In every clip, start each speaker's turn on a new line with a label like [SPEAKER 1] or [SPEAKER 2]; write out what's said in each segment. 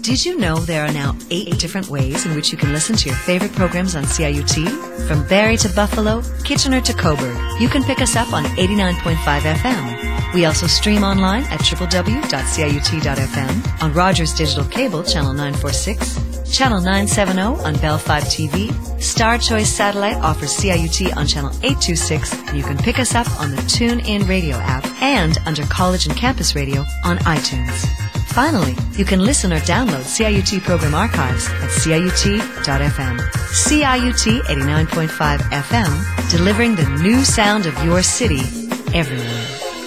[SPEAKER 1] Did you know there are now 8 different ways in which you can listen to your favorite programs on CIUT? From Barrie to Buffalo, Kitchener to Cobourg, you can pick us up on 89.5 FM. We also stream online at www.ciut.fm, on Rogers Digital Cable, Channel 946, Channel 970 on Bell 5 TV, Star Choice Satellite offers CIUT on Channel 826, and you can pick us up on the TuneIn Radio app and under College and Campus Radio on iTunes. Finally, you can listen or download CIUT program archives at ciut.fm. CIUT 89.5 FM, delivering the new sound of your city everywhere.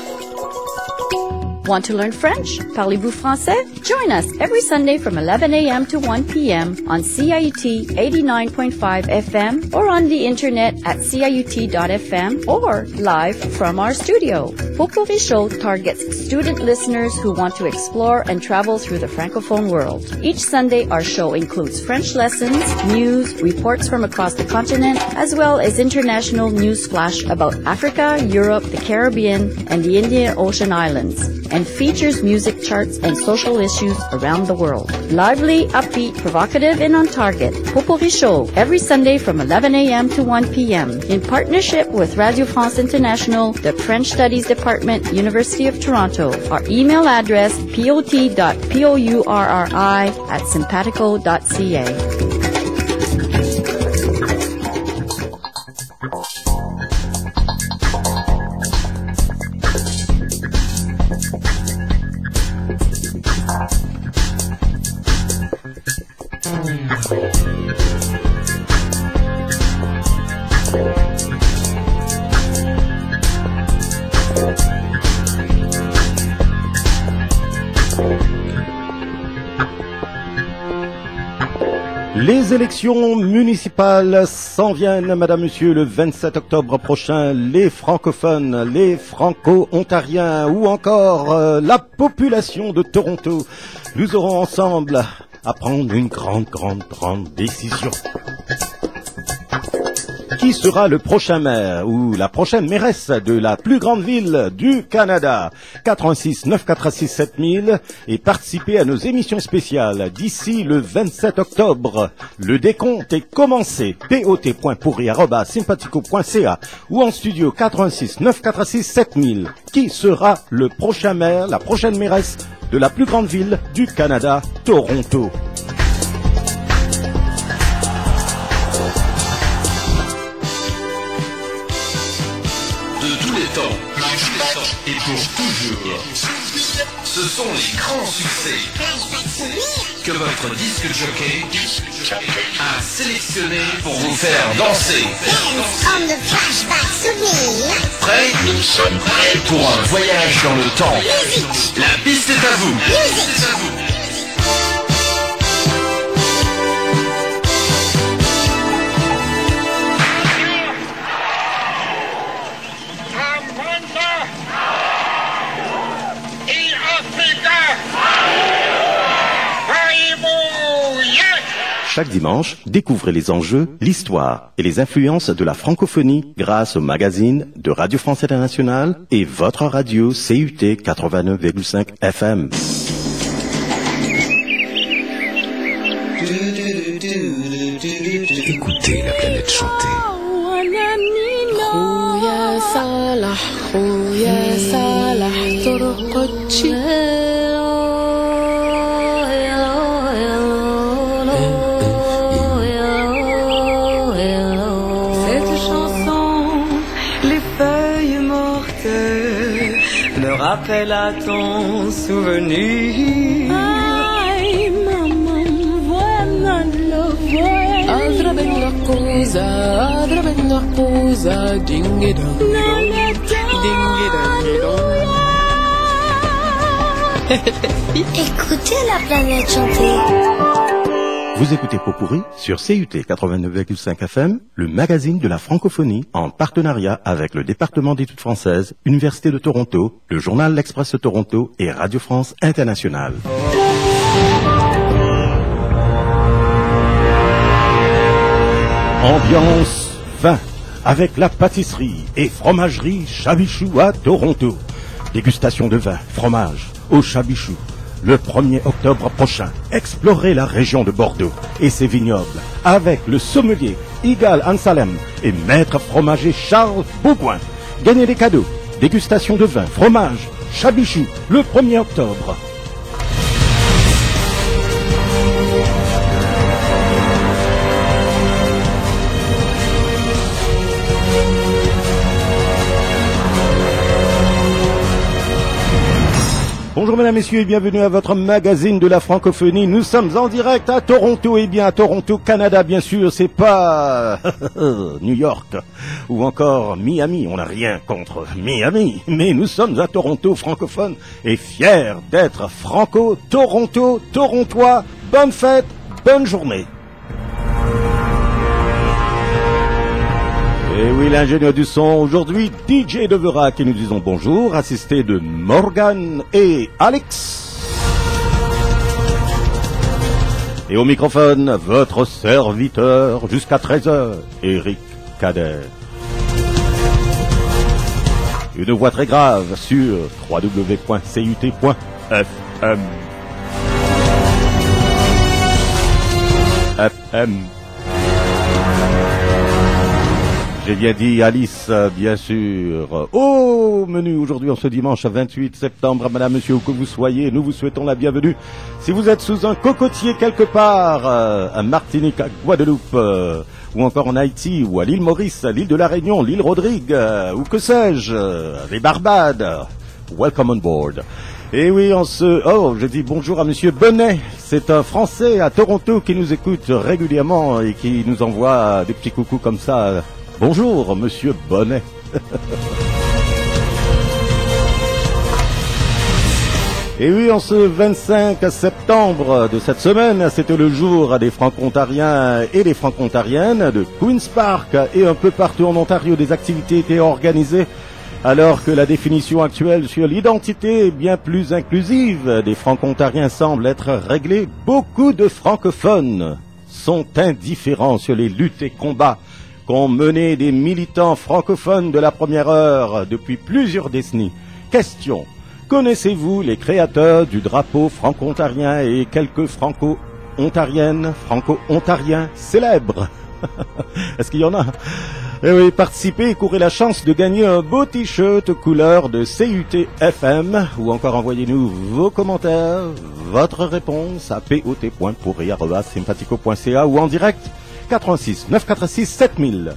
[SPEAKER 2] Want to learn French? Parlez-vous français? Join us every Sunday from 11 a.m. to 1 p.m. on CIUT 89.5 FM or on the internet at ciut.fm or live from our studio. Potpourri Show targets student listeners who want to explore and travel through the Francophone world. Each Sunday, our show includes French lessons, news, reports from across the continent, as well as international news flash about Africa, Europe, the Caribbean, and the Indian Ocean Islands, and features music charts and social issues around the world. Lively, upbeat, provocative, and on target. Potpourri Show every Sunday from 11 a.m. to 1 p.m. in partnership with Radio France International, the French Studies Department, University of Toronto. Our email address pot.pourri@simpatico.ca.
[SPEAKER 3] Les élections municipales s'en viennent, madame, monsieur, le 27 octobre prochain. Les francophones, les franco-ontariens ou encore la population de Toronto, nous aurons ensemble à prendre une grande décision. Qui sera le prochain maire ou la prochaine mairesse de la plus grande ville du Canada? 86 946 7000 et participez à nos émissions spéciales d'ici le 27 octobre. Le décompte est commencé. pot.pourri@sympatico.ca ou en studio 86 946 7000. Qui sera le prochain maire, la prochaine mairesse de la plus grande ville du Canada, Toronto?
[SPEAKER 4] Et pour toujours. Ce sont les grands succès que votre disque jockey a sélectionné pour vous faire danser. Prêts? Nous sommes prêts pour un voyage dans le temps. La piste est à vous.
[SPEAKER 3] Chaque dimanche, découvrez les enjeux, l'histoire et les influences de la francophonie grâce au magazine de Radio France Internationale et votre radio CUT 89,5 FM.
[SPEAKER 4] Écoutez la planète chanter.
[SPEAKER 5] Rappelle à ton souvenir. Ay, maman, voilà le voyage. Adra ben la cosa, ding-dong,
[SPEAKER 6] Écoutez la planète chanter.
[SPEAKER 3] Vous écoutez Potpourri sur CUT 89,5 FM, le magazine de la francophonie, en partenariat avec le département d'études françaises, Université de Toronto, le journal L'Express de Toronto et Radio France Internationale. Ambiance vin avec la pâtisserie et fromagerie Chabichou à Toronto. Dégustation de vin, fromage au Chabichou. le 1er octobre prochain, explorez la région de Bordeaux et ses vignobles avec le sommelier Igal Ansalem et maître fromager Charles Beaugoin. Gagnez des cadeaux, dégustation de vin, fromage, chabichou, le 1er octobre. Bonjour mesdames, messieurs et bienvenue à votre magazine de la francophonie. Nous sommes en direct à Toronto, et bien à Toronto, Canada bien sûr, c'est pas New York ou encore Miami, on n'a rien contre Miami, mais nous sommes à Toronto francophone et fiers d'être franco-Toronto, torontois. Bonne fête, bonne journée. Et oui, l'ingénieur du son, aujourd'hui, DJ Devera, qui nous disons bonjour, assisté de Morgan et Alex. Et au microphone, votre serviteur, jusqu'à 13h, Eric Kader. Une voix très grave sur www.cut.fm. FM. J'ai bien dit Alice, bien sûr. Au menu aujourd'hui, en ce dimanche 28 septembre, madame, monsieur, où que vous soyez, nous vous souhaitons la bienvenue. Si vous êtes sous un cocotier quelque part, à Martinique, à Guadeloupe, ou encore en Haïti, ou à l'île Maurice, à l'île de la Réunion, l'île Rodrigue, ou que sais-je, les Barbades, welcome on board. Et oui, je dis bonjour à monsieur Bonnet. C'est un Français à Toronto qui nous écoute régulièrement et qui nous envoie des petits coucous comme ça. Bonjour, monsieur Bonnet. Et oui, en ce 25 septembre de cette semaine, c'était le jour des Franco-Ontariens et des Franco-Ontariennes de Queen's Park, et un peu partout en Ontario, des activités étaient organisées, alors que la définition actuelle sur l'identité est bien plus inclusive des Franco-Ontariens semble être réglée. Beaucoup de francophones sont indifférents sur les luttes et combats qu'ont mené des militants francophones de la première heure depuis plusieurs décennies. Question: connaissez-vous les créateurs du drapeau franco-ontarien et quelques franco-ontariennes, franco-ontariens célèbres? Est-ce qu'il y en a? Eh oui, participez et courez la chance de gagner un beau t-shirt couleur de CUT FM, ou encore envoyez-nous vos commentaires, votre réponse à pot.pourri@sympathico.ca ou en direct 86 946 7000.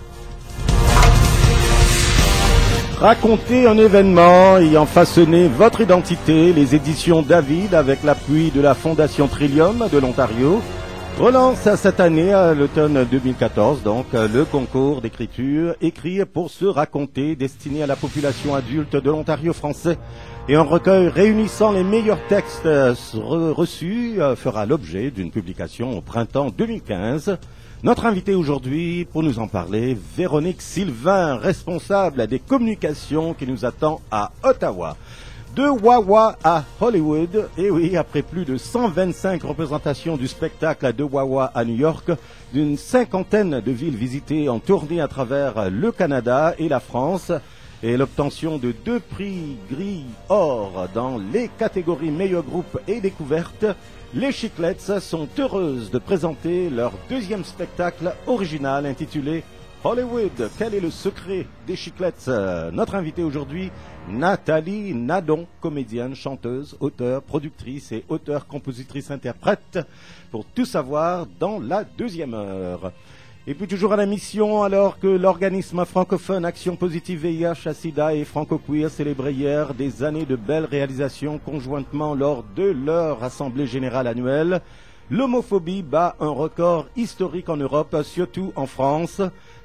[SPEAKER 3] Racontez un événement ayant façonné votre identité. Les éditions David, avec l'appui de la Fondation Trillium de l'Ontario, relance cette année, à l'automne 2014, donc le concours d'écriture écrit pour se raconter, destiné à la population adulte de l'Ontario français. Et un recueil réunissant les meilleurs textes reçus fera l'objet d'une publication au printemps 2015. Notre invité aujourd'hui, pour nous en parler, Véronique Sylvain, responsable des communications, qui nous attend à Ottawa. De Wawa à Hollywood, et oui, après plus de 125 représentations du spectacle de Wawa à New York, d'une cinquantaine de villes visitées en tournée à travers le Canada et la France, et l'obtention de 2 prix gris or dans les catégories meilleur groupe et découverte, les Chiclets sont heureuses de présenter leur deuxième spectacle original intitulé Hollywood. Quel est le secret des Chiclets? Notre invitée aujourd'hui, Nathalie Nadon, comédienne, chanteuse, auteure, productrice et auteure-compositrice-interprète, pour tout savoir dans la deuxième heure. Et puis toujours à la mission, alors que l'organisme francophone Action Positive VIH-Sida et Franco-Queer célébrait hier des années de belles réalisations conjointement lors de leur assemblée générale annuelle, l'homophobie bat un record historique en Europe, surtout en France.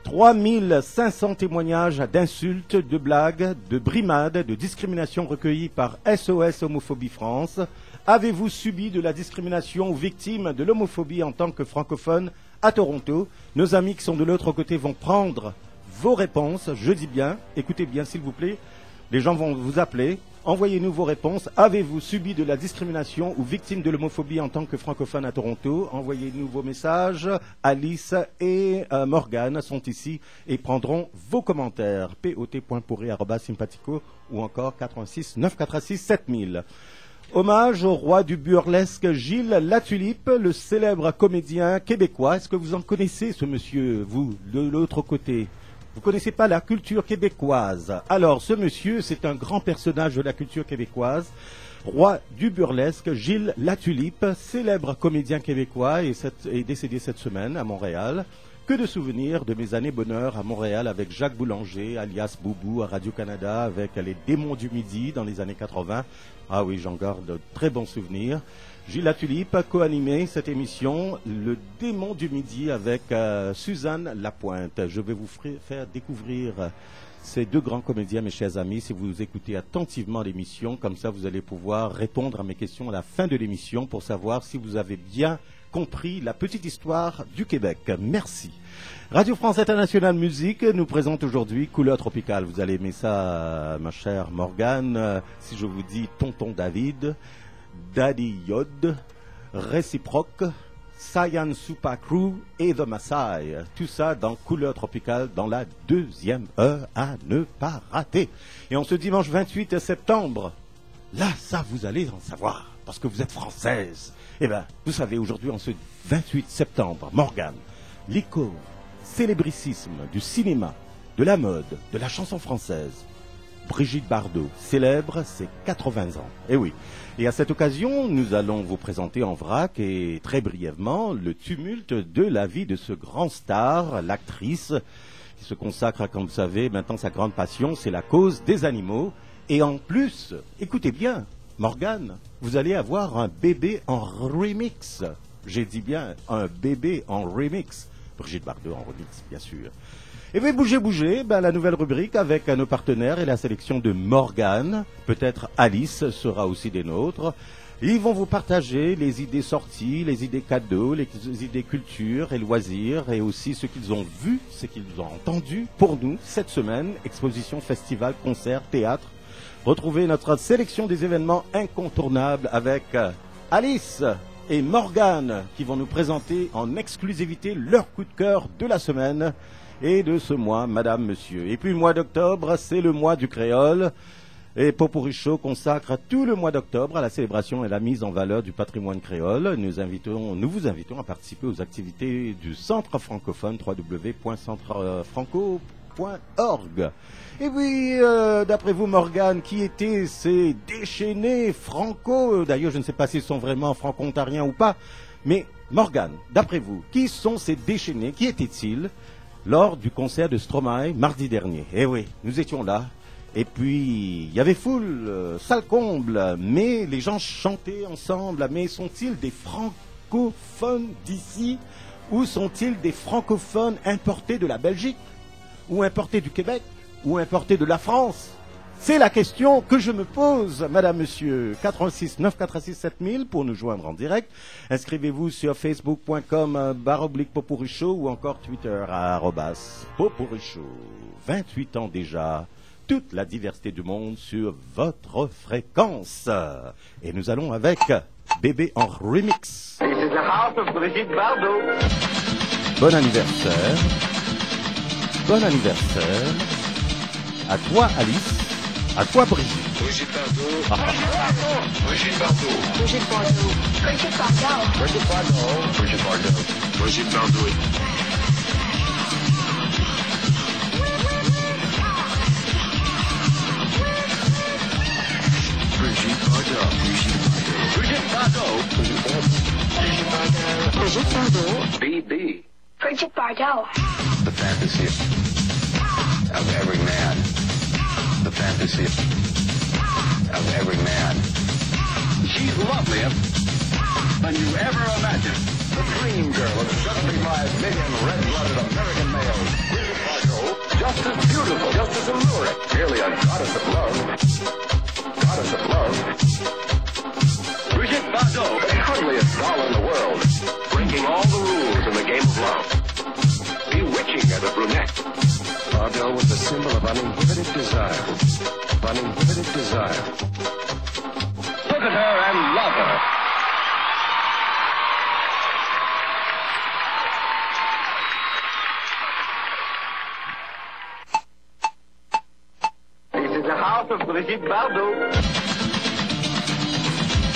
[SPEAKER 3] 3500 témoignages d'insultes, de blagues, de brimades, de discriminations recueillis par SOS Homophobie France. Avez-vous subi de la discrimination ou victime de l'homophobie en tant que francophone à Toronto? Nos amis qui sont de l'autre côté vont prendre vos réponses. Je dis bien, écoutez bien s'il vous plaît. Les gens vont vous appeler. Envoyez-nous vos réponses. Avez-vous subi de la discrimination ou victime de l'homophobie en tant que francophone à Toronto? Envoyez-nous vos messages. Alice et Morgane sont ici et prendront vos commentaires. pot.pourri@sympathico ou encore 86 946 7000. Hommage au roi du burlesque Gilles Latulipe, le célèbre comédien québécois. Est-ce que vous en connaissez ce monsieur, vous, de l'autre côté? Vous connaissez pas la culture québécoise? Alors, ce monsieur, c'est un grand personnage de la culture québécoise. Roi du burlesque, Gilles Latulipe, célèbre comédien québécois, est décédé cette semaine à Montréal. Que de souvenirs de mes années bonheur à Montréal avec Jacques Boulanger, alias Boubou, à Radio-Canada, avec les Démons du Midi dans les années 80. Ah oui, j'en garde de très bons souvenirs. Gilles Latulipe a co-animé cette émission, Le Démon du Midi, avec Suzanne Lapointe. Je vais vous faire découvrir ces deux grands comédiens, mes chers amis, si vous écoutez attentivement l'émission. Comme ça, vous allez pouvoir répondre à mes questions à la fin de l'émission pour savoir si vous avez bien compris la petite histoire du Québec. Merci. Radio France Internationale Musique nous présente aujourd'hui Couleur Tropicale. Vous allez aimer ça, ma chère Morgane, si je vous dis Tonton David, Daddy Yod, Réciproque, Sayan Super Crew et The Maasai. Tout ça dans Couleur Tropicale dans la deuxième heure à ne pas rater. Et en ce dimanche 28 septembre, là, ça vous allez en savoir, parce que vous êtes française. Eh bien, vous savez, aujourd'hui, en ce 28 septembre, Morgane, l'icône, célébrissime du cinéma, de la mode, de la chanson française, Brigitte Bardot, célèbre ses 80 ans. Eh oui. Et à cette occasion, nous allons vous présenter en vrac et très brièvement le tumulte de la vie de ce grand star, l'actrice, qui se consacre, comme vous savez, maintenant sa grande passion, c'est la cause des animaux. Et en plus, écoutez bien, Morgane, vous allez avoir un bébé en remix. J'ai dit bien un bébé en remix. Brigitte Bardot en remix, bien sûr. Et bien, bougez, la nouvelle rubrique avec nos partenaires et la sélection de Morgane. Peut-être Alice sera aussi des nôtres. Ils vont vous partager les idées sorties, les idées cadeaux, les idées culture et loisirs, et aussi ce qu'ils ont vu, ce qu'ils ont entendu pour nous cette semaine. Exposition, festival, concert, théâtre. Retrouvez notre sélection des événements incontournables avec Alice et Morgane qui vont nous présenter en exclusivité leur coup de cœur de la semaine et de ce mois, madame, monsieur. Et puis le mois d'octobre, c'est le mois du créole. Et Popurrí Show consacre tout le mois d'octobre à la célébration et la mise en valeur du patrimoine créole. Nous vous invitons à participer aux activités du Centre francophone, www.centrefranco.org. Et oui, d'après vous, Morgane, qui étaient ces déchaînés franco, d'ailleurs je ne sais pas s'ils sont vraiment franco-ontariens ou pas, mais Morgane, d'après vous, qui sont ces déchaînés, qui étaient-ils lors du concert de Stromae mardi dernier? Eh oui, nous étions là, et puis il y avait foule, salle comble, mais les gens chantaient ensemble. Mais sont-ils des francophones d'ici, ou sont-ils des francophones importés de la Belgique, ou importés du Québec, ou importés de la France? C'est la question que je me pose, madame, monsieur. 86 946 7000 pour nous joindre en direct. Inscrivez-vous sur facebook.com/Popurrí Show ou encore Twitter @Popurrí Show. 28 ans déjà, toute la diversité du monde sur votre fréquence. Et nous allons avec Bébé en remix.
[SPEAKER 7] This is the house of Brigitte Bardot.
[SPEAKER 3] Bon anniversaire. Bon anniversaire. À toi, Alice. À toi, Brigitte.
[SPEAKER 4] Brigitte Bardot. Brigitte Bardot.
[SPEAKER 6] Brigitte Bardot. Brigitte Bardot.
[SPEAKER 4] Brigitte Bardot. Brigitte Bardot. Brigitte Bardot. Brigitte Bardot. Brigitte Bardot. Brigitte Bardot.
[SPEAKER 6] Brigitte Bardot.
[SPEAKER 4] BB.
[SPEAKER 6] Brigitte Bardot.
[SPEAKER 4] The fantasy of every man. The fantasy of every man. She's lovelier than you ever imagined. The dream girl of 75 million red-blooded American males. Brigitte Bardot, just as beautiful, just as alluring. Merely a goddess of love. Goddess of love. Brigitte Bardot, the cuddliest doll in the world. Breaking all the rules in the game of love. Bewitching as a brunette. Bardot was the symbol of uninhibited desire. Of uninhibited desire. Look at her and love her.
[SPEAKER 7] This is the house of Brigitte Bardot.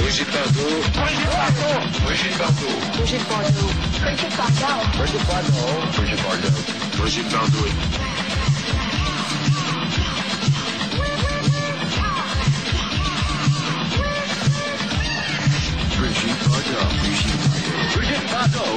[SPEAKER 4] Brigitte Bardot. Brigitte Bardot.
[SPEAKER 6] Brigitte Bardot. Brigitte Bardot.
[SPEAKER 7] Brigitte Bardot.
[SPEAKER 4] Brigitte Bardot. Brigitte Bardot. Brigitte Bardot.
[SPEAKER 7] Brigitte Bardot.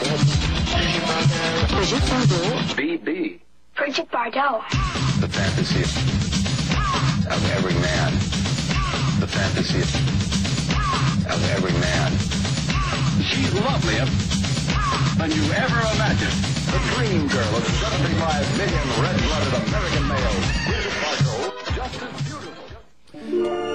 [SPEAKER 6] Brigitte Bardot.
[SPEAKER 7] BB.
[SPEAKER 6] Brigitte Bardot.
[SPEAKER 4] The fantasy of every man. The fantasy of every man.
[SPEAKER 7] She's lovelier than you ever imagined. The dream girl of 75 million red-blooded American males. Brigitte Bardot, just as beautiful.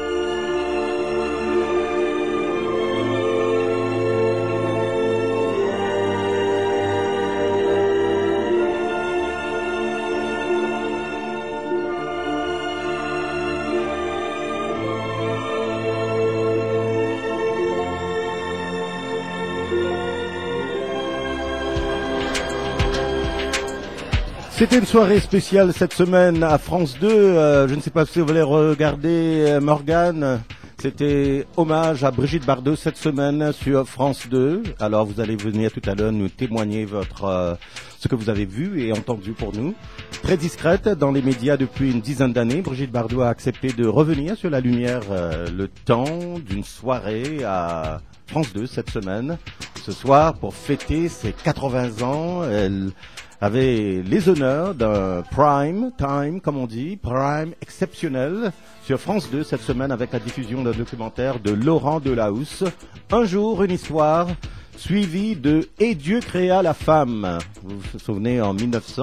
[SPEAKER 3] C'était une soirée spéciale cette semaine à France 2. Je ne sais pas si vous allez regarder Morgane. C'était hommage à Brigitte Bardot cette semaine sur France 2. Alors vous allez venir tout à l'heure nous témoigner ce que vous avez vu et entendu pour nous. Très discrète dans les médias depuis une dizaine d'années, Brigitte Bardot a accepté de revenir sur la lumière le temps d'une soirée à France 2 cette semaine. Ce soir, pour fêter ses 80 ans, elle avait les honneurs d'un prime time, comme on dit, prime exceptionnel sur France 2 cette semaine avec la diffusion d'un documentaire de Laurent Delahousse, Un jour, une histoire, suivi de Et Dieu créa la femme. Vous vous souvenez, en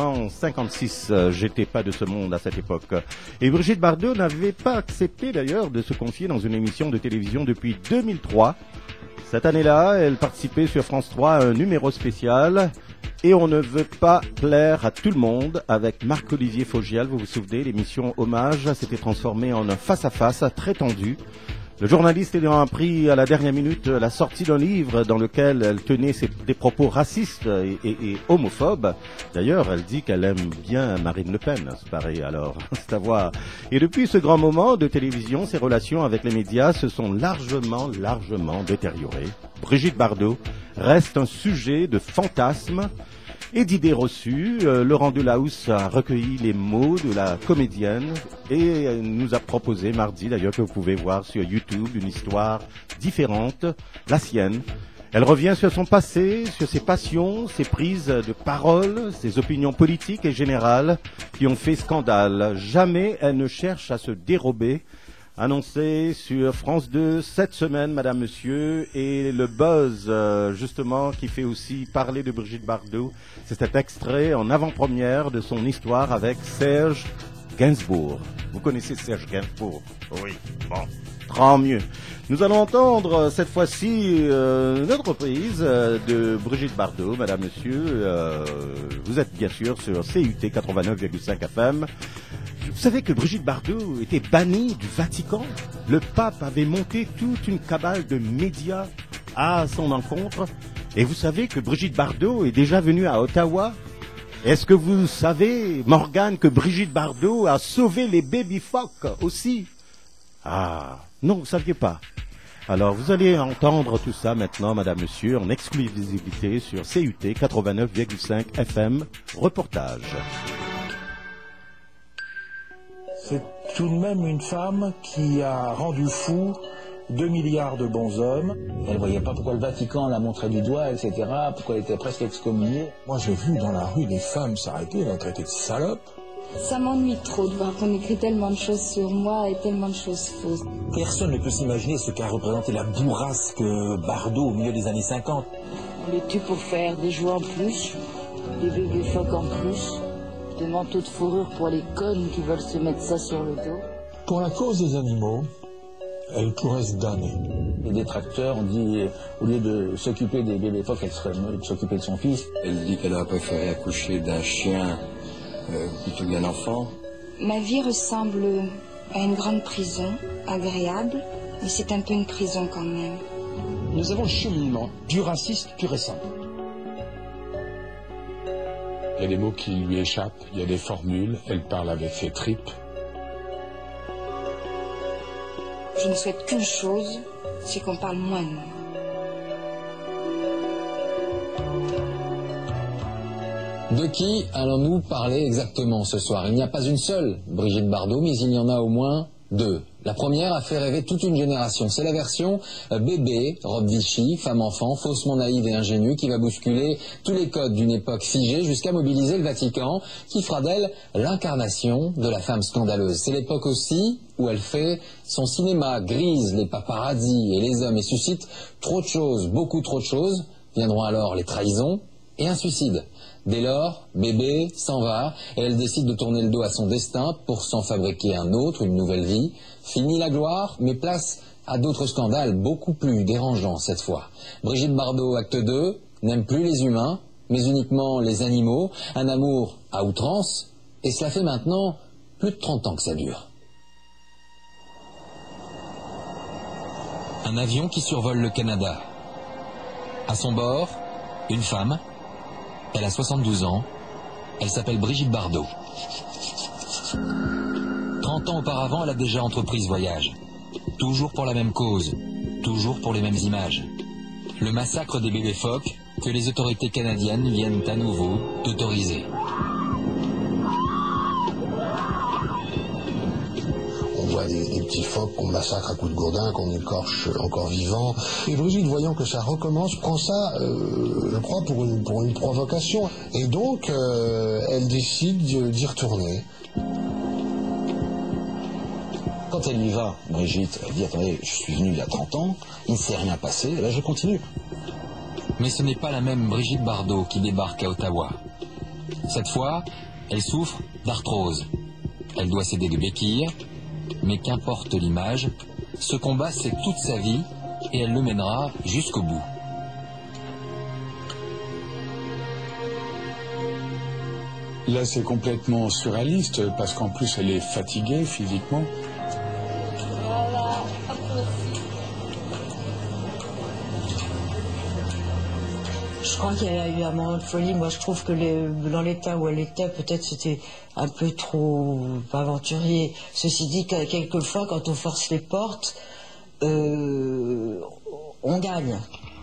[SPEAKER 3] 1956, j'étais pas de ce monde à cette époque. Et Brigitte Bardot n'avait pas accepté d'ailleurs de se confier dans une émission de télévision depuis 2003. Cette année-là, elle participait sur France 3 à un numéro spécial. Et on ne veut pas plaire à tout le monde avec Marc-Olivier Fogiel. Vous vous souvenez, l'émission Hommage s'était transformée en un face-à-face très tendu. Le journaliste ayant appris à la dernière minute la sortie d'un livre dans lequel elle tenait des propos racistes et homophobes. D'ailleurs, elle dit qu'elle aime bien Marine Le Pen, c'est pareil alors, c'est à voir. Et depuis ce grand moment de télévision, ses relations avec les médias se sont largement détériorées. Brigitte Bardot reste un sujet de fantasmes et d'idées reçues. Laurent Delahousse a recueilli les mots de la comédienne et nous a proposé mardi, d'ailleurs, que vous pouvez voir sur YouTube, une histoire différente, la sienne. Elle revient sur son passé, sur ses passions, ses prises de parole, ses opinions politiques et générales qui ont fait scandale. Jamais elle ne cherche à se dérober. Annoncé sur France 2 cette semaine, madame, monsieur, et le buzz, justement, qui fait aussi parler de Brigitte Bardot, c'est cet extrait en avant-première de son histoire avec Serge Gainsbourg. Vous connaissez Serge Gainsbourg? Oui, bon, tant mieux. Nous allons entendre cette fois-ci notre reprise de Brigitte Bardot, madame, monsieur. Vous êtes bien sûr sur CUT 89,5 FM. Vous savez que Brigitte Bardot était bannie du Vatican. Le pape avait monté toute une cabale de médias à son encontre. Et vous savez que Brigitte Bardot est déjà venue à Ottawa. Est-ce que vous savez, Morgane, que Brigitte Bardot a sauvé les baby phoques aussi? Ah, non, vous ne saviez pas. Alors, vous allez entendre tout ça maintenant, madame, monsieur, en exclusivité sur CUT 89,5 FM. Reportage.
[SPEAKER 8] C'est tout de même une femme qui a rendu fou 2 milliards de bons hommes.
[SPEAKER 9] Elle ne voyait pas pourquoi le Vatican la montrait du doigt, etc., pourquoi elle était presque excommuniée.
[SPEAKER 8] Moi, j'ai vu dans la rue des femmes s'arrêter, la traiter de salope.
[SPEAKER 10] Ça m'ennuie trop de voir qu'on écrit tellement de choses sur moi et tellement de choses fausses.
[SPEAKER 8] Personne ne peut s'imaginer ce qu'a représenté la bourrasque Bardot au milieu des années 50.
[SPEAKER 10] On les tue pour faire des jouets en plus, des bébés phoques en plus, des manteaux de fourrure pour les connes qui veulent se mettre ça sur le dos.
[SPEAKER 8] Pour la cause des animaux, elle pourrait se damner.
[SPEAKER 9] Les détracteurs ont dit, au lieu de s'occuper des bébés phoques, elle serait mieux de s'occuper de son fils.
[SPEAKER 11] Elle dit qu'elle aurait préféré accoucher d'un chien plutôt que d'un enfant.
[SPEAKER 10] Ma vie ressemble à une grande prison, agréable, mais c'est un peu une prison quand même.
[SPEAKER 8] Nous avons le cheminement du raciste pur et simple. Il y a des mots qui lui échappent, il y a des formules, elle parle avec ses tripes.
[SPEAKER 10] Je ne souhaite qu'une chose, c'est qu'on parle moins de nous.
[SPEAKER 9] De qui allons-nous parler exactement ce soir? Il n'y a pas une seule Brigitte Bardot, mais il y en a au moins deux. La première a fait rêver toute une génération. C'est la version bébé, robe Vichy, femme-enfant, faussement naïve et ingénue, qui va bousculer tous les codes d'une époque figée jusqu'à mobiliser le Vatican, qui fera d'elle l'incarnation de la femme scandaleuse. C'est l'époque aussi où elle fait son cinéma, grise les paparazzis et les hommes et suscite trop de choses, beaucoup trop de choses. Viendront alors les trahisons et un suicide. Dès lors, bébé s'en va et elle décide de tourner le dos à son destin pour s'en fabriquer un autre, une nouvelle vie. Fini la gloire, mais place à d'autres scandales beaucoup plus dérangeants cette fois. Brigitte Bardot, acte 2, n'aime plus les humains, mais uniquement les animaux. Un amour à outrance, et cela fait maintenant plus de 30 ans que ça dure. Un avion qui survole le Canada. À son bord, une femme. Elle a 72 ans. Elle s'appelle Brigitte Bardot. 30 ans auparavant, elle a déjà entrepris ce voyage. Toujours pour la même cause. Toujours pour les mêmes images. Le massacre des bébés phoques que les autorités canadiennes viennent à nouveau d'autoriser.
[SPEAKER 12] On voit des petits phoques qu'on massacre à coups de gourdin, qu'on écorche encore vivants. Et Brigitte, voyant que ça recommence, prend ça, je crois, pour une provocation. Et donc, elle décide d'y retourner.
[SPEAKER 9] Quand elle y va, Brigitte, elle dit « Attendez, je suis venue il y a 30 ans, il ne s'est rien passé, là je continue. » Mais ce n'est pas la même Brigitte Bardot qui débarque à Ottawa. Cette fois, elle souffre d'arthrose. Elle doit s'aider de béquilles, mais qu'importe l'image, ce combat c'est toute sa vie et elle le mènera jusqu'au bout.
[SPEAKER 8] Là, c'est complètement surréaliste, parce qu'en plus, elle est fatiguée physiquement.
[SPEAKER 13] Je crois qu'il y a eu un moment de folie. Moi, je trouve que dans l'état où elle était, peut-être c'était un peu trop aventurier. Ceci dit, quelquefois, quand on force les portes, on gagne.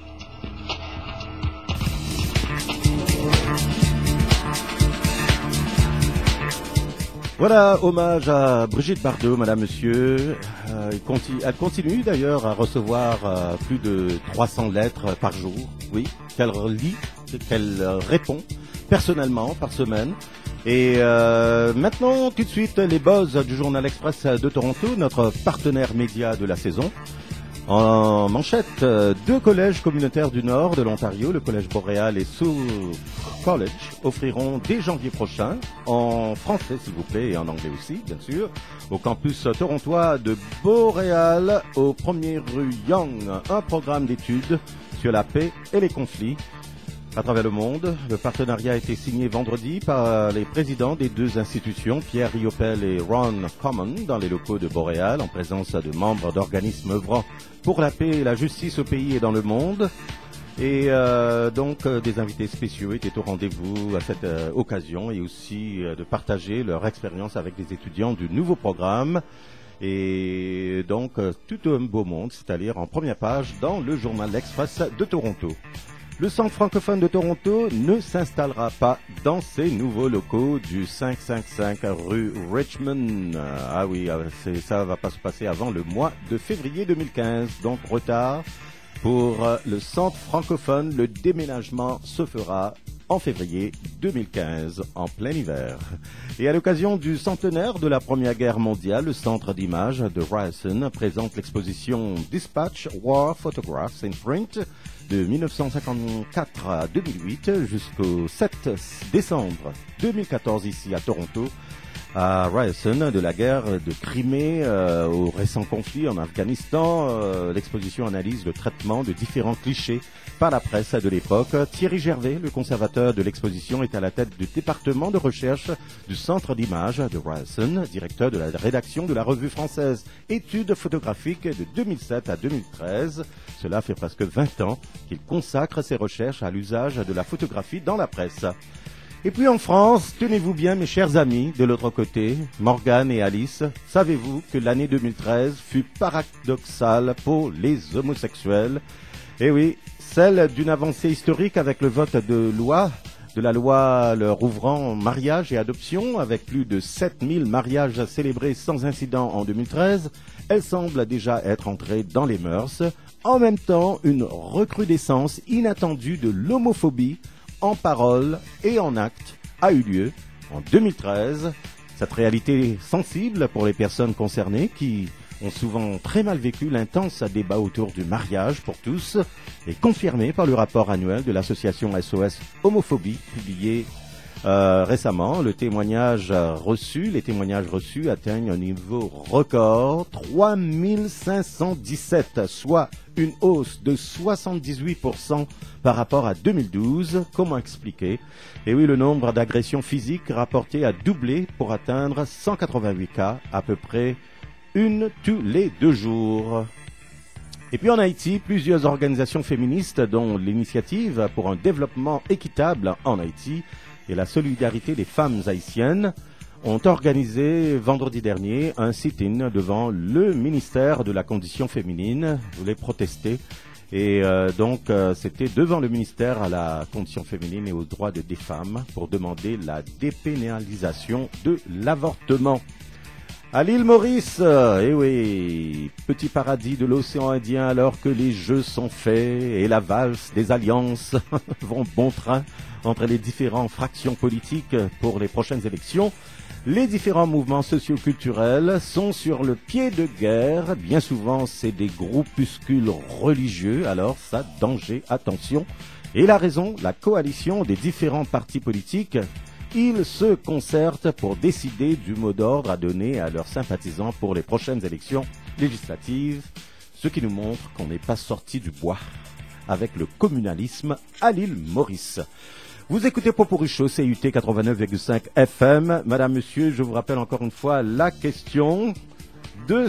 [SPEAKER 3] Voilà, hommage à Brigitte Bardot, madame, monsieur. Elle continue d'ailleurs à recevoir plus de 300 lettres par jour, oui, qu'elle lit, qu'elle répond personnellement par semaine. Et maintenant, tout de suite, les buzz du Journal Express de Toronto, notre partenaire média de la saison. En manchette, deux collèges communautaires du nord de l'Ontario, le collège Boréal et Soul College, offriront dès janvier prochain, en français s'il vous plaît et en anglais aussi bien sûr, au campus torontois de Boréal, au 1er rue Yonge, un programme d'études sur la paix et les conflits à travers le monde. Le partenariat a été signé vendredi par les présidents des deux institutions, Pierre Riopel et Ron Common, dans les locaux de Boréal, en présence de membres d'organismes œuvrant pour la paix et la justice au pays et dans le monde. Et donc des invités spéciaux étaient au rendez-vous à cette occasion et aussi de partager leur expérience avec des étudiants du nouveau programme. Et donc tout un beau monde, c'est à dire en première page dans le Journal Express de Toronto. Le Centre francophone de Toronto ne s'installera pas dans ses nouveaux locaux du 555 rue Richmond. Ah oui, ça va pas se passer avant le mois de février 2015, donc retard pour le Centre francophone. Le déménagement se fera en février 2015, en plein hiver. Et à l'occasion du centenaire de la Première Guerre mondiale, le Centre d'images de Ryerson présente l'exposition Dispatch War Photographs in Print de 1954 à 2008 jusqu'au 7 décembre 2014 ici à Toronto, à Ryerson, de la guerre de Crimée au récent conflit en Afghanistan. L'exposition analyse le traitement de différents clichés par la presse de l'époque. Thierry Gervais, le conservateur de l'exposition, est à la tête du département de recherche du Centre d'images de Ryerson, directeur de la rédaction de la revue française Études photographiques de 2007 à 2013. Cela fait presque 20 ans qu'il consacre ses recherches à l'usage de la photographie dans la presse. Et puis en France, tenez-vous bien mes chers amis, de l'autre côté, Morgane et Alice, savez-vous que l'année 2013 fut paradoxale pour les homosexuels? Eh oui, celle d'une avancée historique avec le vote de la loi leur ouvrant mariage et adoption, avec plus de 7000 mariages célébrés sans incident en 2013, elle semble déjà être entrée dans les mœurs. En même temps, une recrudescence inattendue de l'homophobie en parole et en acte a eu lieu en 2013. Cette réalité sensible pour les personnes concernées qui ont souvent très mal vécu l'intense débat autour du mariage pour tous est confirmée par le rapport annuel de l'association SOS Homophobie publié récemment. Les témoignages reçus atteignent un niveau record, 3517, soit une hausse de 78% par rapport à 2012. Comment expliquer? Et oui, le nombre d'agressions physiques rapportées a doublé pour atteindre 188 cas, à peu près une tous les 2 jours. Et puis en Haïti, plusieurs organisations féministes, dont l'Initiative pour un développement équitable en Haïti et la solidarité des femmes haïtiennes, ont organisé vendredi dernier un sit-in devant le ministère de la Condition féminine. Ils voulaient protester. Et c'était devant le ministère à la Condition féminine et aux droits des femmes pour demander la dépénalisation de l'avortement. À l'île Maurice, eh oui, petit paradis de l'océan Indien alors que les jeux sont faits et la valse des alliances vont bon train entre les différentes fractions politiques pour les prochaines élections. Les différents mouvements socio-culturels sont sur le pied de guerre. Bien souvent, c'est des groupuscules religieux, alors ça, danger, attention. Et la raison, la coalition des différents partis politiques. Ils se concertent pour décider du mot d'ordre à donner à leurs sympathisants pour les prochaines élections législatives, ce qui nous montre qu'on n'est pas sorti du bois avec le communalisme à l'île Maurice. Vous écoutez Popurrí Show, CUT 89,5 FM. Madame, monsieur, je vous rappelle encore une fois la question de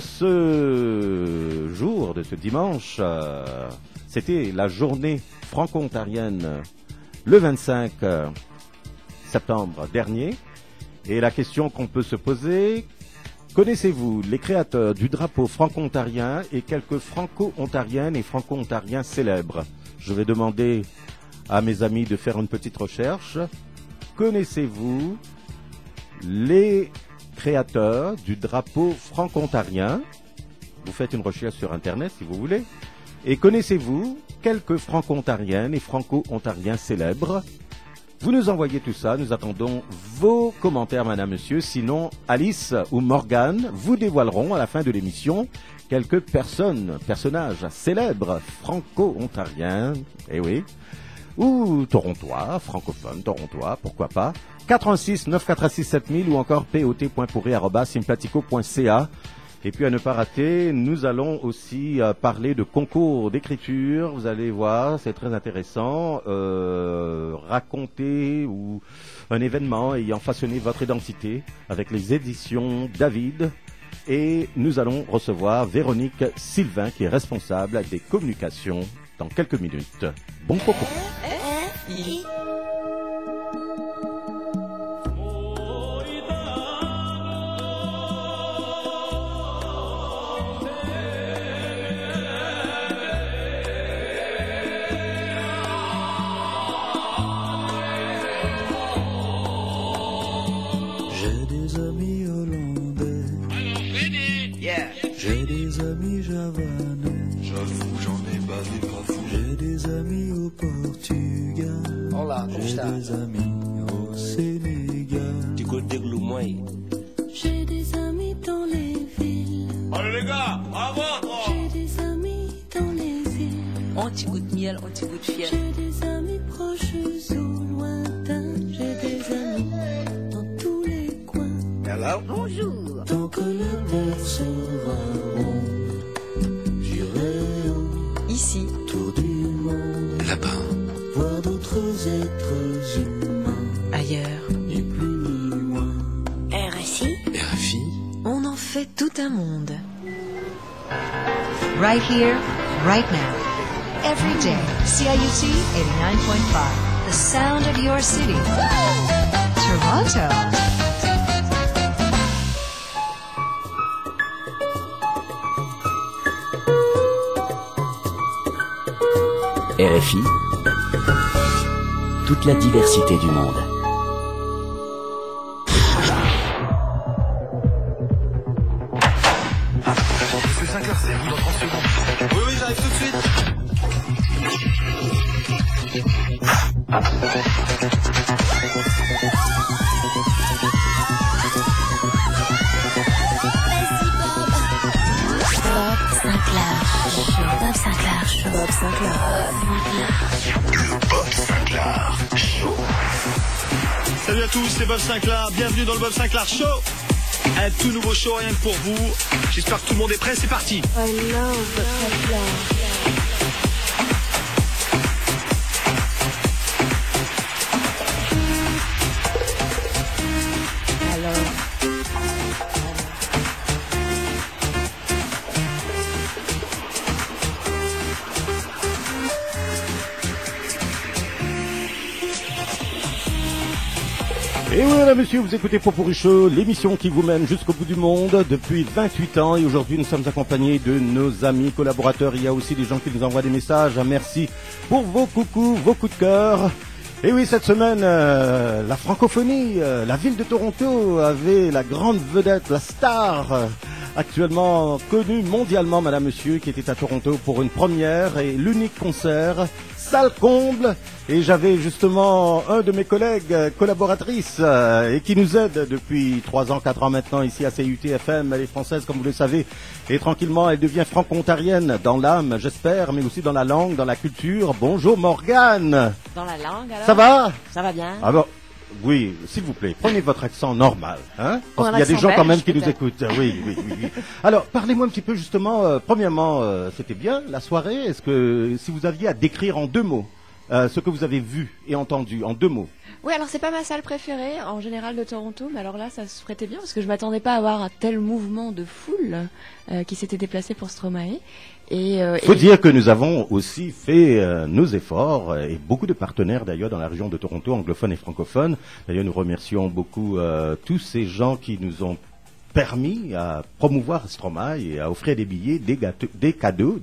[SPEAKER 3] ce jour, de ce dimanche. C'était la journée franco-ontarienne le 25 septembre dernier. Et la question qu'on peut se poser, connaissez-vous les créateurs du drapeau franco-ontarien et quelques franco-ontariennes et franco-ontariens célèbres? Je vais demander à mes amis de faire une petite recherche. Connaissez-vous les créateurs du drapeau franco-ontarien? Vous faites une recherche sur Internet si vous voulez. Et connaissez-vous quelques franco-ontariennes et franco-ontariens célèbres? Vous nous envoyez tout ça, nous attendons vos commentaires, madame, monsieur. Sinon, Alice ou Morgane vous dévoileront à la fin de l'émission quelques personnages célèbres franco-ontariens, eh oui, ou torontois, francophones, torontois, pourquoi pas. 86 946 7000 ou encore pot.pourri@simplatico.ca. Et puis à ne pas rater, nous allons aussi parler de concours d'écriture. Vous allez voir, c'est très intéressant. Raconter ou un événement ayant façonné votre identité avec les éditions David. Et nous allons recevoir Véronique Sylvain qui est responsable des communications dans quelques minutes. Bon coco.
[SPEAKER 5] J'ai des amis javanais. J'avoue, j'en ai bavé pas fou. J'ai des amis au Portugal.
[SPEAKER 14] Olá, como
[SPEAKER 5] j'ai
[SPEAKER 14] está?
[SPEAKER 5] des amis au Sénégal.
[SPEAKER 14] Du côté de Loumoy.
[SPEAKER 15] J'ai des amis dans les villes.
[SPEAKER 14] Allez les gars, bravo!
[SPEAKER 15] J'ai des amis dans les îles.
[SPEAKER 16] Un petit goût de miel, un petit goût de fiel.
[SPEAKER 15] J'ai des amis proches ou lointains. J'ai des amis dans tous les coins.
[SPEAKER 14] Hello?
[SPEAKER 16] Bonjour.
[SPEAKER 5] Tant que le monde sera rond, j'irai
[SPEAKER 16] ici,
[SPEAKER 5] autour du monde,
[SPEAKER 14] là-bas,
[SPEAKER 5] voir d'autres êtres humains,
[SPEAKER 16] ailleurs,
[SPEAKER 5] ni plus ni moins.
[SPEAKER 16] RFI,
[SPEAKER 14] RFI,
[SPEAKER 16] on en fait tout un monde.
[SPEAKER 1] Right here, right now. Every day, CIUT 89.5. The sound of your city. Toronto.
[SPEAKER 17] RFI, toute la diversité du monde.
[SPEAKER 18] Monsieur Sinclair, c'est vous dans 30 secondes. Oui, j'arrive tout de suite.
[SPEAKER 16] Bob Sinclair Show.
[SPEAKER 18] Salut à tous, c'est Bob Sinclair. Bienvenue dans le Bob Sinclair Show. Un tout nouveau show rien que pour vous. J'espère que tout le monde est prêt, c'est parti.
[SPEAKER 16] I love Bob Sinclair.
[SPEAKER 3] Et voilà, monsieur, vous écoutez Popurrí Show, l'émission qui vous mène jusqu'au bout du monde depuis 28 ans. Et aujourd'hui, nous sommes accompagnés de nos amis collaborateurs. Il y a aussi des gens qui nous envoient des messages. Merci pour vos coucous, vos coups de cœur. Et oui, cette semaine, la francophonie, la ville de Toronto avait la grande vedette, la star, actuellement connue mondialement, madame, monsieur, qui était à Toronto pour une première et l'unique concert. Salle comble, et j'avais justement un de mes collègues collaboratrices et qui nous aide depuis 3 ans, 4 ans maintenant ici à CIUT-FM. Elle est française comme vous le savez et tranquillement elle devient franco-ontarienne dans l'âme j'espère, mais aussi dans la langue, dans la culture. Bonjour Morgane.
[SPEAKER 19] Dans la langue alors?
[SPEAKER 3] Ça va?
[SPEAKER 19] Ça va bien.
[SPEAKER 3] Ah bon, oui, s'il vous plaît, prenez votre accent normal, hein, parce qu'il y a des gens
[SPEAKER 19] belge,
[SPEAKER 3] quand même qui nous
[SPEAKER 19] peut-être.
[SPEAKER 3] écoutent. Oui. Alors, parlez-moi un petit peu justement, premièrement, c'était bien la soirée. Est-ce que si vous aviez à décrire en 2 mots ce que vous avez vu et entendu, en 2 mots?
[SPEAKER 19] Oui, alors c'est pas ma salle préférée en général de Toronto, mais alors là ça se prêtait bien parce que je m'attendais pas à avoir un tel mouvement de foule qui s'était déplacé pour Stromae.
[SPEAKER 3] Faut dire que nous avons aussi fait nos efforts et beaucoup de partenaires d'ailleurs dans la région de Toronto, anglophones et francophones. D'ailleurs, nous remercions beaucoup tous ces gens qui nous ont permis à promouvoir Stromae et à offrir des billets, des cadeaux.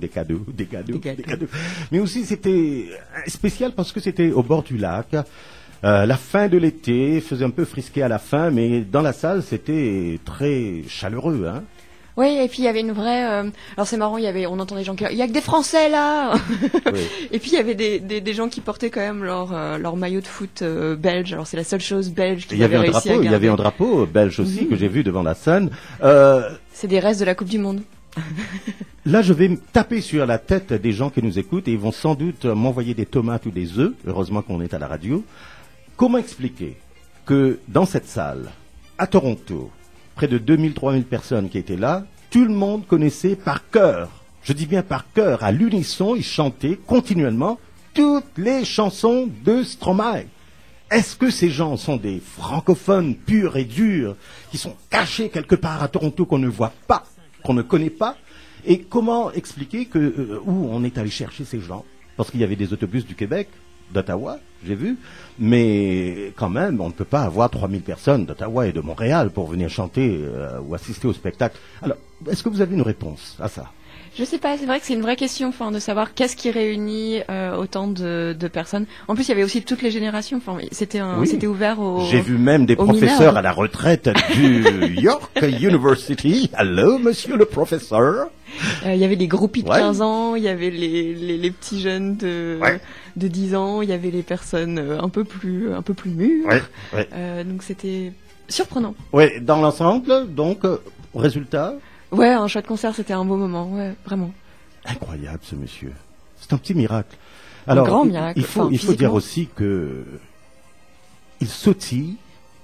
[SPEAKER 3] Mais aussi c'était spécial parce que c'était au bord du lac. La fin de l'été faisait un peu frisqué à la fin, mais dans la salle c'était très chaleureux, hein.
[SPEAKER 19] Oui, et puis il y avait une vraie. Alors c'est marrant, on entend des gens qui. Il y a que des Français là.
[SPEAKER 3] Oui.
[SPEAKER 19] Et puis il y avait des gens qui portaient quand même leur maillot de foot belge. Alors c'est la seule chose belge qu'ils avaient réussi à garder.
[SPEAKER 3] Il y avait un drapeau belge aussi que j'ai vu devant la scène.
[SPEAKER 19] C'est des restes de la Coupe du Monde.
[SPEAKER 3] Là, je vais me taper sur la tête des gens qui nous écoutent et ils vont sans doute m'envoyer des tomates ou des œufs. Heureusement qu'on est à la radio. Comment expliquer que dans cette salle, à Toronto, près de 2000-3000 personnes qui étaient là, tout le monde connaissait par cœur, je dis bien par cœur, à l'unisson, ils chantaient continuellement toutes les chansons de Stromae. Est-ce que ces gens sont des francophones purs et durs, qui sont cachés quelque part à Toronto qu'on ne voit pas, qu'on ne connaît pas? Et comment expliquer que où on est allé chercher ces gens? Parce qu'il y avait des autobus du Québec, d'Ottawa, j'ai vu, mais quand même, on ne peut pas avoir 3000 personnes d'Ottawa et de Montréal pour venir chanter ou assister au spectacle. Alors, est-ce que vous avez une réponse à ça?
[SPEAKER 19] Je sais pas, c'est vrai que c'est une vraie question, enfin, de savoir qu'est-ce qui réunit autant de personnes. En plus, il y avait aussi toutes les générations. Enfin, c'était ouvert aux.
[SPEAKER 3] J'ai vu même des professeurs
[SPEAKER 19] mineurs.
[SPEAKER 3] à la retraite du York University. Allô, monsieur le professeur.
[SPEAKER 19] Il y avait les groupies de
[SPEAKER 3] Ouais.
[SPEAKER 19] 15 ans, il y avait les petits jeunes de 10 ans, il y avait les personnes un peu plus mûres. Donc c'était surprenant.
[SPEAKER 3] Oui, dans l'ensemble, donc, résultat.
[SPEAKER 19] Ouais, un chouette concert, c'était un beau moment, ouais, vraiment.
[SPEAKER 3] Incroyable ce monsieur. C'est un petit miracle. Alors,
[SPEAKER 19] grand miracle.
[SPEAKER 3] il faut
[SPEAKER 19] Enfin,
[SPEAKER 3] dire
[SPEAKER 19] physiquement.
[SPEAKER 3] aussi que il sautille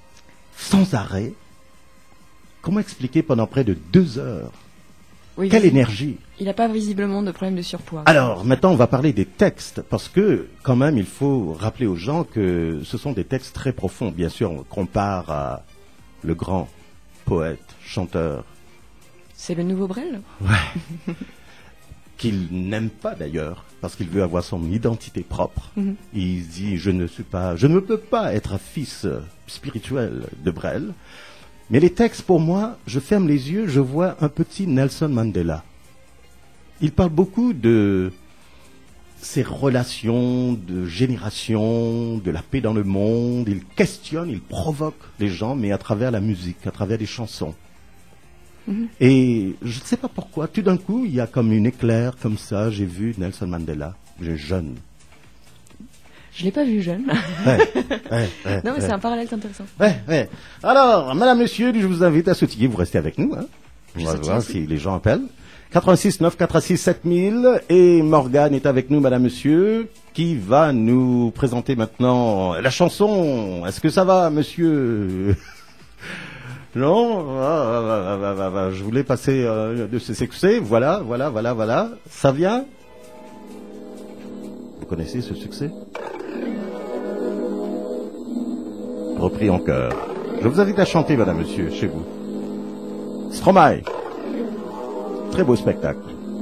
[SPEAKER 3] sans arrêt. Comment expliquer pendant près de 2 heures?
[SPEAKER 19] Oui,
[SPEAKER 3] Quelle énergie!
[SPEAKER 19] Il n'a pas visiblement de problème de surpoids.
[SPEAKER 3] Alors, maintenant, on va parler des textes, parce que, quand même, il faut rappeler aux gens que ce sont des textes très profonds. Bien sûr, on compare à le grand poète, chanteur.
[SPEAKER 19] C'est le nouveau Brel?
[SPEAKER 3] Ouais. qu'il n'aime pas d'ailleurs, parce qu'il veut avoir son identité propre. Il dit, je ne peux pas être un fils spirituel de Brel. Mais les textes, pour moi, je ferme les yeux, je vois un petit Nelson Mandela. Il parle beaucoup de ses relations de génération, de la paix dans le monde. Il questionne, il provoque les gens, mais à travers la musique, à travers des chansons. Et je ne sais pas pourquoi, tout d'un coup, il y a comme une éclair, comme ça, j'ai vu Nelson Mandela, jeune.
[SPEAKER 19] Je l'ai pas vu jeune. Non, mais c'est un parallèle intéressant.
[SPEAKER 3] Alors, madame, monsieur, je vous invite à sautiller, vous restez avec nous. On va voir si les gens appellent. 86 9 86 7000 et Morgane est avec nous, madame, monsieur, qui va nous présenter maintenant la chanson. Est-ce que ça va, monsieur? Non, je voulais passer de ce succès. Voilà. Ça vient? Vous connaissez ce succès? Repris en chœur. Je vous invite à chanter, madame, monsieur, chez vous. Stromae. Très beau spectacle.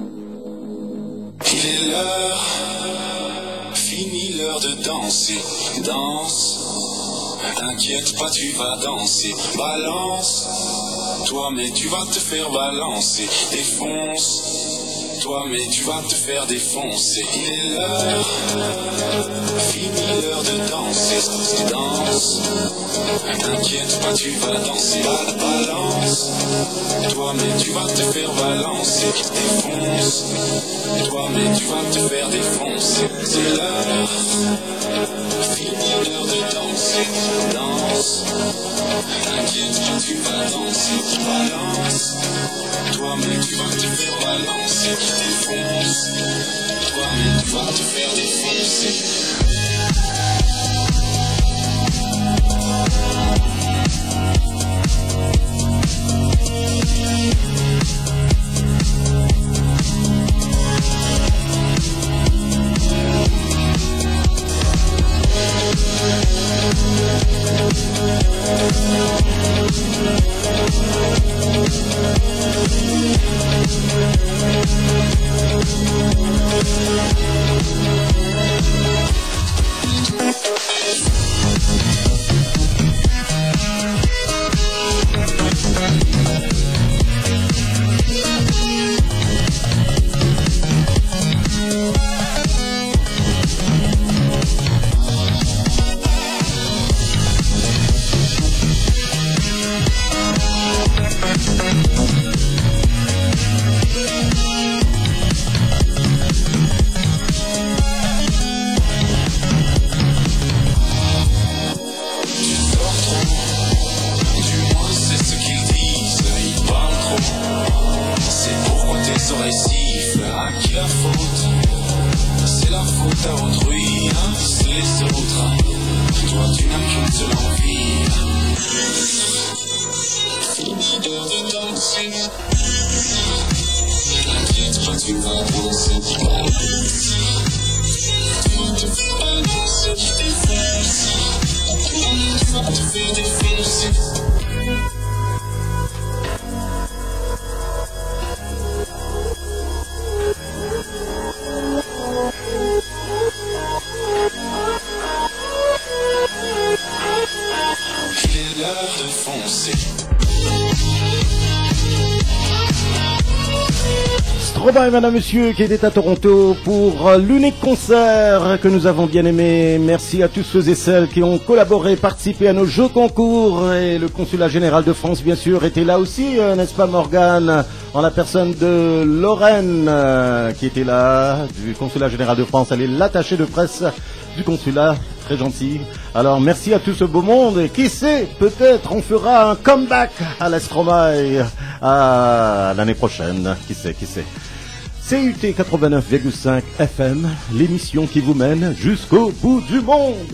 [SPEAKER 20] Il est l'heure, fini l'heure de danser. Danse. T'inquiète pas, tu vas danser. Balance, toi mais tu vas te faire balancer. Défonce, toi mais tu vas te faire défoncer. Il est l'heure, fini l'heure de danser. Danse, t'inquiète pas, tu vas danser. Balance, toi mais tu vas te faire balancer. Défonce, toi mais tu vas te faire défoncer. C'est l'heure, fini l'heure de danser. Danse, t'inquiète pas, tu vas danser. Balance, toi mais tu vas te faire balancer. Défonce, toi mais tu vas te faire défoncer.
[SPEAKER 3] Stromae, madame, monsieur, qui était à Toronto pour l'unique concert que nous avons bien aimé. Merci à tous ceux et celles qui ont collaboré, participé à nos jeux concours. Et le consulat général de France, bien sûr, était là aussi, n'est-ce pas, Morgane, en la personne de Lorraine, qui était là, du consulat général de France. Elle est l'attachée de presse du consulat, très gentil. Alors, merci à tout ce beau monde. Et qui sait, peut-être on fera un comeback à la Stromae à l'année prochaine. Qui sait. CUT 89,5 FM, l'émission qui vous mène jusqu'au bout du monde.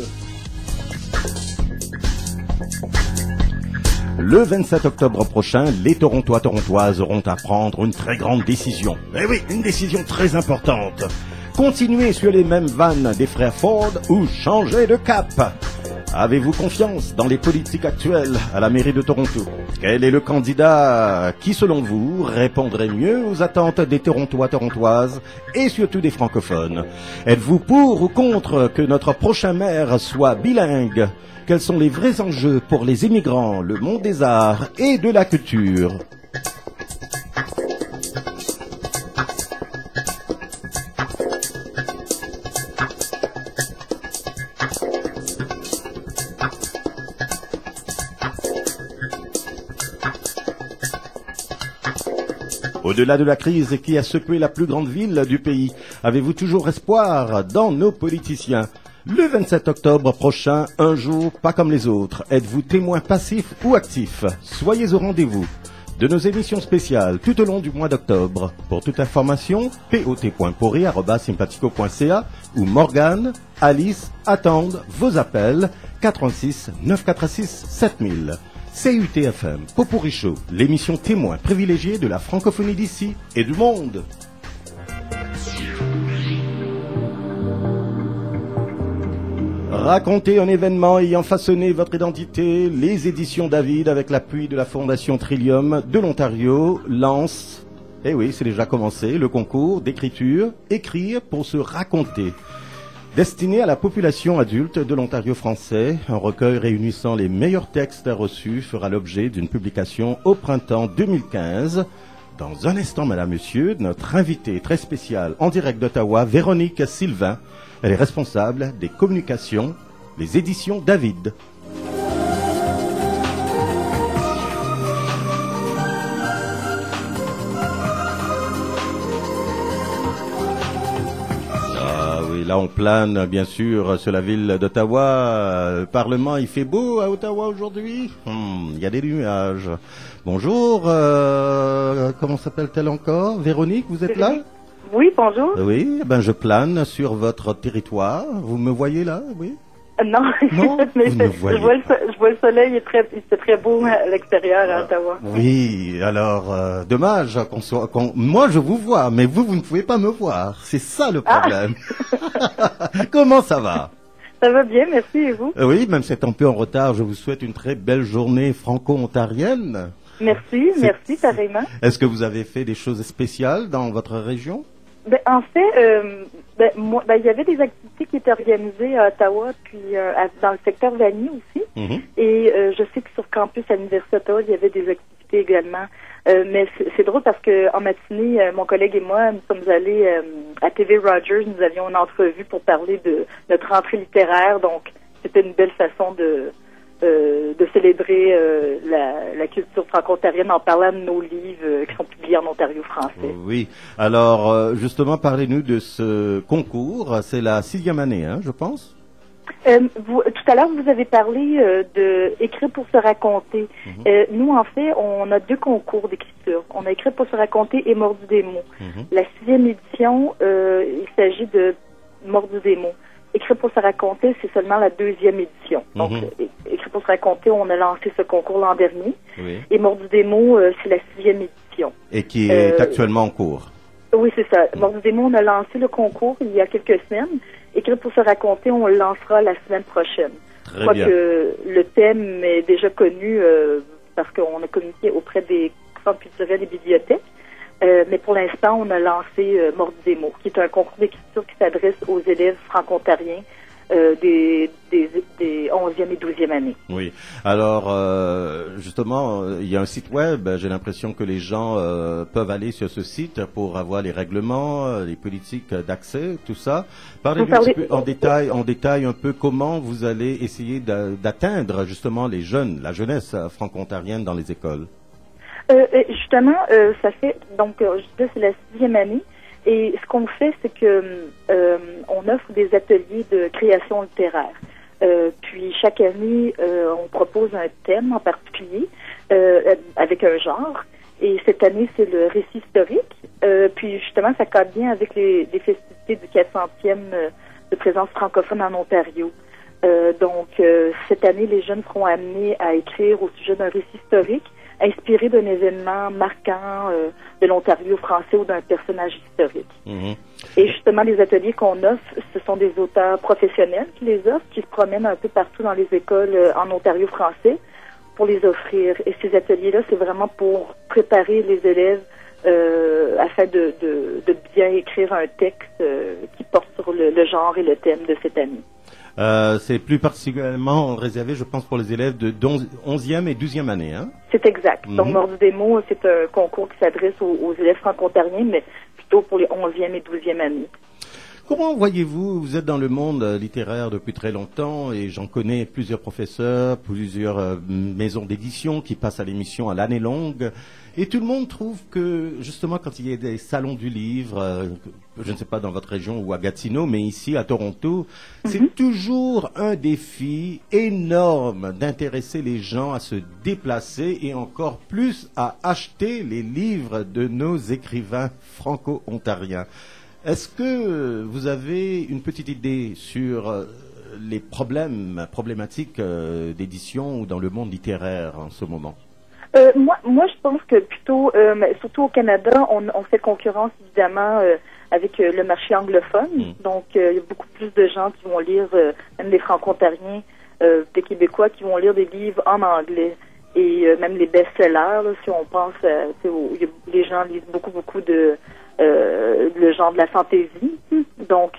[SPEAKER 3] Le 27 octobre prochain, les Torontoises auront à prendre une très grande décision. Eh oui, une décision très importante. Continuer sur les mêmes vannes des frères Ford ou changer de cap. Avez-vous confiance dans les politiques actuelles à la mairie de Toronto? Quel est le candidat qui, selon vous, répondrait mieux aux attentes des Torontois, Torontoises et surtout des francophones? Êtes-vous pour ou contre que notre prochain maire soit bilingue? Quels sont les vrais enjeux pour les immigrants, le monde des arts et de la culture? Au-delà de la crise qui a secoué la plus grande ville du pays, avez-vous toujours espoir dans nos politiciens? Le 27 octobre prochain, un jour pas comme les autres. Êtes-vous témoin passif ou actif? Soyez au rendez-vous de nos émissions spéciales tout au long du mois d'octobre. Pour toute information, pot.pori@sympathico.ca ou Morgane, Alice attendent vos appels 436 946 7000. CUTFM, Popurrí Show, l'émission témoin privilégiée de la francophonie d'ici et du monde. Racontez un événement ayant façonné votre identité. Les éditions David, avec l'appui de la Fondation Trillium de l'Ontario, lancent, eh oui, c'est déjà commencé, le concours d'écriture « Écrire pour se raconter ». Destiné à la population adulte de l'Ontario français, un recueil réunissant les meilleurs textes reçus fera l'objet d'une publication au printemps 2015. Dans un instant, madame, monsieur, notre invitée très spéciale en direct d'Ottawa, Véronique Sylvain. Elle est responsable des communications, les éditions David. Là, on plane, bien sûr, sur la ville d'Ottawa. Le Parlement, il fait beau à Ottawa aujourd'hui. Il y a des nuages. Bonjour, comment s'appelle-t-elle encore? Véronique, vous êtes là?
[SPEAKER 21] Oui, bonjour.
[SPEAKER 3] Oui, ben je plane sur votre territoire. Vous me voyez là? Oui.
[SPEAKER 21] Non, mais je vois le soleil, c'est très beau à l'extérieur à Ottawa.
[SPEAKER 3] Oui, alors, dommage moi je vous vois, mais vous ne pouvez pas me voir. C'est ça le problème. Comment ça va?
[SPEAKER 21] Ça va bien, merci, et vous?
[SPEAKER 3] Oui, même si c'est un peu en retard, je vous souhaite une très belle journée franco-ontarienne.
[SPEAKER 21] Merci, pareillement.
[SPEAKER 3] Est-ce que vous avez fait des choses spéciales dans votre région?
[SPEAKER 21] Ben, en fait, il y avait des activités qui étaient organisées à Ottawa, puis dans le secteur Vanier aussi. Mm-hmm. Et je sais que sur campus à l'Université d'Ottawa, il y avait des activités également. Mais c'est drôle parce que en matinée, mon collègue et moi, nous sommes allés à TV Rogers. Nous avions une entrevue pour parler de notre rentrée littéraire. Donc, c'était une belle façon de célébrer la culture franco-ontarienne en parlant de nos livres qui sont publiés en Ontario français.
[SPEAKER 3] Oui. Alors, justement, parlez-nous de ce concours. C'est la 6e année, je pense?
[SPEAKER 21] Tout à l'heure, vous avez parlé de Écrire pour se raconter. Mm-hmm. Nous, en fait, on a 2 concours d'écriture. On a Écrire pour se raconter et Mordu des mots. Mm-hmm. La 6e édition, il s'agit de Mordu des mots. Écrire pour se raconter, c'est seulement la 2e édition. Donc, Écrire pour se raconter, on a lancé ce concours l'an dernier. Oui. Et Mordu des mots, c'est la 6e édition.
[SPEAKER 3] Et qui est actuellement en cours.
[SPEAKER 21] Oui, c'est ça. Mordu des mots, on a lancé le concours il y a quelques semaines. Écrire pour se raconter, on le lancera la semaine prochaine. Je crois que le thème est déjà connu parce qu'on a communiqué auprès des centres culturels et bibliothèques. Mais pour l'instant, on a lancé Mordu des mots, qui est un concours d'écriture qui s'adresse aux élèves franco-ontariens des 11e et 12e années.
[SPEAKER 3] Oui. Alors, justement, il y a un site web. J'ai l'impression que les gens peuvent aller sur ce site pour avoir les règlements, les politiques d'accès, tout ça. Parlez-nous un petit peu en détail un peu comment vous allez essayer d'atteindre justement les jeunes, la jeunesse franco-ontarienne dans les écoles.
[SPEAKER 21] Justement, ça fait, donc, je disais, c'est la 6e année. Et ce qu'on fait, c'est que on offre des ateliers de création littéraire. Puis chaque année, on propose un thème en particulier avec un genre. Et cette année, c'est le récit historique. Puis justement, ça cadre bien avec les festivités du 400e de présence francophone en Ontario. Donc, cette année, les jeunes seront amenés à écrire au sujet d'un récit historique inspiré d'un événement marquant de l'Ontario français ou d'un personnage historique. Et justement, les ateliers qu'on offre, ce sont des auteurs professionnels qui les offrent, qui se promènent un peu partout dans les écoles en Ontario français pour les offrir. Et ces ateliers-là, c'est vraiment pour préparer les élèves afin de bien écrire un texte qui porte sur le genre et le thème de cette année.
[SPEAKER 3] C'est plus particulièrement réservé, je pense, pour les élèves de 11e et 12e année. Hein?
[SPEAKER 21] C'est exact. Donc, Mordu des mots, c'est un concours qui s'adresse aux élèves franco-ontariens, mais plutôt pour les 11e et 12e années.
[SPEAKER 3] Comment voyez-vous, vous êtes dans le monde littéraire depuis très longtemps et j'en connais plusieurs professeurs, plusieurs maisons d'édition qui passent à l'émission à l'année longue et tout le monde trouve que justement quand il y a des salons du livre, je ne sais pas dans votre région ou à Gatineau, mais ici à Toronto, c'est toujours un défi énorme d'intéresser les gens à se déplacer et encore plus à acheter les livres de nos écrivains franco-ontariens. Est-ce que vous avez une petite idée sur les problématiques d'édition ou dans le monde littéraire en ce moment?
[SPEAKER 21] Moi, je pense que plutôt, surtout au Canada, on fait concurrence évidemment avec le marché anglophone. Donc, il y a beaucoup plus de gens qui vont lire, même des franco-ontariens, des Québécois qui vont lire des livres en anglais. Et même les best-sellers, là, si on pense, les gens lisent beaucoup de le genre de la fantaisie. Donc,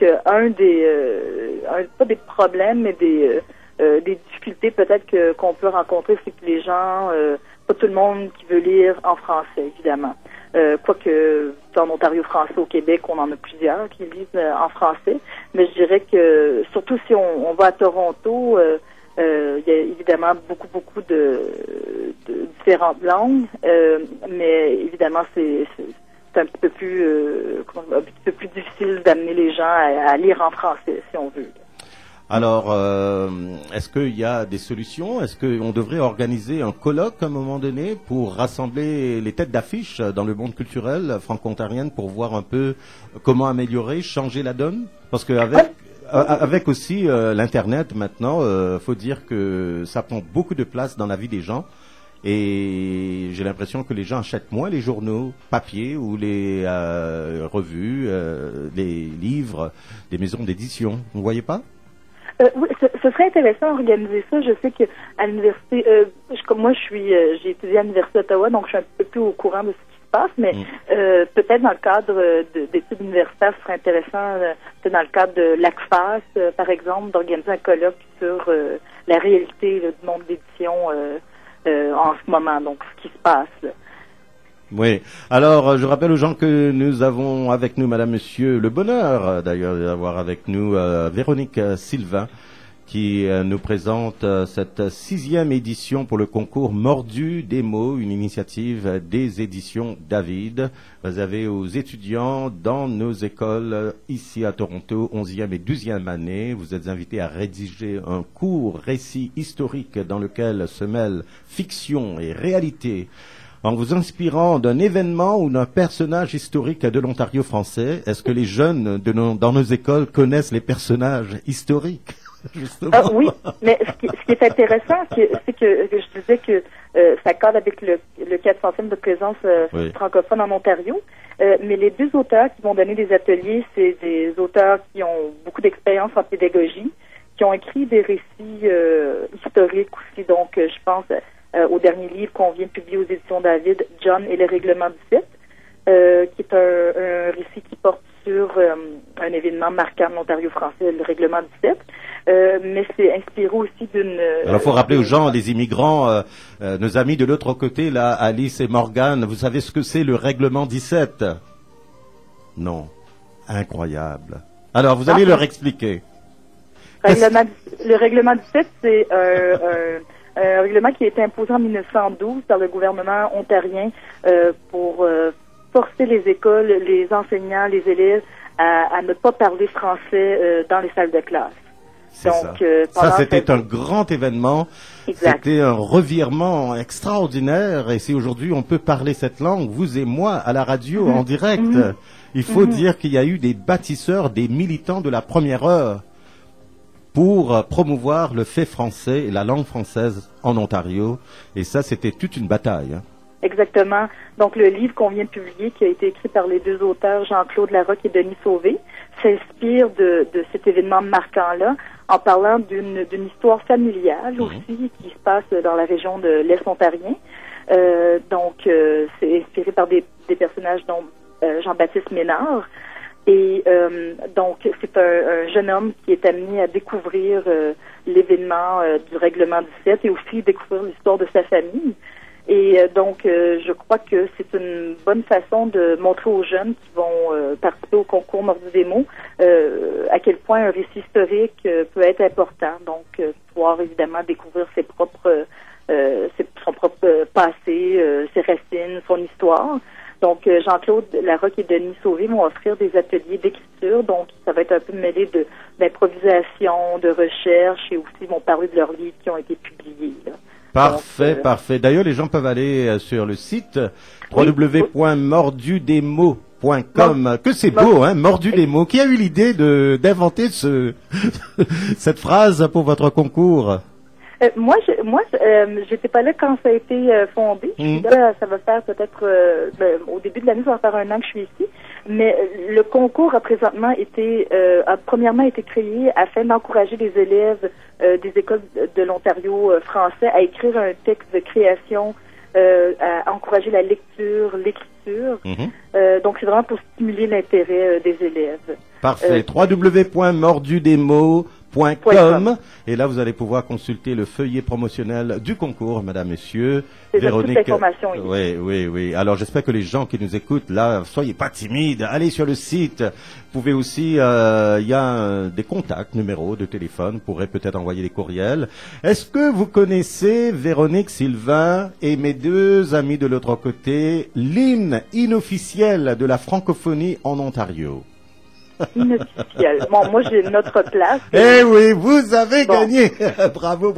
[SPEAKER 21] pas des problèmes, mais des difficultés peut-être qu'on peut rencontrer, c'est que les gens, pas tout le monde qui veut lire en français, évidemment. Quoique, en Ontario français, au Québec, on en a plusieurs qui lisent en français. Mais je dirais que, surtout si on va à Toronto, il y a évidemment beaucoup de différentes langues, mais évidemment, c'est un petit peu plus difficile d'amener les gens à lire en français, si on veut.
[SPEAKER 3] Alors, est-ce qu'il y a des solutions? Est-ce qu'on devrait organiser un colloque à un moment donné pour rassembler les têtes d'affiche dans le monde culturel franco-ontarien pour voir un peu comment améliorer, changer la donne? Parce qu'avec aussi l'Internet maintenant, faut dire que ça prend beaucoup de place dans la vie des gens. Et j'ai l'impression que les gens achètent moins les journaux papier ou les revues, les livres, des maisons d'édition. Vous ne voyez pas?
[SPEAKER 21] Oui, ce serait intéressant d'organiser ça. Je sais qu'à l'université, comme moi, j'ai étudié à l'Université d'Ottawa, donc je suis un peu plus au courant de ce qui se passe, mais peut-être dans le cadre d'études universitaires, ce serait intéressant, peut-être dans le cadre de l'ACFAS, par exemple, d'organiser un colloque sur la réalité du monde d'édition en ce moment, donc ce qui se passe.
[SPEAKER 3] Oui. Alors, je rappelle aux gens que nous avons avec nous, madame, monsieur, le bonheur d'ailleurs d'avoir avec nous Véronique Sylvain qui nous présente cette 6e édition pour le concours Mordu des mots, une initiative des éditions David, réservée aux étudiants dans nos écoles ici à Toronto, 11e et 12e année. Vous êtes invités à rédiger un court récit historique dans lequel se mêlent fiction et réalité, en vous inspirant d'un événement ou d'un personnage historique de l'Ontario français. Est-ce que les jeunes dans nos écoles connaissent les personnages historiques?
[SPEAKER 21] Oui, mais ce qui est intéressant, c'est que je disais que ça cadre avec le 400e de présence francophone en Ontario, mais les deux auteurs qui vont donner des ateliers, c'est des auteurs qui ont beaucoup d'expérience en pédagogie, qui ont écrit des récits historiques aussi. Donc, je pense au dernier livre qu'on vient de publier aux éditions David, John et le règlement 17, qui est un récit qui porte sur un événement marquant de l'Ontario français, le règlement 17. Mais c'est inspiré aussi d'une...
[SPEAKER 3] Alors, il faut rappeler aux gens, les immigrants, nos amis de l'autre côté, là, Alice et Morgane, vous savez ce que c'est le règlement 17? Non. Incroyable. Alors, vous allez leur expliquer.
[SPEAKER 21] Le règlement 17, c'est un règlement qui a été imposé en 1912 par le gouvernement ontarien pour forcer les écoles, les enseignants, les élèves à ne pas parler français dans les salles de classe.
[SPEAKER 3] Donc, ça, c'était un grand événement. Exact. C'était un revirement extraordinaire. Et si aujourd'hui on peut parler cette langue, vous et moi, à la radio, en direct, il faut dire qu'il y a eu des bâtisseurs, des militants de la première heure pour promouvoir le fait français et la langue française en Ontario. Et ça, c'était toute une bataille.
[SPEAKER 21] Exactement. Donc, le livre qu'on vient de publier, qui a été écrit par les deux auteurs, Jean-Claude Larocque et Denis Sauvé, s'inspire de cet événement marquant-là, en parlant d'une histoire familiale aussi, qui se passe dans la région de l'Est ontarien. C'est inspiré par des personnages dont Jean-Baptiste Ménard. Et donc, c'est un jeune homme qui est amené à découvrir l'événement du règlement 17 et aussi découvrir l'histoire de sa famille. Et je crois que c'est une bonne façon de montrer aux jeunes qui vont participer au concours Mordu des mots à quel point un récit historique peut être important. Donc, pouvoir évidemment découvrir son propre passé, ses racines, son histoire. Donc, Jean-Claude Larocque et Denis Sauvé vont offrir des ateliers d'écriture. Donc, ça va être un peu mêlé d'improvisation, de recherche, et aussi ils vont parler de leurs livres qui ont été publiés. Là.
[SPEAKER 3] Parfait, parfait. D'ailleurs, les gens peuvent aller sur le site www.mordudesmots.com. Que c'est beau, hein, Mordu des mots. Qui a eu l'idée d'inventer cette phrase pour votre concours?
[SPEAKER 21] Moi, j'étais pas là quand ça a été fondé. Je suis là, ça va faire peut-être au début de l'année, ça va faire 1 an que je suis ici. Mais le concours a présentement premièrement été créé afin d'encourager les élèves des écoles de l'Ontario français à écrire un texte de création, à encourager la lecture, l'écriture. Donc, c'est vraiment pour stimuler l'intérêt des élèves.
[SPEAKER 3] Parfait. www.mordudesmots.com. Et là, vous allez pouvoir consulter le feuillet promotionnel du concours, mesdames, messieurs.
[SPEAKER 21] Véronique. Toute l'information ici.
[SPEAKER 3] Oui. Alors, j'espère que les gens qui nous écoutent, là, soyez pas timides. Allez sur le site. Vous pouvez aussi, il y a des contacts, numéros de téléphone. Vous pourrez peut-être envoyer des courriels. Est-ce que vous connaissez, Véronique, Sylvain et mes deux amis de l'autre côté, l'hymne inofficiel de la francophonie en Ontario?
[SPEAKER 21] Inofficiel. Bon, moi, j'ai notre place.
[SPEAKER 3] Eh oui, vous avez gagné. Bravo.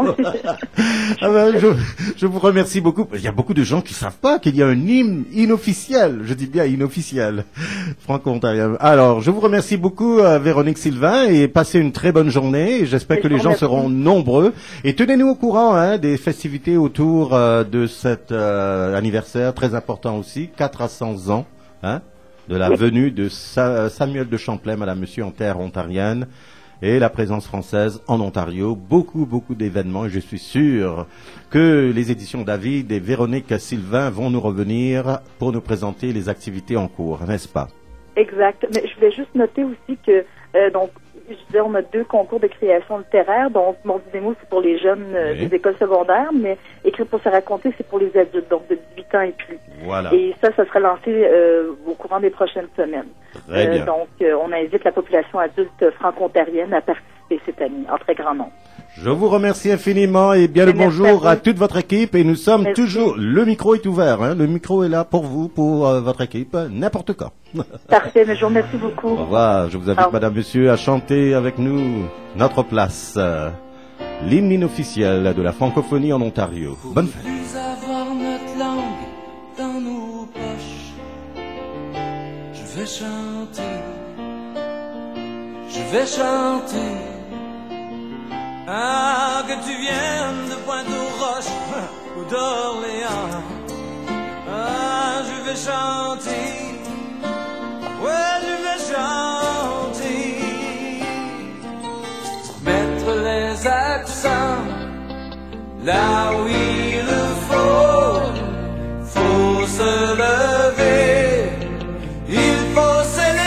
[SPEAKER 3] Je vous remercie beaucoup. Il y a beaucoup de gens qui savent pas qu'il y a un hymne inofficiel. Je dis bien inofficiel. Franco-ontarien. Alors, je vous remercie beaucoup, Véronique Sylvain, et passez une très bonne journée. J'espère que les gens seront nombreux. Et tenez-nous au courant, des festivités autour de cet anniversaire très important aussi, 400 ans, de la venue de Samuel de Champlain, madame, monsieur, en terre ontarienne, et la présence française en Ontario. Beaucoup d'événements, et je suis sûr que les éditions David et Véronique Sylvain vont nous revenir pour nous présenter les activités en cours, n'est-ce pas?
[SPEAKER 21] Exact. Mais je voulais juste noter aussi que, je disais, on a 2 concours de création littéraire. Donc, Mordu des mots, c'est pour les jeunes des écoles secondaires, mais Écrire pour se raconter, c'est pour les adultes, donc de 18 ans et plus.
[SPEAKER 3] Voilà.
[SPEAKER 21] Et ça sera lancé au courant des prochaines semaines.
[SPEAKER 3] Très bien.
[SPEAKER 21] Donc, on invite la population adulte franco-ontarienne à participer cette année, en très grand nombre.
[SPEAKER 3] Je vous remercie infiniment et bien le bonjour à toute votre équipe. Et nous sommes toujours... Le micro est ouvert, le micro est là pour vous, pour votre équipe, n'importe quand.
[SPEAKER 21] Parfait, mais je vous remercie beaucoup.
[SPEAKER 3] Au revoir. Je vous invite, madame, monsieur, à chanter avec nous notre place. L'hymne inofficiel de la francophonie en Ontario. Bonne fête.
[SPEAKER 15] Plus avoir notre langue dans nos poches. Je vais chanter. Ah, que tu viennes de Pointe-aux-Roches ou d'Orléans. Ah, je vais chanter. Ouais, je vais chanter. Mettre les accents là où il faut se lever, il faut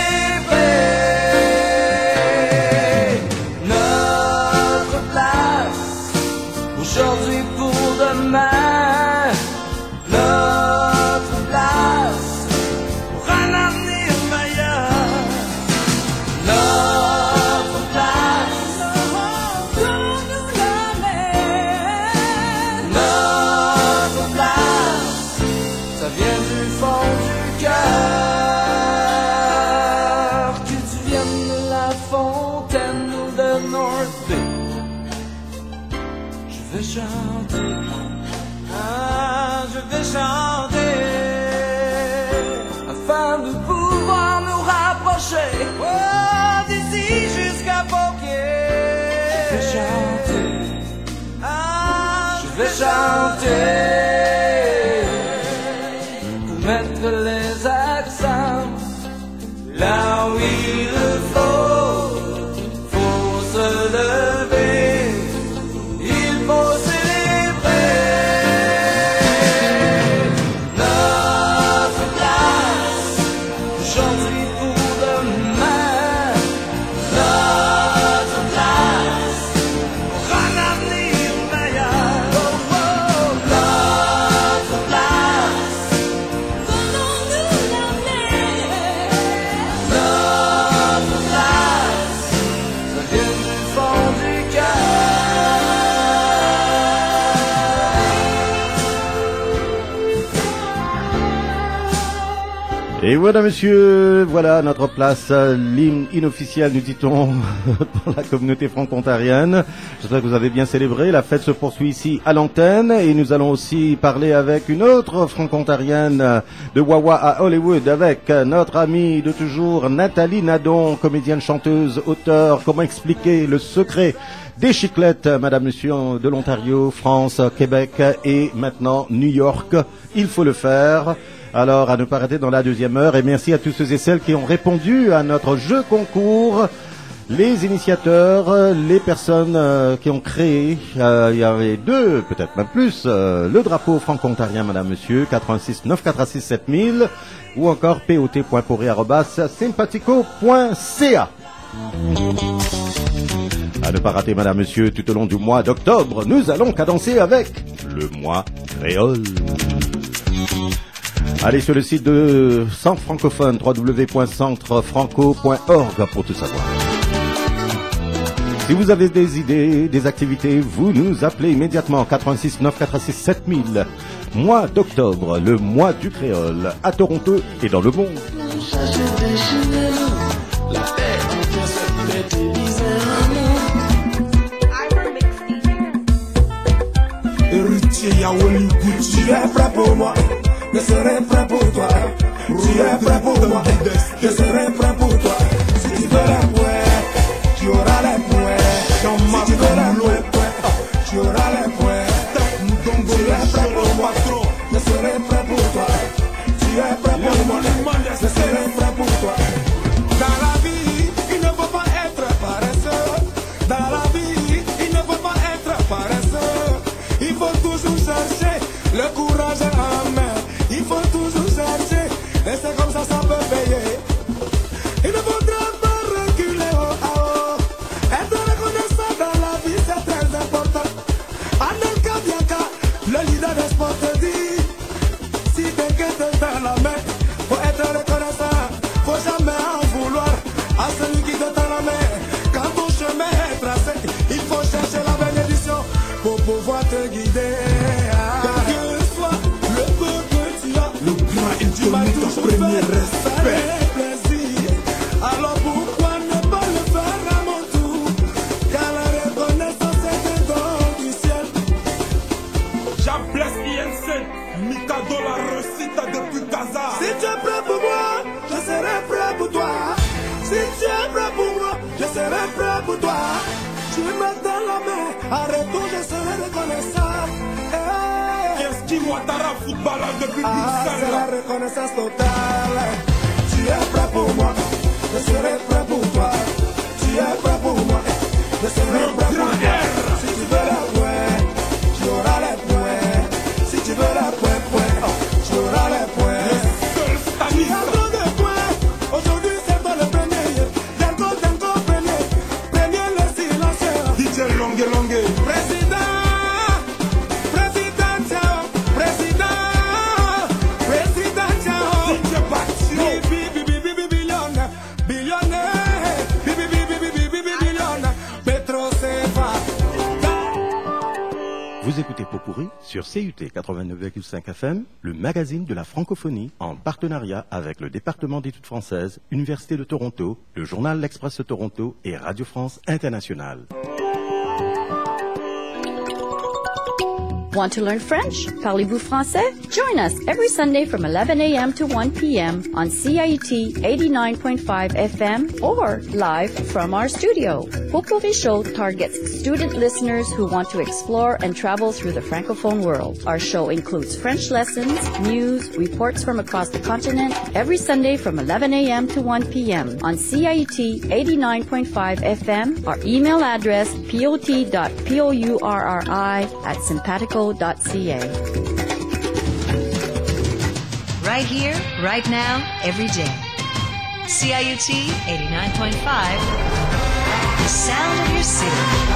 [SPEAKER 15] célébrer notre place aujourd'hui pour demain, notre place pour un avenir meilleur, notre place. Chanter, je vais chanter afin de pouvoir nous rapprocher d'ici jusqu'à Beauquier. Je vais chanter, je vais chanter.
[SPEAKER 5] quand il le faut se lever, il faut célébrer notre place, aujourd'hui pour demain, notre place, pour un avenir meilleur, notre place, donnons-nous l'amener, notre place, ça vient du fond du cœur.
[SPEAKER 3] Et voilà, monsieur, voilà notre place, l'hymne inofficiel, nous dit-on, pour la communauté franco-ontarienne. J'espère que vous avez bien célébré. La fête se poursuit ici à l'antenne et nous allons aussi parler avec une autre franco-ontarienne de Wawa à Hollywood, avec notre amie de toujours, Nathalie Nadon, comédienne, chanteuse, auteure. Comment expliquer le secret des chiclettes, madame, monsieur, de l'Ontario, France, Québec et maintenant New York. Il faut le faire. Alors, à ne pas rater dans la deuxième heure. Et merci à tous ceux et celles qui ont répondu à notre jeu concours. Les initiateurs, les personnes qui ont créé, il y avait deux, peut-être même plus, le drapeau franco-ontarien, madame, monsieur, 86 946 7000, ou encore pot.pourri@sympatico.ca. À ne pas rater, madame, monsieur, tout au long du mois d'octobre, nous allons cadencer avec le mois créole. Allez sur le site de Centre francophone, www.centrefranco.org pour tout savoir. Si vous avez des idées, des activités, vous nous appelez immédiatement 86 946 7000. Mois d'octobre, le mois du créole, à Toronto et dans le monde.
[SPEAKER 5] Héritier, y'a Hollywood, tu es prêt pour moi. Je serai prêt pour toi. Tu es prêt pour moi. Je serai prêt pour toi. Si tu veux les points, tu auras les points. Si tu veux les points, tu auras les points. Tu es prêt pour moi. Je serai prêt pour toi. Tu es prêt pour moi. Je serai prêt pour toi. Dans la vie, il ne faut pas être paresseux. Dans la vie, il ne faut pas être paresseux. Il faut toujours chercher le courage en main. Il faut toujours chercher, et c'est comme ça peut payer. Il ne faudra pas reculer haut à haut. Être reconnaissant dans la vie, c'est très important. Anelka Bianca, le leader des sports te dit, si t'inquiètes dans la main, faut être reconnaissant. Faut jamais en vouloir à celui qui te tend la main. Quand ton chemin est tracé, il faut chercher la bénédiction pour pouvoir te guider. Tu m'as toujours premier respect. Alors pourquoi ne pas le faire à mon tour? Car la reconnaissance est un don du ciel. J'appelle INC, Mikado la recita depuis Gaza. Si tu es prêt pour moi, je serai prêt pour toi. Si tu es prêt pour moi, je serai prêt pour toi. Tu me donnes la main, arrête tout, je serai reconnaissant. Qu'est-ce qui Ouattara footballeur depuis Bruxelles? C'est la reconnaissance totale. Tu es prêt pour moi, je serai prêt pour toi. Tu es prêt pour moi, je serai prêt pour toi. Si tu veux la pointe, tu auras les points. Si tu veux la pointe, tu auras les points. Tu as trop de points, aujourd'hui c'est toi le premier. Denko, premier, premier le silencieux. DJ Longue, président.
[SPEAKER 3] Vous écoutez Pot-pourri sur CUT 89,5 FM, le magazine de la francophonie, en partenariat avec le département d'études françaises, Université de Toronto, le journal L'Express de Toronto et Radio France Internationale.
[SPEAKER 2] Want to learn French? Parlez-vous français? Join us every Sunday from 11 a.m. to 1 p.m. on CIUT 89.5 FM or live from our studio. Potpourri Show targets student listeners who want to explore and travel through the Francophone world. Our show includes French lessons, news, reports from across the continent every Sunday from 11 a.m. to 1 p.m. on CIUT 89.5 FM. Our email address pot.pourri@simpatico.ca.
[SPEAKER 1] Right here, right now, every day. CIUT 89.5, the sound of your city.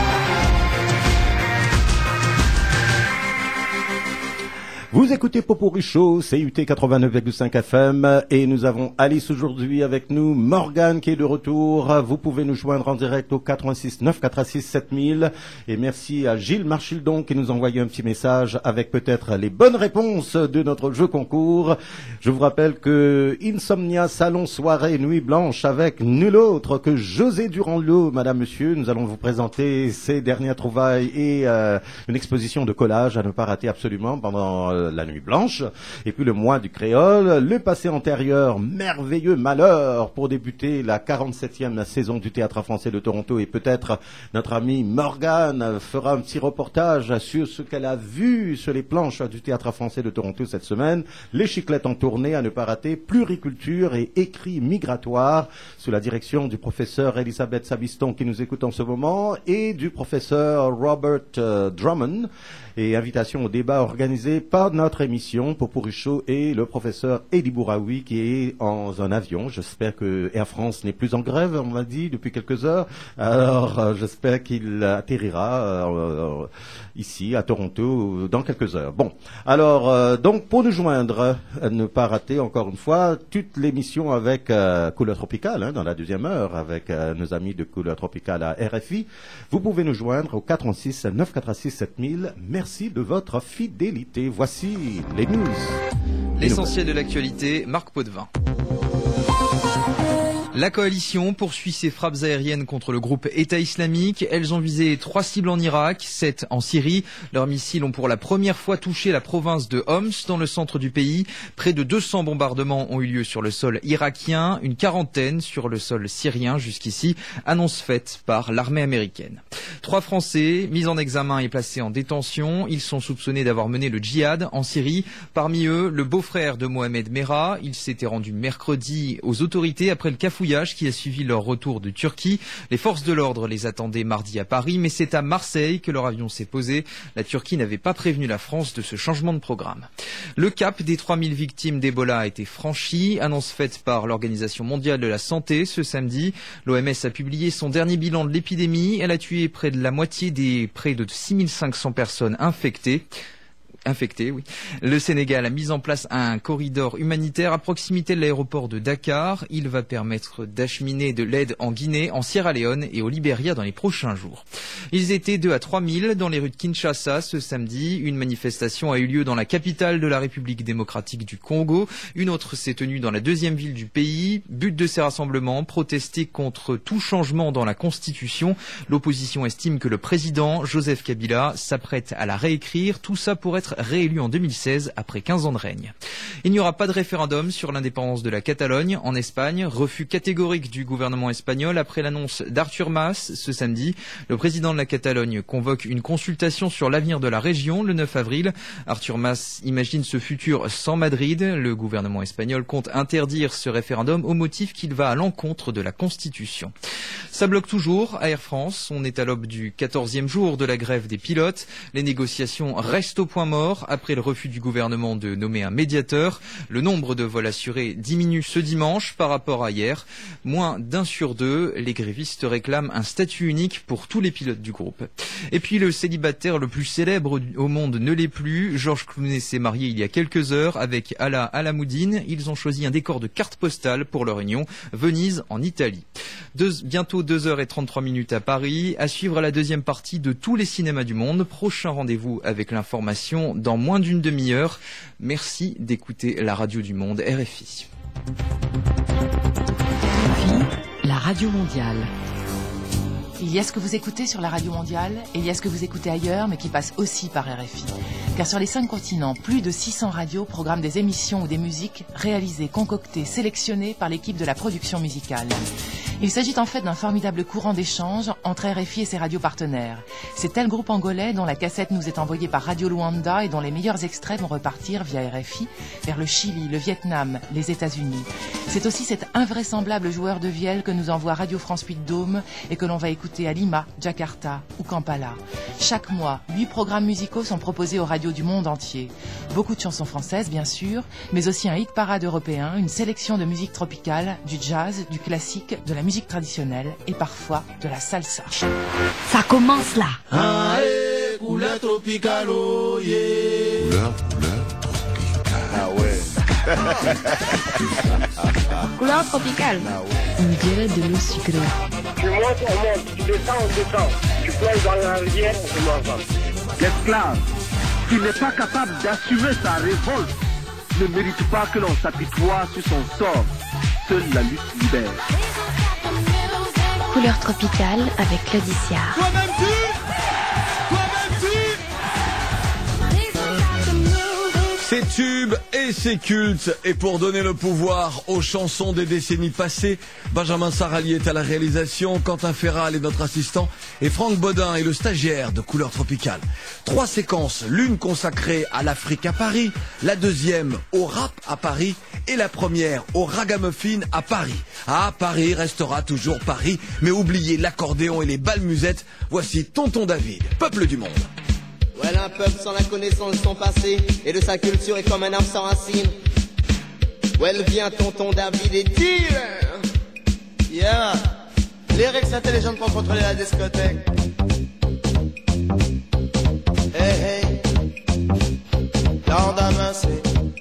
[SPEAKER 3] Vous écoutez Potpourri Show, CIUT 89.5 FM, et nous avons Alice aujourd'hui avec nous, Morgane qui est de retour. Vous pouvez nous joindre en direct au 86 946 7000, et merci à Gilles Marchildon qui nous a envoyé un petit message avec peut-être les bonnes réponses de notre jeu concours. Je vous rappelle que Insomnia, salon, soirée, nuit blanche avec nul autre que José Durand-Lot, madame, monsieur. Nous allons vous présenter ses dernières trouvailles et une exposition de collage à ne pas rater absolument pendant la nuit blanche, et puis le mois du créole, le passé antérieur, merveilleux malheur, pour débuter la 47e saison du Théâtre français de Toronto, et peut-être notre amie Morgane fera un petit reportage sur ce qu'elle a vu sur les planches du Théâtre français de Toronto cette semaine, les chiclettes en tournée à ne pas rater, pluriculture et écrit migratoire, sous la direction du professeur Elisabeth Sabiston qui nous écoute en ce moment, et du professeur Robert Drummond, et invitation au débat organisé par notre émission Potpourri Show et le professeur Eddie Bouraoui qui est en un avion. J'espère que Air France n'est plus en grève, on m'a dit, depuis quelques heures. Alors, j'espère qu'il atterrira ici, à Toronto, dans quelques heures. Bon, alors, donc, pour nous joindre, ne pas rater, encore une fois, toute l'émission avec Couleur Tropicale, dans la deuxième heure, avec nos amis de Couleur Tropicale à RFI, vous pouvez nous joindre au 436 946 7000. Merci de votre fidélité. Voici les news.
[SPEAKER 22] L'essentiel de l'actualité, Marc Potvin. La coalition poursuit ses frappes aériennes contre le groupe État islamique. Elles ont visé 3 cibles en Irak, 7 en Syrie. Leurs missiles ont pour la première fois touché la province de Homs, dans le centre du pays. Près de 200 bombardements ont eu lieu sur le sol irakien, une quarantaine sur le sol syrien jusqu'ici, annonce faite par l'armée américaine. 3 Français mis en examen et placés en détention. Ils sont soupçonnés d'avoir mené le djihad en Syrie. Parmi eux, le beau-frère de Mohamed Merah. Il s'était rendu mercredi aux autorités après le cafouillage qui a suivi leur retour de Turquie. Les forces de l'ordre les attendaient mardi à Paris, mais c'est à Marseille que leur avion s'est posé. La Turquie n'avait pas prévenu la France de ce changement de programme. Le cap des 3000 victimes d'Ebola a été franchi, annonce faite par l'Organisation mondiale de la santé ce samedi. L'OMS a publié son dernier bilan de l'épidémie. Elle a tué près de la moitié des près de 6500 personnes infectées. Oui. Le Sénégal a mis en place un corridor humanitaire à proximité de l'aéroport de Dakar. Il va permettre d'acheminer de l'aide en Guinée, en Sierra Leone et au Libéria dans les prochains jours. Ils étaient 2 à 3 000 dans les rues de Kinshasa ce samedi. Une manifestation a eu lieu dans la capitale de la République démocratique du Congo. Une autre s'est tenue dans la deuxième ville du pays. But de ces rassemblements, protester contre tout changement dans la Constitution. L'opposition estime que le président Joseph Kabila s'apprête à la réécrire. Tout ça pour être réélu en 2016 après 15 ans de règne. Il n'y aura pas de référendum sur l'indépendance de la Catalogne en Espagne. Refus catégorique du gouvernement espagnol après l'annonce d'Artur Mas ce samedi. Le président de la Catalogne convoque une consultation sur l'avenir de la région le 9 avril. Artur Mas imagine ce futur sans Madrid. Le gouvernement espagnol compte interdire ce référendum au motif qu'il va à l'encontre de la Constitution. Ça bloque toujours à Air France. On est à l'aube du 14e jour de la grève des pilotes. Les négociations restent au point mort après le refus du gouvernement de nommer un médiateur. Le nombre de vols assurés diminue ce dimanche par rapport à hier. Moins d'1 sur 2. Les grévistes réclament un statut unique pour tous les pilotes du groupe. Et puis le célibataire le plus célèbre au monde ne l'est plus. Georges Clooney s'est marié il y a quelques heures avec Ala Alamoudine. Ils ont choisi un décor de carte postale pour leur union, Venise en Italie. Bientôt 2h33 à Paris. À suivre la deuxième partie de tous les cinémas du monde. Prochain rendez-vous avec l'information dans moins d'une demi-heure. Merci d'écouter la radio du monde, RFI.
[SPEAKER 23] RFI, la radio mondiale.
[SPEAKER 4] Il y a ce que vous écoutez sur la radio mondiale et il y a ce que vous écoutez ailleurs mais qui passe aussi par RFI. Car sur les 5 continents, plus de 600 radios programment des émissions ou des musiques réalisées, concoctées, sélectionnées par l'équipe de la production musicale. Il s'agit en fait d'un formidable courant d'échange entre RFI et ses radios partenaires. C'est tel groupe angolais dont la cassette nous est envoyée par Radio Luanda et dont les meilleurs extraits vont repartir via RFI vers le Chili, le Vietnam, les États-Unis. C'est aussi cet invraisemblable joueur de vielle que nous envoie Radio France Puy-de-Dôme et que l'on va écouter à Lima, Jakarta ou Kampala. Chaque mois, 8 programmes musicaux sont proposés aux radios du monde entier. Beaucoup de chansons françaises, bien sûr, mais aussi un hit parade européen, une sélection de musique tropicale, du jazz, du classique, de la musique traditionnelle et parfois de la salsa.
[SPEAKER 16] Ça commence là.
[SPEAKER 5] Ae, couleur tropicale, oh yeah.
[SPEAKER 12] Couleur
[SPEAKER 5] Ah ouais.
[SPEAKER 16] Couleur tropicale. On dirait de l'eau sucrée.
[SPEAKER 6] Tu montes, on monte. Tu descends, on descend. Tu plonges dans la rivière, on se mange.
[SPEAKER 23] L'esclave qui n'est pas capable d'assumer sa révolte ne mérite pas que l'on s'apitoie sur son sort. Seule la lutte libère.
[SPEAKER 16] Couleur tropicale avec Claudicia.
[SPEAKER 24] Ces tubes et ces cultes, et pour donner le pouvoir aux chansons des décennies passées, Benjamin Sarali est à la réalisation, Quentin Ferral est notre assistant, et Franck Bodin est le stagiaire de Couleur Tropicale. 3 séquences, l'une consacrée à l'Afrique à Paris, la deuxième au rap à Paris, et la première au ragamuffin à Paris. Ah, Paris restera toujours Paris, mais oubliez l'accordéon et les balmusettes, voici Tonton David, peuple du monde.
[SPEAKER 25] Ouais, un peuple sans la connaissance de son passé et de sa culture est comme un arbre sans racines. Ouais, vient tonton David et tire. Yeah. Les règles intelligentes pour contrôler la discothèque. Hey, hey. Lendemain, c'est...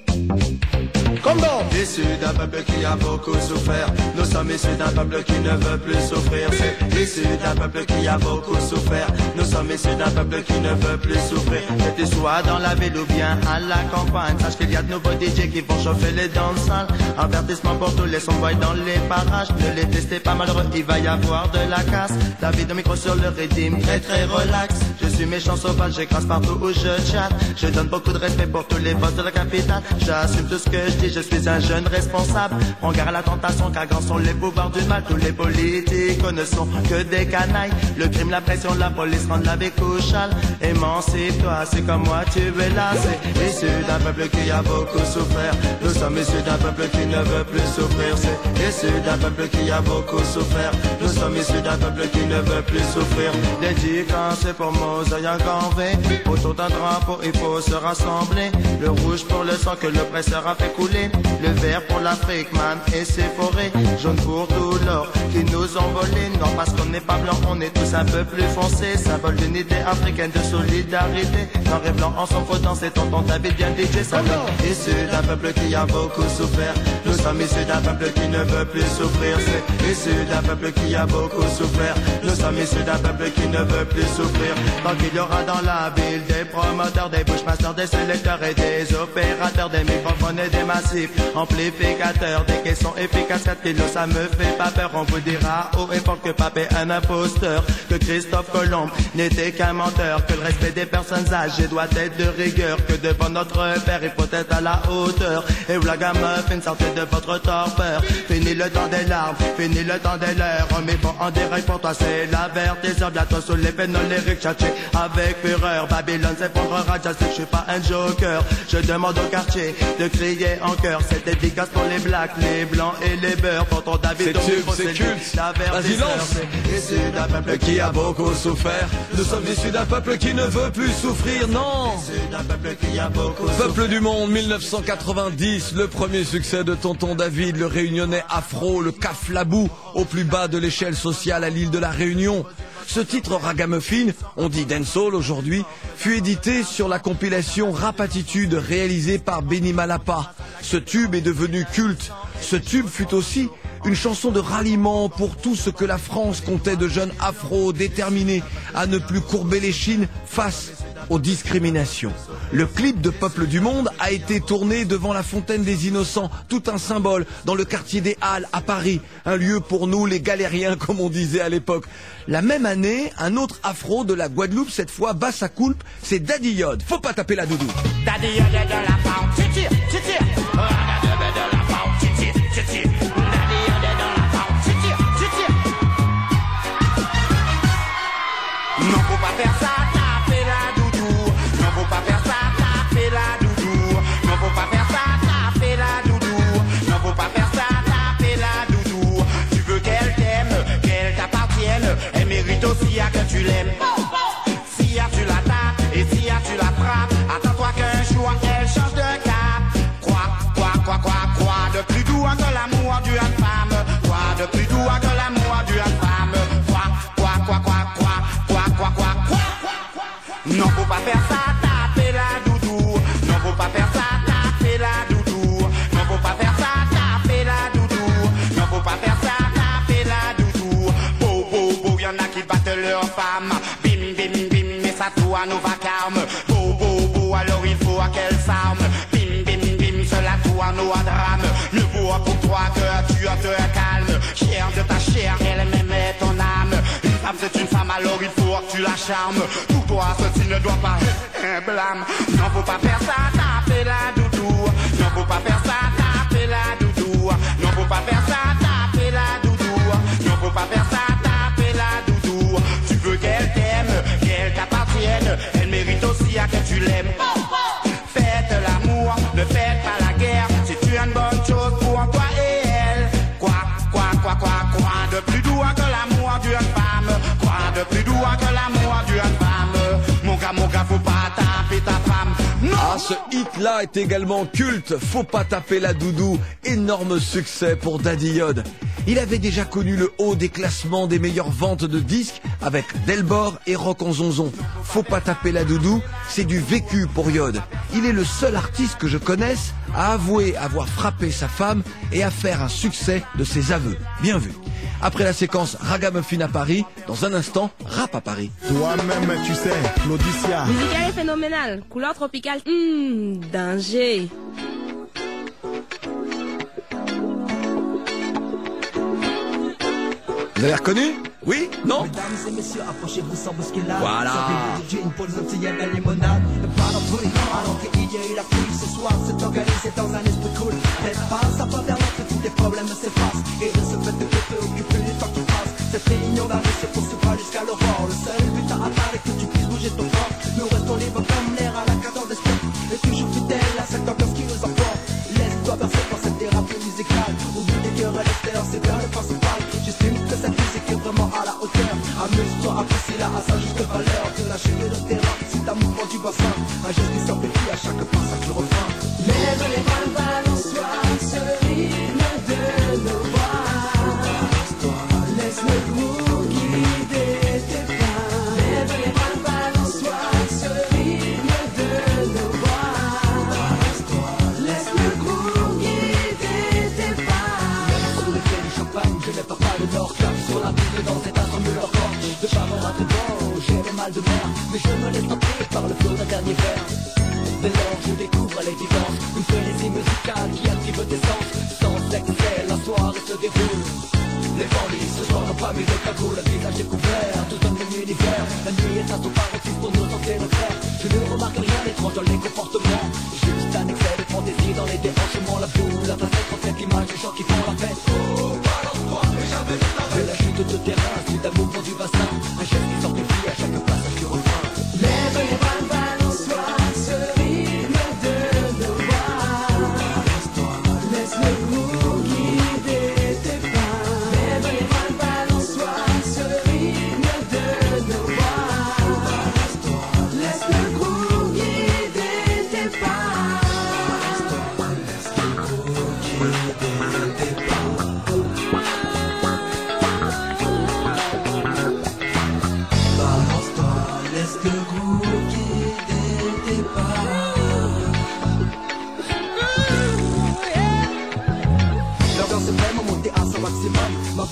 [SPEAKER 25] Comme donc.
[SPEAKER 5] Issu d'un peuple qui a beaucoup souffert. Nous sommes issus d'un peuple qui ne veut plus souffrir. C'est issu d'un peuple qui a beaucoup souffert. Nous sommes issus d'un peuple qui ne veut plus souffrir. Que tu sois dans la ville ou bien à la campagne, sache qu'il y a de nouveaux DJ qui vont chauffer les danses sales. Avertissement pour tous les sonboys dans les parages. Ne les testez pas malheureux, il va y avoir de la casse. David au micro sur le rythme, très très relax. Je suis méchant sauvage, j'écrase partout où je chatte. Je donne beaucoup de respect pour tous les boss de la capitale. J'assume tout ce que je dis, je suis un jeune responsable. Prends garde à la tentation car grands sont les pouvoirs du mal. Tous les politiques ne sont que des canailles. Le crime, la pression, la police rendent la vie couchale. Émancipe-toi, c'est comme moi tu es là. C'est issu d'un peuple qui a beaucoup souffert. Nous sommes issus d'un peuple qui ne veut plus souffrir. C'est issu d'un peuple qui a beaucoup souffert. Nous sommes issus d'un peuple qui ne veut plus souffrir. Dédicace pour Mosaï Ganvé. Autour d'un drapeau il faut se rassembler. Le rouge pour le sang que l'oppresseur a fait couler. Le vert pour l'Afrique, man, et ses forêts. Jaune pour tout l'or qui nous ont volé. Non, parce qu'on n'est pas blanc, on est tous un peu plus foncés. Symbole d'unité africaine, de solidarité. Noir et blanc en son fautant, c'est tonton David bien DJ. Ça vient issu d'un peuple qui a beaucoup souffert. Nous sommes issus d'un peuple qui ne veut plus souffrir. C'est issu d'un peuple qui a beaucoup souffert. Nous sommes issus d'un peuple qui ne veut plus souffrir. Tant qu'il y aura dans la ville des promoteurs, des bushmasters, des sélecteurs et des opérateurs, des microphones et des massifs, amplificateurs, des caissons efficaces, 4 kilos, ça me fait pas peur. On vous dira haut et fort que Pape est un imposteur, que Christophe Colomb n'était qu'un menteur, que le respect des personnes âgées doit être de rigueur, que devant notre père il faut être à la hauteur. Et où la gamme fait une sortie de votre torpeur. Fini le temps des larmes, fini le temps des leurs. On met bon en direct pour toi, c'est l'avertisseur. Bientôt sous les pénoles lyriques, tchatché avec fureur. Babylone s'effondrera, je sais que je suis pas un joker. Je demande au quartier de crier en chœur. C'est dédicace pour les blacks, les blancs et les beurs. Tonton David,
[SPEAKER 24] c'est culte. Vas-y, lance.
[SPEAKER 5] Issu d'un peuple qui a beaucoup souffert. Nous sommes issus d'un peuple qui ne veut plus souffrir, non. Issu d'un peuple qui a beaucoup souffert.
[SPEAKER 24] Peuple du monde, 1990, le premier succès de Tonton David, le réunionnais afro, le caflabou, au plus bas de l'échelle sociale à l'île de la Réunion. Ce titre ragamuffin, on dit dancehall aujourd'hui, fut édité sur la compilation Rap Attitude réalisée par Benny Malapa. Ce tube est devenu culte. Ce tube fut aussi une chanson de ralliement pour tout ce que la France comptait de jeunes afro déterminés à ne plus courber les chines face aux discriminations. Le clip de Peuple du Monde a été tourné devant la Fontaine des Innocents, tout un symbole, dans le quartier des Halles à Paris, un lieu pour nous les galériens comme on disait à l'époque. La même année, un autre afro de la Guadeloupe, cette fois bat sa coulpe, c'est Daddy Yod. Faut pas taper la doudou.
[SPEAKER 7] Daddy Yod est de la pente, titi, titi. De la pente, titi, titi. Daddy Yod est dans la pente, titi, titi. Non, faut pas faire ça, taper la doudou. Non, faut pas faire ça, taper la doudou. Non, faut pas faire ça, taper la doudou. Non, faut pas faire ça, taper la doudou. Tu veux qu'elle t'aime, qu'elle t'appartienne. Elle mérite aussi à que tu l'aimes. Si tu la tapes et si tu la frappes, attends-toi qu'un jour elle change de cap. Quoi de plus doux que l'amour d'une femme. Quoi de plus doux que l'amour d'une femme. Quoi. Non, faut pas faire ça, taper la doudou. Non, faut pas faire ça, taper la doudou. Non, faut pas faire ça, taper la doudou. Non, faut pas faire ça, taper la doudou. Beau, y'en a qui battent leur femme. Bim, mais ça tout à nos vacarmes. Beau, alors il faut qu'elle s'arme. Bim, cela tout à nos drames. Ne vaut pour toi que tu te calmes. Chère de ta chair, elle-même est ton âme. Une femme c'est une femme, alors il faut que tu la charmes. Pour toi, ceci ne doit pas être un blâme. Non, faut pas faire ça, taper la doudou. Non, faut pas faire ça, taper la doudou. Non, faut pas faire ça, taper la doudou. Non, faut pas faire ça, taper la doudou. Tu veux qu'elle t'aime, qu'elle t'appartienne. Elle mérite aussi à que tu l'aimes. Faites l'amour, ne faites pas la guerre. C'est une bonne chose pour toi et elle. Quoi de plus doux que l'amour d'une femme. Quoi de plus doux que l'amour d'une femme. Mon gars, faut pas taper ta femme. Non.
[SPEAKER 24] Ah, ce hit-là est également culte. Faut pas taper la doudou. Énorme succès pour Daddy Yod. Il avait déjà connu le haut des classements des meilleures ventes de disques avec Delbor et Rock en Zonzon. Faut pas taper la doudou, c'est du vécu pour Yod. Il est le seul artiste que je connaisse à avouer avoir frappé sa femme et à faire un succès de ses aveux. Bien vu. Après la séquence Ragamuffin à Paris, dans un instant, Rap à Paris.
[SPEAKER 5] Toi-même, tu sais, Claudicia.
[SPEAKER 16] Musical est phénoménal. Couleur tropicale. Danger.
[SPEAKER 24] Vous avez reconnu? Oui? Non?
[SPEAKER 8] Mesdames et messieurs, approchez-vous sans bousculade.
[SPEAKER 24] Voilà.
[SPEAKER 8] Une pause antillaise de limonade. Pas d'embrouille, alors qu'il y a eu la pluie. Ce soir, c'est organisé dans un esprit cool. L'espace, ça va permettre que tous les problèmes s'effacent. Et de ce fait de te préoccuper du temps qui passe. Cette réunion d'arrêt se poursuivra jusqu'à l'aurore. Le seul but à atteindre est que tu puisses bouger ton corps. Nous restons libres comme l'air à la cadence des steppes. Et toujours fidèles à cette ambiance qui nous emporte. Laisse-toi bercer par cette thérapie musicale. Oublie les querelles externes, c'est bien le principal. J'estime que cette musique est vraiment à la hauteur. Amuse-toi, apprécie-la à sa juste valeur. De la chute de terrain, c'est un mouvement du bassin. Un geste qui s'amplifie à chaque passage du refrain.
[SPEAKER 15] Lève les bras, balance-toi, ce rythme de nos voix. Laisse le groove guider tes pas. Lève les bras, balance-toi, ce rythme de nos voix. Laisse le groove guider tes pas.
[SPEAKER 8] Sur le quai du champagne, je n'ai pas de nord. Clap sur la piste dans cet assemble leur corps. De pas mon bon, j'ai le mal de mer. Mais je me laisse tenter par le flot d'un dernier verre. Dès lors je découvre l'évidence, une frénésie musicale qui active tes sens. Sans excès, la soirée se déroule. Les bandits ce soir n'ont pas mis de cagoule, le visage découvert, tout un même univers. La nuit est un tout paraît pour nous tenter nos frères. Je ne remarque rien d'étrange dans les comportements. Juste un excès de fantaisie dans les déhanchements. La boule, la facette reflète l'image des gens qui font la fête. Oh, balance-toi, mais jamais de ta vie. La chute de terrain, suite à mouvement du bassin. Un geste qui s'amplifie à chaque passage du refrain.
[SPEAKER 15] Lève les bras, balance-toi, ce rythme de nos voix. Laisse le groove guider tes pas. Lève les bras, balance-toi, ce rythme de nos voix. Laisse le groove guider tes pas. Laisse le groove guider tes pas.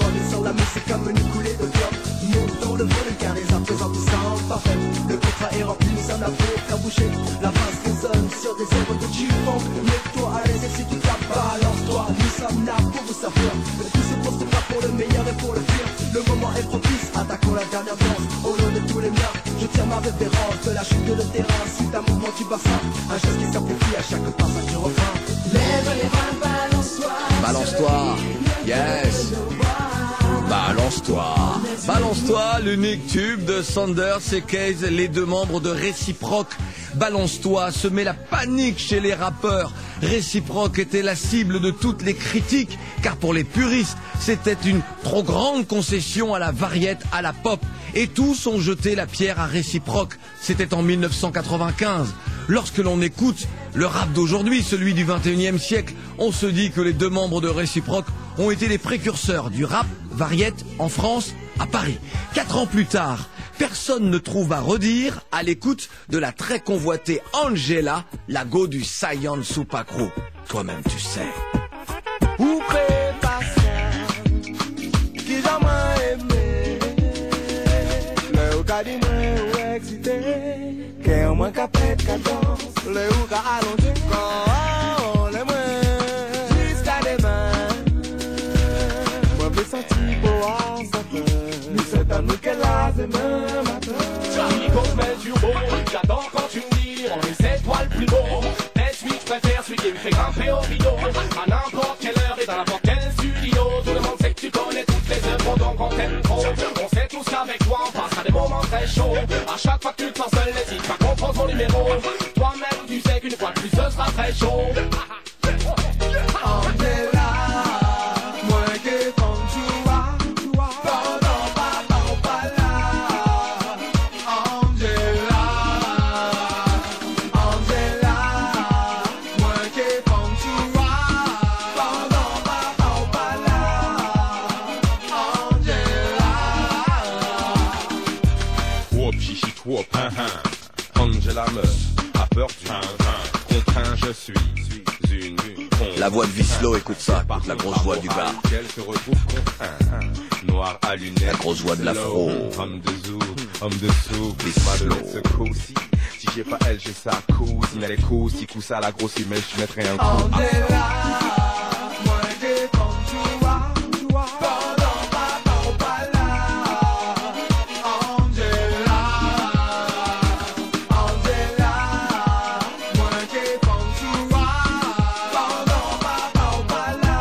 [SPEAKER 8] voler sur la musique comme une coulée de cœur. Montons le volume car les apprésentissants parfaits. Le contrat est rempli, nous sommes là pour faire bouger. La basse résonne sur des œuvres de G-Funk. Mets-toi à l'aise et si tu tapes, balance-toi. Nous sommes là pour vous servir. Tout se construira pour le meilleur et pour le pire. Le moment est propice, attaquons la dernière danse. Au nom de tous les miens, je tiens ma révérence. De la chute de terrain, suite à mouvement du bassin. Un geste qui s'amplifie à chaque passage du refrain. Lève les mains, balance-toi.
[SPEAKER 24] Balance-toi, yes. Balance-toi. Balance-toi, l'unique tube de Sanders et Case, les deux membres de Réciproque. Balance-toi, semait la panique chez les rappeurs. Réciproque était la cible de toutes les critiques, car pour les puristes, c'était une trop grande concession à la variette, à la pop. Et tous ont jeté la pierre à Réciproque. C'était en 1995. Lorsque l'on écoute le rap d'aujourd'hui, celui du 21e siècle, on se dit que les deux membres de Réciproque ont été les précurseurs du rap variette en France, à Paris. 4 ans plus tard, personne ne trouve à redire à l'écoute de la très convoitée Angela, la go du Saiyan Super Crew. Toi-même tu sais.
[SPEAKER 5] Poupée passion, qui jamais aimé. Le ou ka di mwen ou excité, que au moins ka pète ka danse. Le ou ka allongé, quand le mwen jusqu'à demain. Moi veux sentir pour ça fait. Nous c'est à nous qu'elle a demain matin.
[SPEAKER 9] Charlie Gomez du beau, j'adore quand tu me dis on est 7 fois le plus beau. Celui que je préfère, celui qui me fait grimper au rideau. À n'importe quelle heure et dans n'importe quel studio. Tout le monde sait que tu connais toutes les œuvres, donc on t'aime trop. On sait tous qu'avec toi on passera des moments très chauds. À chaque fois que tu te sens seul, n'hésite pas qu'on prend ton numéro. Toi-même tu sais qu'une fois de plus ce sera très chaud.
[SPEAKER 5] Angela, moi que quand tu vois, pendant papa ou pas là. Angela, Angela, moi que quand tu vois, pendant papa ou pas là. Angela.
[SPEAKER 10] Trop chichi, trop Angela me a peur du contraint, je suis une.
[SPEAKER 24] La voix de Vislo, écoute ça, écoute la grosse voix du gars.
[SPEAKER 10] Elle se retrouve contraint, noir à lunettes.
[SPEAKER 24] La grosse voix de l'afro.
[SPEAKER 10] Homme de zou, homme de souk,
[SPEAKER 24] Vislo.
[SPEAKER 10] ce coup-ci. Si j'ai pas elle, j'ai sa cousine. Elle est cool, si coup ça la grosse mais je mettrai un coup.
[SPEAKER 5] Angela, moi que quand tu vois, pendant papa ou pas là. Angela, Angela, moi que quand tu vois, pendant papa ou pas là.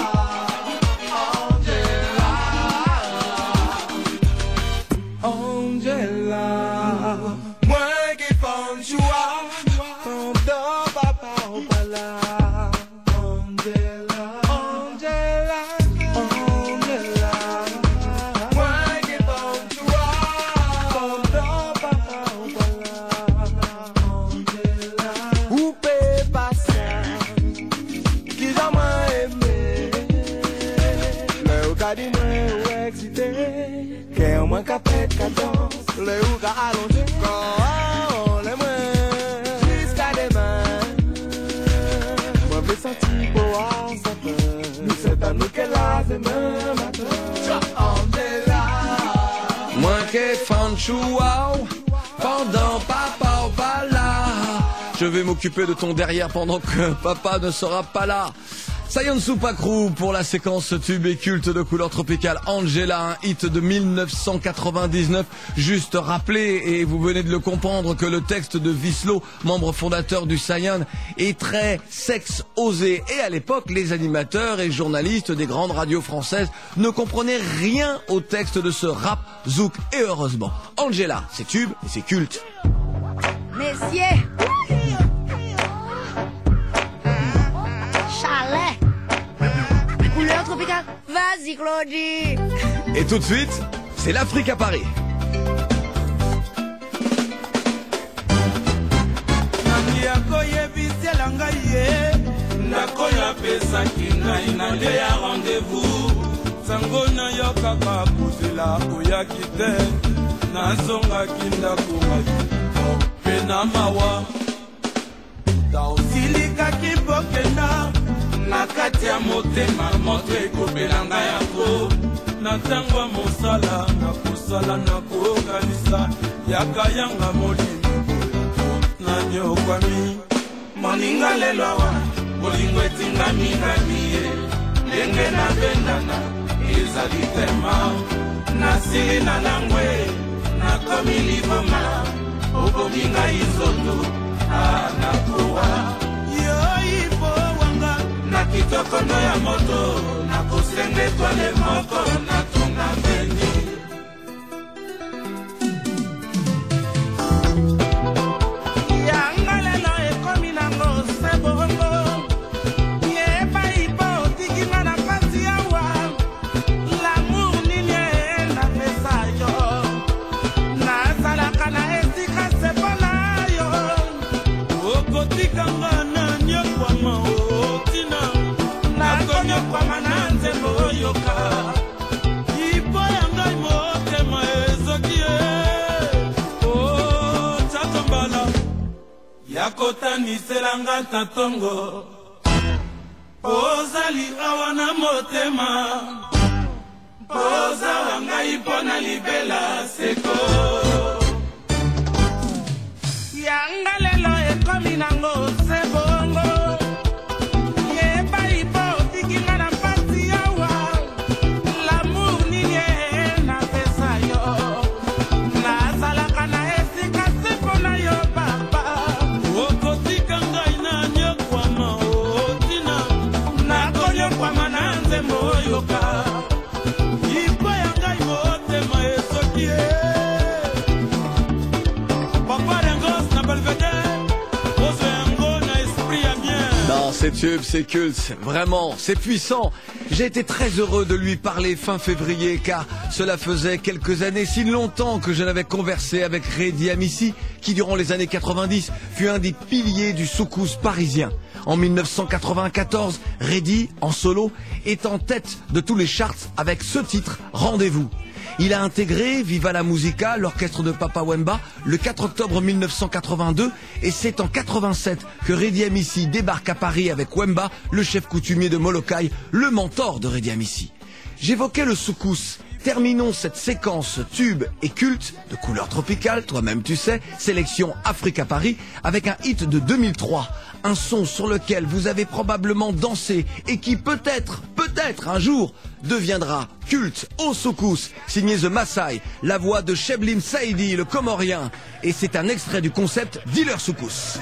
[SPEAKER 5] Angela, Angela, moi que quand tu vois, pendant papa ou pas là. Angela, Angela, Angela, moi que quand tu vois, pendant papa ou pas là. Angela, poupée passion, qui jamais aimé. Le ou ka di mwen ou excité, que au moins ka pète ka danse. Le ou ka allongé, quand le mwen jusqu'à demain. Moi veux sentir pour ça fait. Nous c'est à nous qu'elle a demain matin. Angela,
[SPEAKER 24] Moins que Fanchouao, pendant papa ou pas là. Je vais m'occuper de ton derrière pendant que papa ne sera pas là. Saiyan Super Crew pour la séquence tube et culte de couleur tropicale. Angela, un hit de 1999. Juste rappelé, et vous venez de le comprendre, que le texte de Vislo, membre fondateur du Saiyan, est très sexe osé. Et à l'époque, les animateurs et journalistes des grandes radios françaises ne comprenaient rien au texte de ce rap zouk. Et heureusement, Angela, c'est tube et c'est culte.
[SPEAKER 11] Messieurs, chalet, couleur tropicale, vas-y Claudie.
[SPEAKER 24] Et tout de suite, c'est l'Afrique à Paris.
[SPEAKER 5] nakoya pesaki ngai na nde ya rendez-vous sango na yo kaka kozela oyaki te nazongaki ndako ngai mpe na mawa taosilikaki pokenda na kati ya motema moto ekopela ngai yango na ntango ya mosala nakosala nakokanisa yaka yanga molimo nanyokwami moninga lelo awa bolingo etingami nami ye ndenge nabendana ezali tema nasili na langwe nakomi liboma obomi ngai nzoto nakowa yoipo wanga na kitokondo ya moto nakosenge etwale moko natunga beni yanga lelo ekomi nango se bongo yeba ipo otikinga na pasi awa lamour nini napesa yo nazalaka na esika se mpona yo okotikanga na nyokwama otina nakonyokwama na nzembo oyoka ipo ya ngai motema ezoki ye otatombala ya kotaniselanga tatongo ozali awa na motema poza wa ngai mpo na libela seko yanga lelo ekomi nango se bongo yeba ipo otikinga na mpasi awa lamour nini napesa yo nazalaka na esika se mpona yo papa okotika ngai na nyokwama otina nakonyokwama na nzembo oyoka ipo ya ngai motema esoki ye papa dengos na belvedere ozo yango na esprit ya bien.
[SPEAKER 24] Non, c'est tube, c'est culte, vraiment, c'est puissant. J'ai été très heureux de lui parler fin février car cela faisait quelques années, si longtemps que je n'avais conversé avec Redi Amissi qui durant les années 90 fut un des piliers du soukous parisien. En 1994, Redi, en solo, est en tête de tous les charts avec ce titre, Rendez-vous. Il a intégré Viva la Musica, l'orchestre de Papa Wemba, le 4 octobre 1982 et c'est en 87 que Redi Amissi débarque à Paris avec Wemba, le chef coutumier de Molokai, le mentor de Redi Amissi. J'évoquais le soukous. Terminons cette séquence tube et culte de couleur tropicale, toi-même tu sais, sélection Africa Paris, avec un hit de 2003. Un son sur lequel vous avez probablement dansé et qui peut-être un jour deviendra culte au soukous, signé The Maasai, la voix de Cheblim Saidi, le Comorien. Et c'est un extrait du concept Dealer Soukous.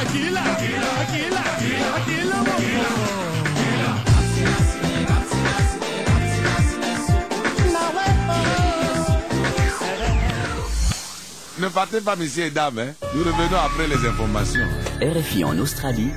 [SPEAKER 13] Ne partez pas, messieurs et dames, hein. Nous revenons après les informations.
[SPEAKER 14] RFI en Australie.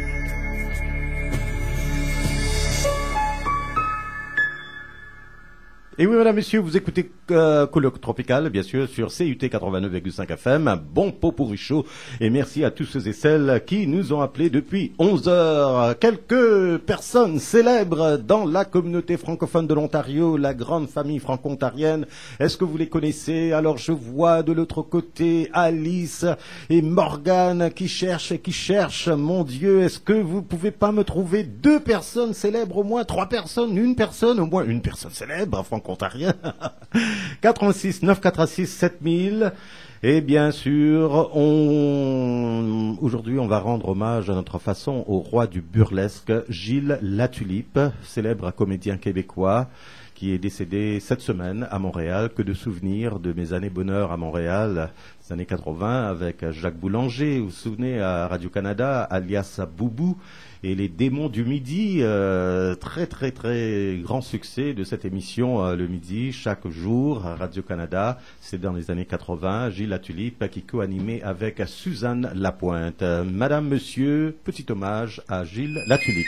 [SPEAKER 3] Et oui, mesdames, messieurs, vous écoutez Colloque Tropical, bien sûr, sur CUT 89,5 FM, un bon pot pour chaud. Et merci à tous ceux et celles qui nous ont appelés depuis 11 heures. Quelques personnes célèbres dans la communauté francophone de l'Ontario, la grande famille franco-ontarienne. Est-ce que vous les connaissez? Alors, je vois de l'autre côté Alice et Morgane qui cherchent et qui cherchent. Mon Dieu, est-ce que vous pouvez pas me trouver 2 personnes célèbres, au moins 3 personnes, une personne, au moins une personne célèbre, franco-ontarien? 86 946 7000. Et bien sûr, aujourd'hui, on va rendre hommage à notre façon au roi du burlesque, Gilles Latulippe, célèbre comédien québécois, qui est décédé cette semaine à Montréal. Que de souvenirs de mes années bonheur à Montréal, les années 80, avec Jacques Boulanger, vous vous souvenez, à Radio-Canada, alias Boubou, et les démons du midi, très très très grand succès de cette émission le midi, chaque jour à Radio-Canada. C'est dans les années 80, Gilles Latulippe qui co-animait avec Suzanne Lapointe. Madame, monsieur, petit hommage à Gilles Latulippe.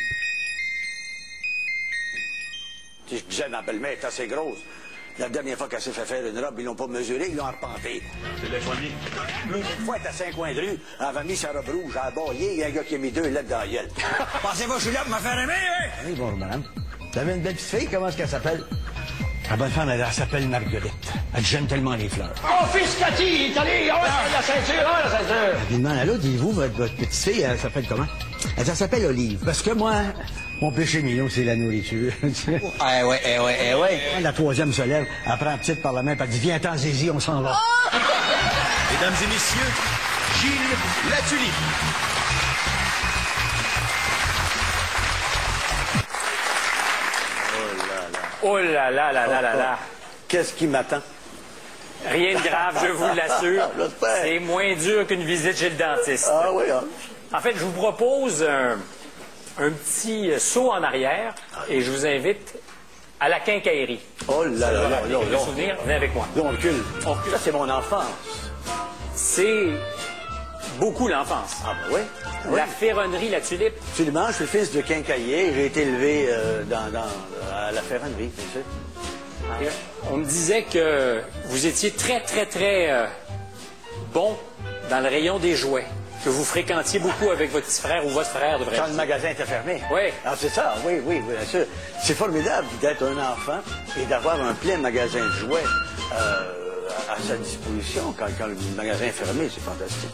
[SPEAKER 17] Je disais, ma belle-mère est assez grosse. La dernière fois qu'elle s'est fait faire une robe, ils l'ont pas mesurée, ils l'ont arpentée. C'est la journée. L'autre fois, à Saint-Coin de rue, elle avait mis sa robe rouge à bailler, il y a un gars qui a mis 2 lettres dans la gueule. Pensez-vous que je suis là pour me faire aimer, hein? Oui, bonjour, madame. Vous avez une belle petite fille, comment est-ce qu'elle s'appelle? La bonne femme, elle s'appelle Marguerite. Elle gêne tellement les fleurs. Oh, fils Cathy, il est allé, la ceinture, la ceinture. Elle demande à l'autre, dites-vous, votre petite fille, elle s'appelle comment? Elle s'appelle Olive. Parce que moi, mon péché mignon, c'est la nourriture. Eh ouais. La troisième se lève, elle prend la petite par la main, puis elle dit, viens-t'en, Zizi, on s'en va.
[SPEAKER 18] Mesdames et messieurs, Gilles Latulippe.
[SPEAKER 17] Oh là là. Qu'est-ce qui m'attend?
[SPEAKER 19] Rien de grave, je vous l'assure. C'est moins dur qu'une visite chez le dentiste.
[SPEAKER 17] Ah oui, hein?
[SPEAKER 19] En fait, je vous propose un petit saut en arrière et je vous invite à la quincaillerie.
[SPEAKER 17] Oh là là.
[SPEAKER 19] Le souvenir, venez avec moi.
[SPEAKER 17] On recule. Ça, c'est mon enfance.
[SPEAKER 19] C'est beaucoup l'enfance.
[SPEAKER 17] Ah ben oui.
[SPEAKER 19] La ferronnerie La Tulipe.
[SPEAKER 17] Absolument, je suis fils de quincaillier. J'ai été élevé à la ferronnerie, bien sûr.
[SPEAKER 19] On me disait que vous étiez très, très, très bon dans le rayon des jouets. Que vous fréquentiez beaucoup avec votre petit frère ou votre frère, devrait
[SPEAKER 17] Quand le magasin était fermé.
[SPEAKER 19] Oui.
[SPEAKER 17] Ah, c'est ça, oui, bien sûr. C'est formidable d'être un enfant et d'avoir un plein magasin de jouets à sa disposition quand le magasin est fermé. C'est fantastique.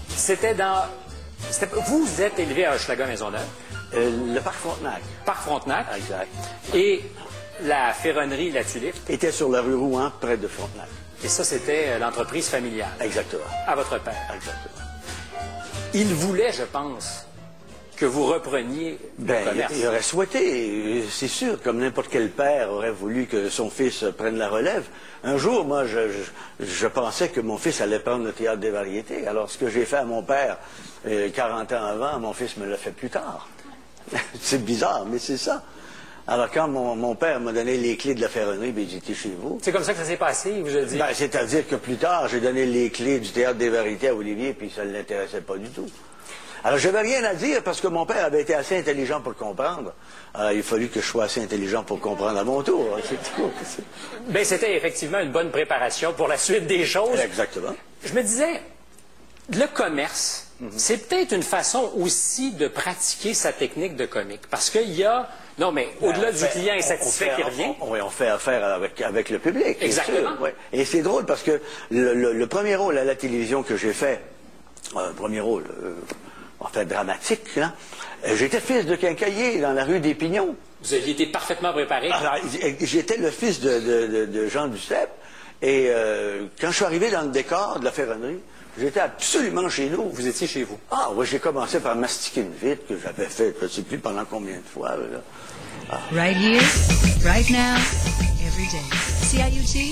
[SPEAKER 19] Vous êtes élevé à Hochelaga-Maisonneuve.
[SPEAKER 17] Le Parc Frontenac.
[SPEAKER 19] Parc Frontenac.
[SPEAKER 17] Exact.
[SPEAKER 19] Et la ferronnerie La Tulipe.
[SPEAKER 17] Était sur la rue Rouen, près de Frontenac.
[SPEAKER 19] Et ça, c'était l'entreprise familiale.
[SPEAKER 17] Exactement.
[SPEAKER 19] À votre père.
[SPEAKER 17] Exactement.
[SPEAKER 19] Il voulait, je pense, que vous repreniez le commerce.
[SPEAKER 17] Il aurait souhaité, c'est sûr, comme n'importe quel père aurait voulu que son fils prenne la relève. Un jour, moi, je pensais que mon fils allait prendre le théâtre des variétés. Alors, ce que j'ai fait à mon père 40 ans avant, mon fils me l'a fait plus tard. C'est bizarre, mais c'est ça. Alors, quand mon père m'a donné les clés de la ferronnerie, ben, j'étais chez vous.
[SPEAKER 19] C'est comme ça que ça s'est passé, il vous a dit?
[SPEAKER 17] C'est-à-dire que plus tard, j'ai donné les clés du Théâtre des Variétés à Olivier, puis ça ne l'intéressait pas du tout. Alors, je n'avais rien à dire parce que mon père avait été assez intelligent pour le comprendre. Alors, il a fallu que je sois assez intelligent pour comprendre à mon tour. C'est tout.
[SPEAKER 19] Ben, c'était effectivement une bonne préparation pour la suite des choses.
[SPEAKER 17] Exactement.
[SPEAKER 19] Je me disais, le commerce, c'est peut-être une façon aussi de pratiquer sa technique de comique. Parce qu'il y a... Non, mais au-delà du client insatisfait qui revient...
[SPEAKER 17] On fait affaire avec le public.
[SPEAKER 19] Exactement.
[SPEAKER 17] Sûr, ouais. Et c'est drôle parce que le premier rôle à la télévision que j'ai fait, premier rôle, en fait, dramatique, là, j'étais fils de quincaillier dans la rue des Pignons.
[SPEAKER 19] Vous aviez été parfaitement préparé.
[SPEAKER 17] Alors, j'étais le fils de Jean Duceppe. Et quand je suis arrivé dans le décor de la ferronnerie, j'étais absolument chez nous.
[SPEAKER 19] Vous étiez chez vous?
[SPEAKER 17] Ah oui, j'ai commencé par mastiquer une vitre que j'avais fait, je ne sais plus pendant combien de fois. Là. Ah.
[SPEAKER 1] Right here, right now, every day. CIUT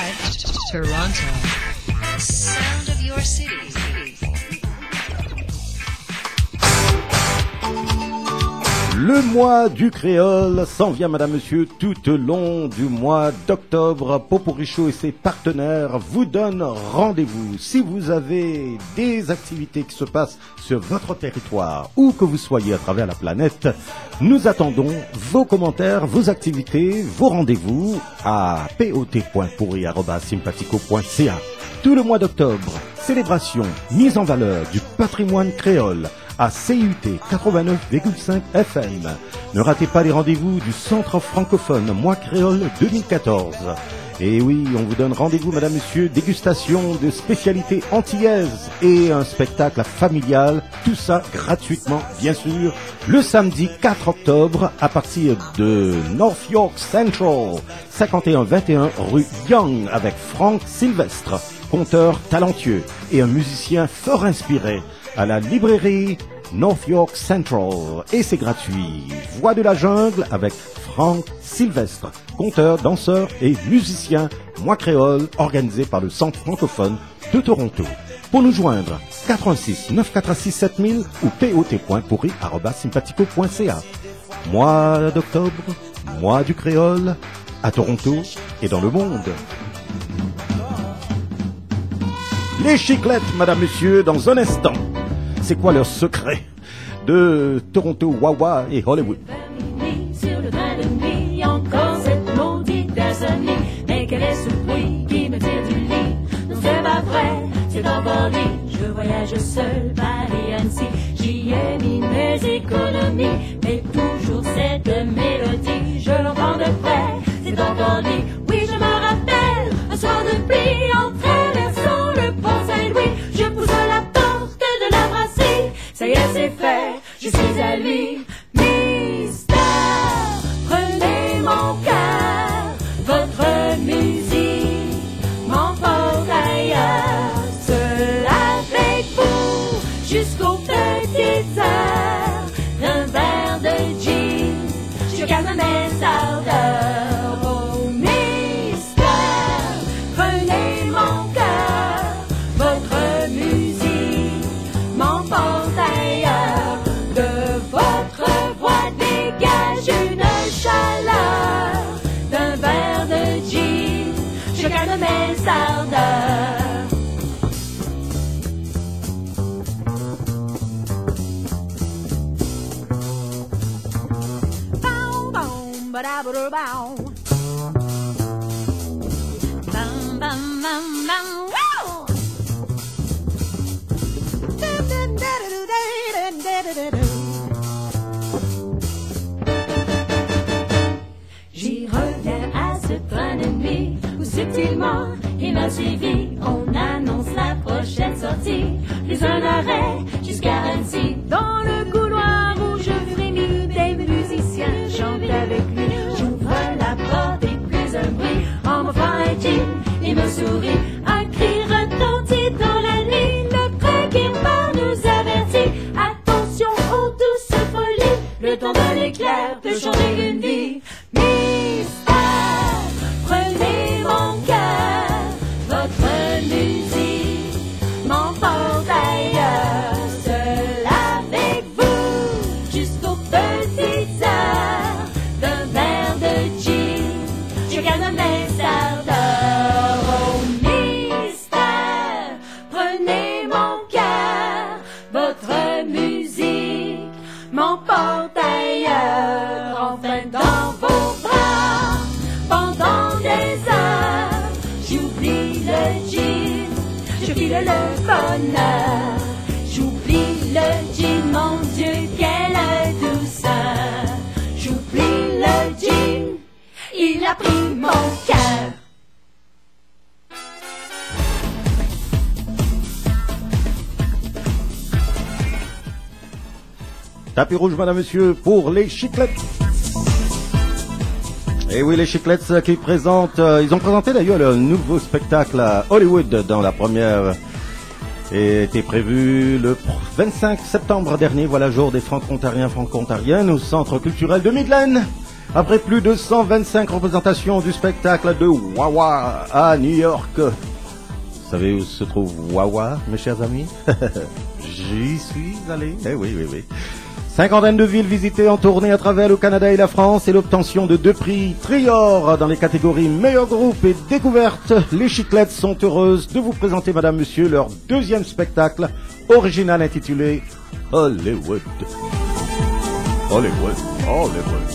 [SPEAKER 1] 89.5, Toronto. Sound of your city.
[SPEAKER 3] Le mois du créole s'en vient, madame, monsieur, tout au long du mois d'octobre. Poporicho et ses partenaires vous donnent rendez-vous. Si vous avez des activités qui se passent sur votre territoire, où que vous soyez à travers la planète, nous attendons vos commentaires, vos activités, vos rendez-vous à pot.pourri@sympathico.ca. Tout le mois d'octobre, célébration, mise en valeur du patrimoine créole à CUT 89,5 FM. Ne ratez pas les rendez-vous du Centre francophone Mois Créole 2014. Et oui, on vous donne rendez-vous, madame, monsieur, dégustation de spécialités antillaises et un spectacle familial, tout ça gratuitement, bien sûr, le samedi 4 octobre à partir de North York Central, 5121 rue Young, avec Franck Sylvestre, conteur talentueux et un musicien fort inspiré, à la librairie North York Central. Et c'est gratuit. Voix de la jungle avec Franck Sylvestre, conteur, danseur et musicien Mois Créole, organisé par le Centre francophone de Toronto. Pour nous joindre, 86 946 7000 ou pot.pourri@sympathico.ca. Mois d'octobre, mois du créole, à Toronto et dans le monde. Les Chiclettes, madame, monsieur, dans un instant. C'est quoi leur secret de Toronto, Wawa et Hollywood?
[SPEAKER 15] Sur le train de nuit, encore cette maudite insomnie. Mais quel est ce bruit qui me tire du lit? Non, c'est pas vrai, c'est encore dit. Je voyage seul, Paris, Annecy. J'y ai mis mes économies, mais toujours cette mélodie. Je l'entends de près, c'est encore dit. Oui, je me rappelle, un soir de pluie, en traversant le pont Saint-Louis. Je pousse la porte de la brasserie. Ça y est, c'est fait, je suis à lui. Mystère, prenez mon cœur, votre musique m'emporte ailleurs. Seul avec vous, jusqu'aux petites heures, d'un verre de gin, je calme mes ardeurs. Oh mystère, prenez mon cœur, votre musique m'emporte ailleurs. De votre voix dégage une chaleur, d'un verre de gin, je calme mes ardeurs. Bow, bow, ba-da-ba-da-bow. Bum, bum, bum, bum, woo! J'y reviens à ce train de nuit où subtilement il m'a suivi. On annonce la prochaine sortie, plus un arrêt jusqu'à Annecy. Dans le couloir où je frémis, des musiciens chantent avec lui. J'ouvre la porte et plus un bruit. En m'offrant un jean, il me sourit. Un cri retentit dans la nuit. Le train qui part nous avertit. Attention aux douces folies. Le temps d'un éclair peut changer une vie. Mystère, prenez mon cœur, votre musique m'emporte ailleurs. Seul avec vous, jusqu'aux petites heures, d'un verre de gin, je calme mes ardeurs. Oh mystère, prenez mon cœur, votre musique m'emporte ailleurs. Enfin dans vos bras, pendant des heures, j'oublie le gin, je file le bonheur. J'oublie le gin, mon Dieu, quelle douceur. J'oublie le gin, il a pris mon cœur.
[SPEAKER 3] Tapis rouge, madame, monsieur, pour les Chiclettes. Et oui, les Chiclettes qui présentent, ils ont présenté d'ailleurs leur nouveau spectacle à Hollywood dans la première et était prévu le 25 septembre dernier, voilà, jour des franco-ontariennes au Centre culturel de Midland. Après plus de 125 représentations du spectacle de Wawa à New York. Vous savez où se trouve Wawa, mes chers amis? J'y suis allé. Eh oui, oui, oui. Cinquantaine de villes visitées en tournée à travers le Canada et la France et l'obtention de 2 prix Trior dans les catégories meilleur groupe et découverte. Les Chiclettes sont heureuses de vous présenter, madame, monsieur, leur deuxième spectacle original intitulé Hollywood. Hollywood, Hollywood.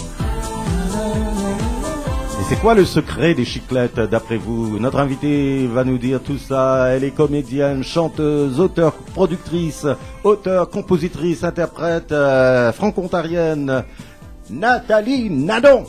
[SPEAKER 3] Et c'est quoi le secret des Chiclettes d'après vous? Notre invitée va nous dire tout ça. Elle est comédienne, chanteuse, auteure, productrice, auteure, compositrice, interprète, franco-ontarienne, Nathalie Nadon.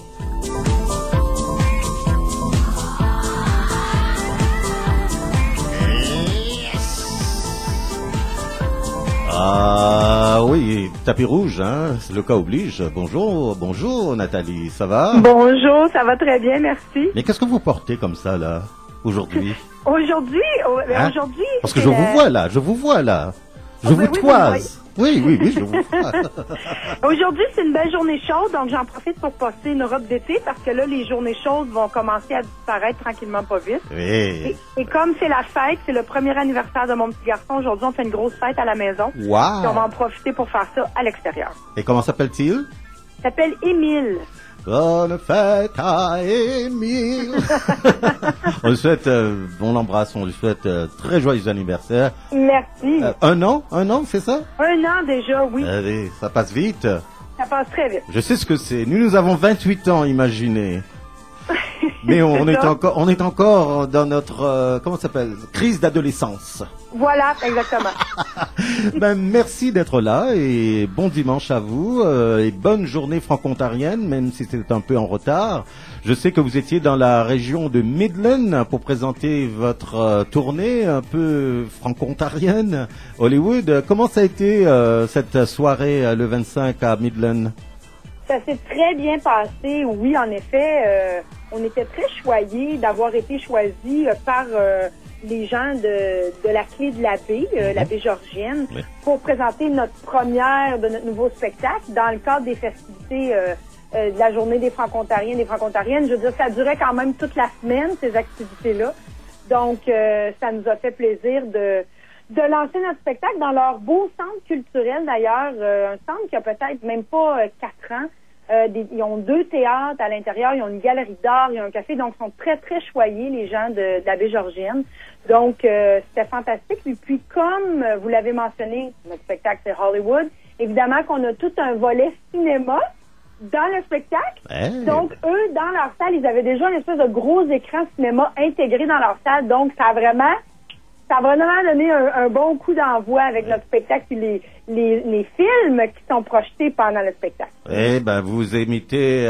[SPEAKER 3] Ah oui, tapis rouge, hein, le cas oblige. Bonjour, bonjour Nathalie, ça va?
[SPEAKER 2] Bonjour, ça va très bien, merci.
[SPEAKER 3] Mais qu'est-ce que vous portez comme ça là, aujourd'hui?
[SPEAKER 2] Aujourd'hui,
[SPEAKER 3] Hein?
[SPEAKER 2] aujourd'hui...
[SPEAKER 3] Parce que je vous vois là, je vous vois là. Je vous toise. Oui, je vous vois.
[SPEAKER 2] Aujourd'hui, c'est une belle journée chaude, donc j'en profite pour passer une robe d'été parce que là, les journées chaudes vont commencer à disparaître tranquillement pas vite.
[SPEAKER 3] Oui.
[SPEAKER 2] Et comme c'est la fête, c'est le premier anniversaire de mon petit garçon, aujourd'hui, on fait une grosse fête à la maison.
[SPEAKER 3] Wow.
[SPEAKER 2] Et on va en profiter pour faire ça à l'extérieur.
[SPEAKER 3] Et comment s'appelle-t-il?
[SPEAKER 2] Il s'appelle Émile.
[SPEAKER 3] Bonne fête à Émile. On lui souhaite, on l'embrasse, on lui souhaite très joyeux anniversaire.
[SPEAKER 2] Merci.
[SPEAKER 3] Un an, c'est ça?
[SPEAKER 2] 1 an déjà, oui.
[SPEAKER 3] Allez, ça passe vite.
[SPEAKER 2] Ça passe très vite.
[SPEAKER 3] Je sais ce que c'est. Nous avons 28 ans, imaginez. Mais on est encore dans notre, comment ça s'appelle? Crise d'adolescence.
[SPEAKER 2] Voilà, exactement.
[SPEAKER 3] Ben, merci d'être là et bon dimanche à vous et bonne journée franco-ontarienne, même si c'est un peu en retard. Je sais que vous étiez dans la région de Midland pour présenter votre tournée un peu franco-ontarienne, Hollywood. Comment ça a été cette soirée le 25 à Midland?
[SPEAKER 2] Ça s'est très bien passé, oui, en effet. On était très choyés d'avoir été choisis par les gens de la Clé de la Baie, la Baie Georgienne, pour présenter notre première de notre nouveau spectacle dans le cadre des festivités de la journée des Franco-Ontariens et des Franco-Ontariennes. Je veux dire, ça durait quand même toute la semaine, ces activités-là. Donc, ça nous a fait plaisir de lancer notre spectacle dans leur beau centre culturel, d'ailleurs, un centre qui a peut-être même pas 4 ans. Ils ont 2 théâtres à l'intérieur, ils ont une galerie d'art, ils ont un café, donc ils sont très, très choyés, les gens de la Baie Georgienne. Donc, c'était fantastique. Et puis, comme vous l'avez mentionné, notre spectacle, c'est Hollywood. Évidemment qu'on a tout un volet cinéma dans le spectacle.
[SPEAKER 3] Hey.
[SPEAKER 2] Donc, eux, dans leur salle, ils avaient déjà une espèce de gros écran cinéma intégré dans leur salle. Donc, ça a vraiment donné un bon coup d'envoi avec notre spectacle et les films qui sont projetés pendant le spectacle.
[SPEAKER 3] Eh ben, vous imitez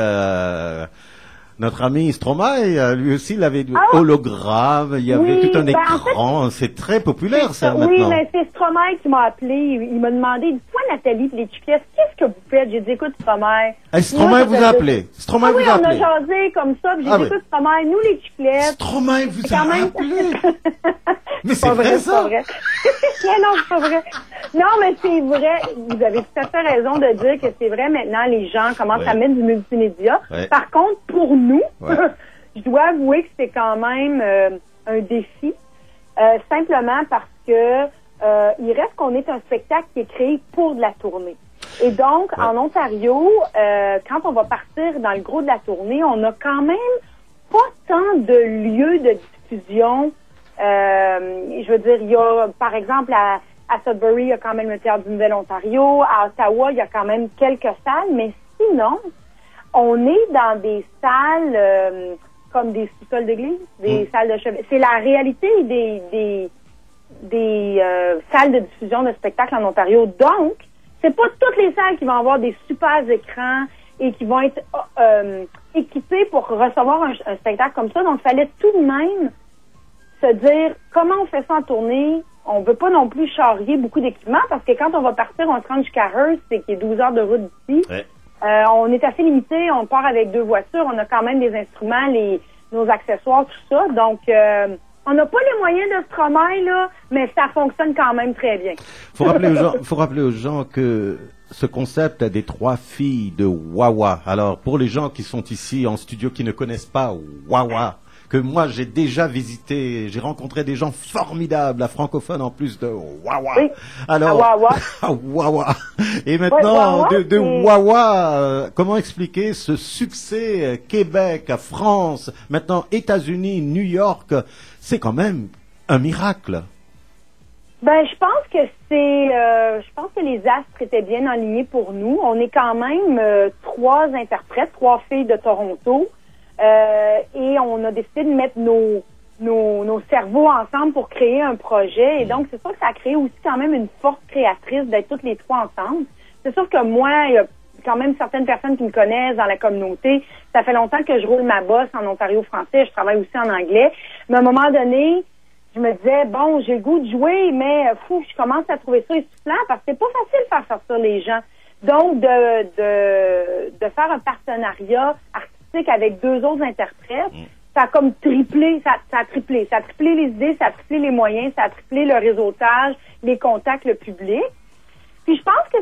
[SPEAKER 3] notre ami Stromae, lui aussi, il avait du hologramme, il y avait tout un écran, en fait, c'est très populaire ça maintenant.
[SPEAKER 2] Oui, mais c'est Stromae qui m'a appelé, il m'a demandé, dis-toi Nathalie, les Chiclettes, qu'est-ce que vous faites? J'ai dit, écoute Stromae.
[SPEAKER 3] Stromae vous a appelé? Stromae vous a appelé?
[SPEAKER 2] Oui, on a jasé comme ça, puis j'ai dit, écoute Stromae, nous les Chiclettes.
[SPEAKER 3] Stromae vous a appelé? Mais c'est
[SPEAKER 2] vrai,
[SPEAKER 3] vrai ça?
[SPEAKER 2] C'est pas vrai. Non, c'est pas vrai. Non, mais c'est vrai. Vous avez tout à fait raison de dire que c'est vrai maintenant, les gens commencent à mettre du multimédia.
[SPEAKER 3] Ouais.
[SPEAKER 2] Par contre, pour nous, je dois avouer que c'est quand même un défi. Simplement parce que il reste qu'on est un spectacle qui est créé pour de la tournée. Et donc, en Ontario, quand on va partir dans le gros de la tournée, on a quand même pas tant de lieux de diffusion. Je veux dire, il y a, par exemple, à Sudbury, il y a quand même le Théâtre du Nouvel-Ontario. À Ottawa, il y a quand même quelques salles. Mais sinon, on est dans des salles comme des sous-sols d'église, des salles de chevet. C'est la réalité des salles de diffusion de spectacles en Ontario. Donc, c'est pas toutes les salles qui vont avoir des super écrans et qui vont être équipées pour recevoir un spectacle comme ça. Donc, il fallait tout de même se dire comment on fait ça en tournée. On veut pas non plus charrier beaucoup d'équipements parce que quand on va partir, on se rend jusqu'à Hearst, c'est qui est 12 heures de route d'ici. Ouais. On est assez limité, on part avec 2 voitures, on a quand même des instruments, nos accessoires, tout ça. Donc, on n'a pas les moyens de Stromae, là, mais ça fonctionne quand même très bien.
[SPEAKER 3] Faut rappeler aux gens que ce concept des 3 filles de Wawa. Alors, pour les gens qui sont ici en studio qui ne connaissent pas Wawa, que moi j'ai déjà visité. J'ai rencontré des gens formidables, à francophones en plus de Wawa.
[SPEAKER 2] Oui.
[SPEAKER 3] Alors,
[SPEAKER 2] Wawa.
[SPEAKER 3] Wawa. Et maintenant,
[SPEAKER 2] Ouais,
[SPEAKER 3] de
[SPEAKER 2] c'est-
[SPEAKER 3] Wawa, comment expliquer ce succès Québec, France, maintenant États-Unis, New York, c'est quand même un miracle.
[SPEAKER 2] Ben, je pense que je pense que les astres étaient bien alignés pour nous. On est quand même 3 interprètes, 3 filles de Toronto, et on a décidé de mettre nos cerveaux ensemble pour créer un projet. Et donc, c'est sûr que ça a créé aussi quand même une force créatrice d'être toutes les 3 ensemble. C'est sûr que moi, il y a quand même certaines personnes qui me connaissent dans la communauté. Ça fait longtemps que je roule ma bosse en Ontario français. Je travaille aussi en anglais. Mais à un moment donné, je me disais, bon, j'ai le goût de jouer, mais je commence à trouver ça essoufflant parce que c'est pas facile de faire sortir les gens. Donc, de faire un partenariat artistique avec 2 autres interprètes, ça a comme triplé, ça a triplé les idées, ça a triplé les moyens, ça a triplé le réseautage, les contacts, le public. Puis je pense que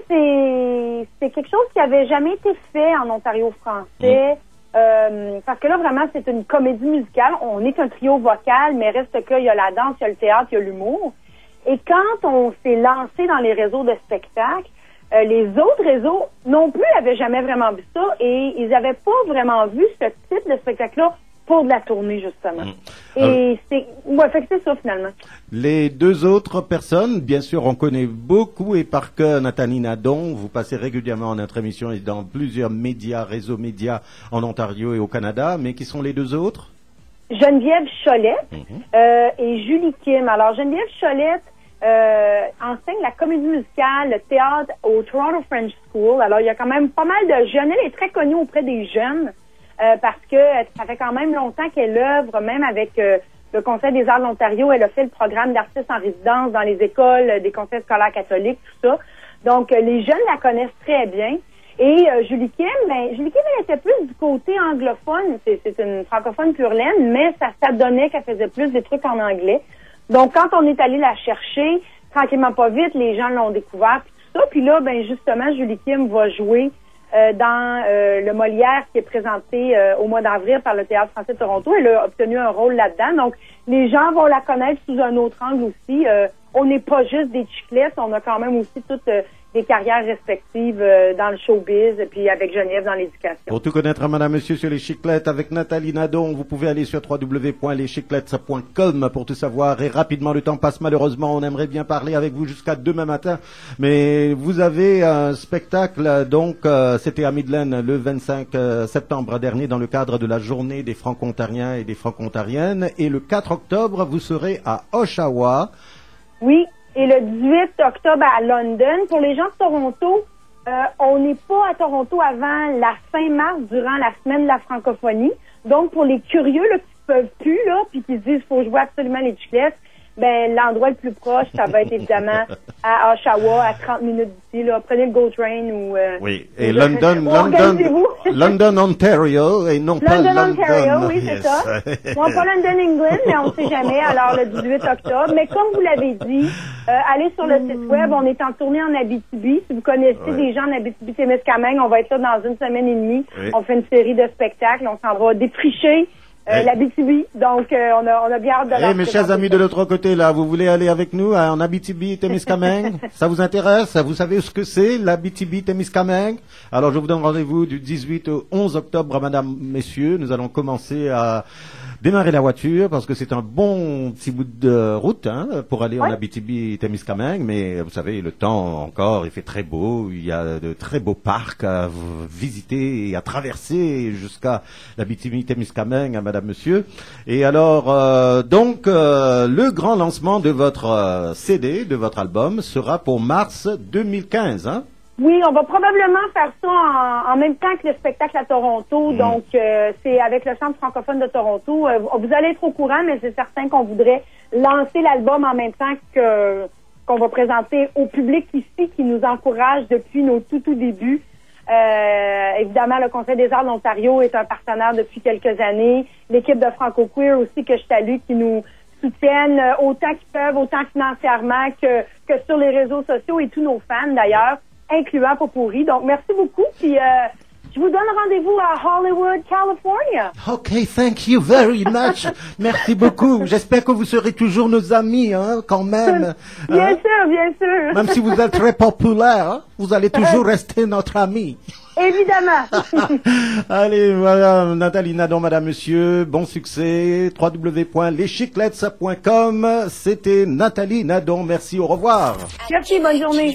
[SPEAKER 2] c'est quelque chose qui avait jamais été fait en Ontario français. Parce que là, vraiment, c'est une comédie musicale. On est un trio vocal, mais reste qu'il y a la danse, il y a le théâtre, il y a l'humour. Et quand on s'est lancé dans les réseaux de spectacles, les autres réseaux non plus n'avaient jamais vraiment vu ça et ils n'avaient pas vraiment vu ce type de spectacle-là pour de la tournée, justement. Et fait que c'est ça, finalement.
[SPEAKER 3] Les 2 autres personnes, bien sûr, on connaît beaucoup et par cœur Nathalie Nadon. Vous passez régulièrement en notre émission et dans plusieurs médias, réseaux médias en Ontario et au Canada. Mais qui sont les 2 autres?
[SPEAKER 2] Geneviève Cholette et Julie Kim. Alors, Geneviève Cholette enseigne la comédie musicale, le théâtre au Toronto French School. Alors, il y a quand même pas mal de jeunes. Elle est très connue auprès des jeunes. Parce que ça fait quand même longtemps qu'elle œuvre, même avec le Conseil des arts de l'Ontario. Elle a fait le programme d'artistes en résidence dans les écoles des conseils scolaires catholiques, tout ça. Donc, les jeunes la connaissent très bien. Et Julie Kim, elle était plus du côté anglophone. C'est une francophone pure laine, mais ça donnait qu'elle faisait plus des trucs en anglais. Donc, quand on est allé la chercher, tranquillement pas vite, les gens l'ont découvert, puis tout ça. Puis là, justement, Julie Kim va jouer dans le Molière qui est présenté au mois d'avril par le Théâtre français de Toronto. Elle a obtenu un rôle là-dedans. Donc, les gens vont la connaître sous un autre angle aussi. On n'est pas juste des chiclettes, on a quand même aussi toutes des carrières respectives dans le showbiz, puis avec Geneviève dans l'éducation.
[SPEAKER 3] Pour tout connaître, madame, monsieur, sur les chiclettes, avec Nathalie Nadon, vous pouvez aller sur www.leschiclettes.com pour tout savoir. Et rapidement, le temps passe malheureusement. On aimerait bien parler avec vous jusqu'à demain matin. Mais vous avez un spectacle, donc, c'était à Midland le 25 septembre dernier dans le cadre de la journée des Franco-Ontariens et des Franco-Ontariennes. Et le 4 octobre, vous serez à Oshawa.
[SPEAKER 2] Oui. Et le 18 octobre à London. Pour les gens de Toronto, on n'est pas à Toronto avant la fin mars, durant la semaine de la francophonie. Donc, pour les curieux là, qui ne peuvent plus, là, puis qui se disent « faut jouer absolument les chiclettes », l'endroit le plus proche, ça va être évidemment à Oshawa, à 30 minutes d'ici. Là. Prenez le GO Train ou...
[SPEAKER 3] oui, et London, Ontario, et non pas London.
[SPEAKER 2] Ontario, oui, c'est ça. Bon, pas London, England, mais on ne sait jamais. Alors, le 18 octobre. Mais comme vous l'avez dit, allez sur le site web. On est en tournée en Abitibi. Si vous connaissez des gens en Abitibi-Témiscamingue, on va être là dans 1 semaine et demie. Oui. On fait une série de spectacles. On s'en va défricher. L'Abitibi, donc on a bien hâte de la.
[SPEAKER 3] Mes chers amis de l'autre côté, là, vous voulez aller avec nous en Abitibi-Témiscamingue? Ça vous intéresse? Vous savez ce que c'est, l'Abitibi-Témiscamingue? Alors, je vous donne rendez-vous du 18 au 11 octobre, madame, messieurs. Nous allons commencer à démarrer la voiture parce que c'est un bon petit bout de route pour aller en Abitibi-Témiscamingue. Mais vous savez, le temps encore, il fait très beau. Il y a de très beaux parcs à visiter et à traverser jusqu'à l'Abitibi-Témiscamingue, madame, monsieur. Et alors, le grand lancement de votre CD, de votre album, sera pour mars 2015, hein?
[SPEAKER 2] Oui, on va probablement faire ça en même temps que le spectacle à Toronto. Donc, c'est avec le Centre francophone de Toronto. Vous allez être au courant, mais c'est certain qu'on voudrait lancer l'album en même temps qu'on va présenter au public ici qui nous encourage depuis nos tout débuts. Évidemment, le Conseil des arts de l'Ontario est un partenaire depuis quelques années. L'équipe de Franco Queer aussi que je salue qui nous soutiennent autant qu'ils peuvent, autant financièrement que sur les réseaux sociaux et tous nos fans d'ailleurs, incluant Popourri. Donc, merci beaucoup. Puis, Je vous donne rendez-vous à Hollywood, California.
[SPEAKER 3] Ok, thank you very much. Merci beaucoup. J'espère que vous serez toujours nos amis, hein, quand même.
[SPEAKER 2] Bien
[SPEAKER 3] Hein?
[SPEAKER 2] sûr, bien sûr.
[SPEAKER 3] Même si vous êtes très populaire, hein, vous allez toujours rester notre ami.
[SPEAKER 2] Évidemment.
[SPEAKER 3] Allez, voilà, Nathalie Nadon, madame, monsieur, bon succès, www.leschiclets.com. C'était Nathalie Nadon, merci, au revoir.
[SPEAKER 2] Merci, bonne journée.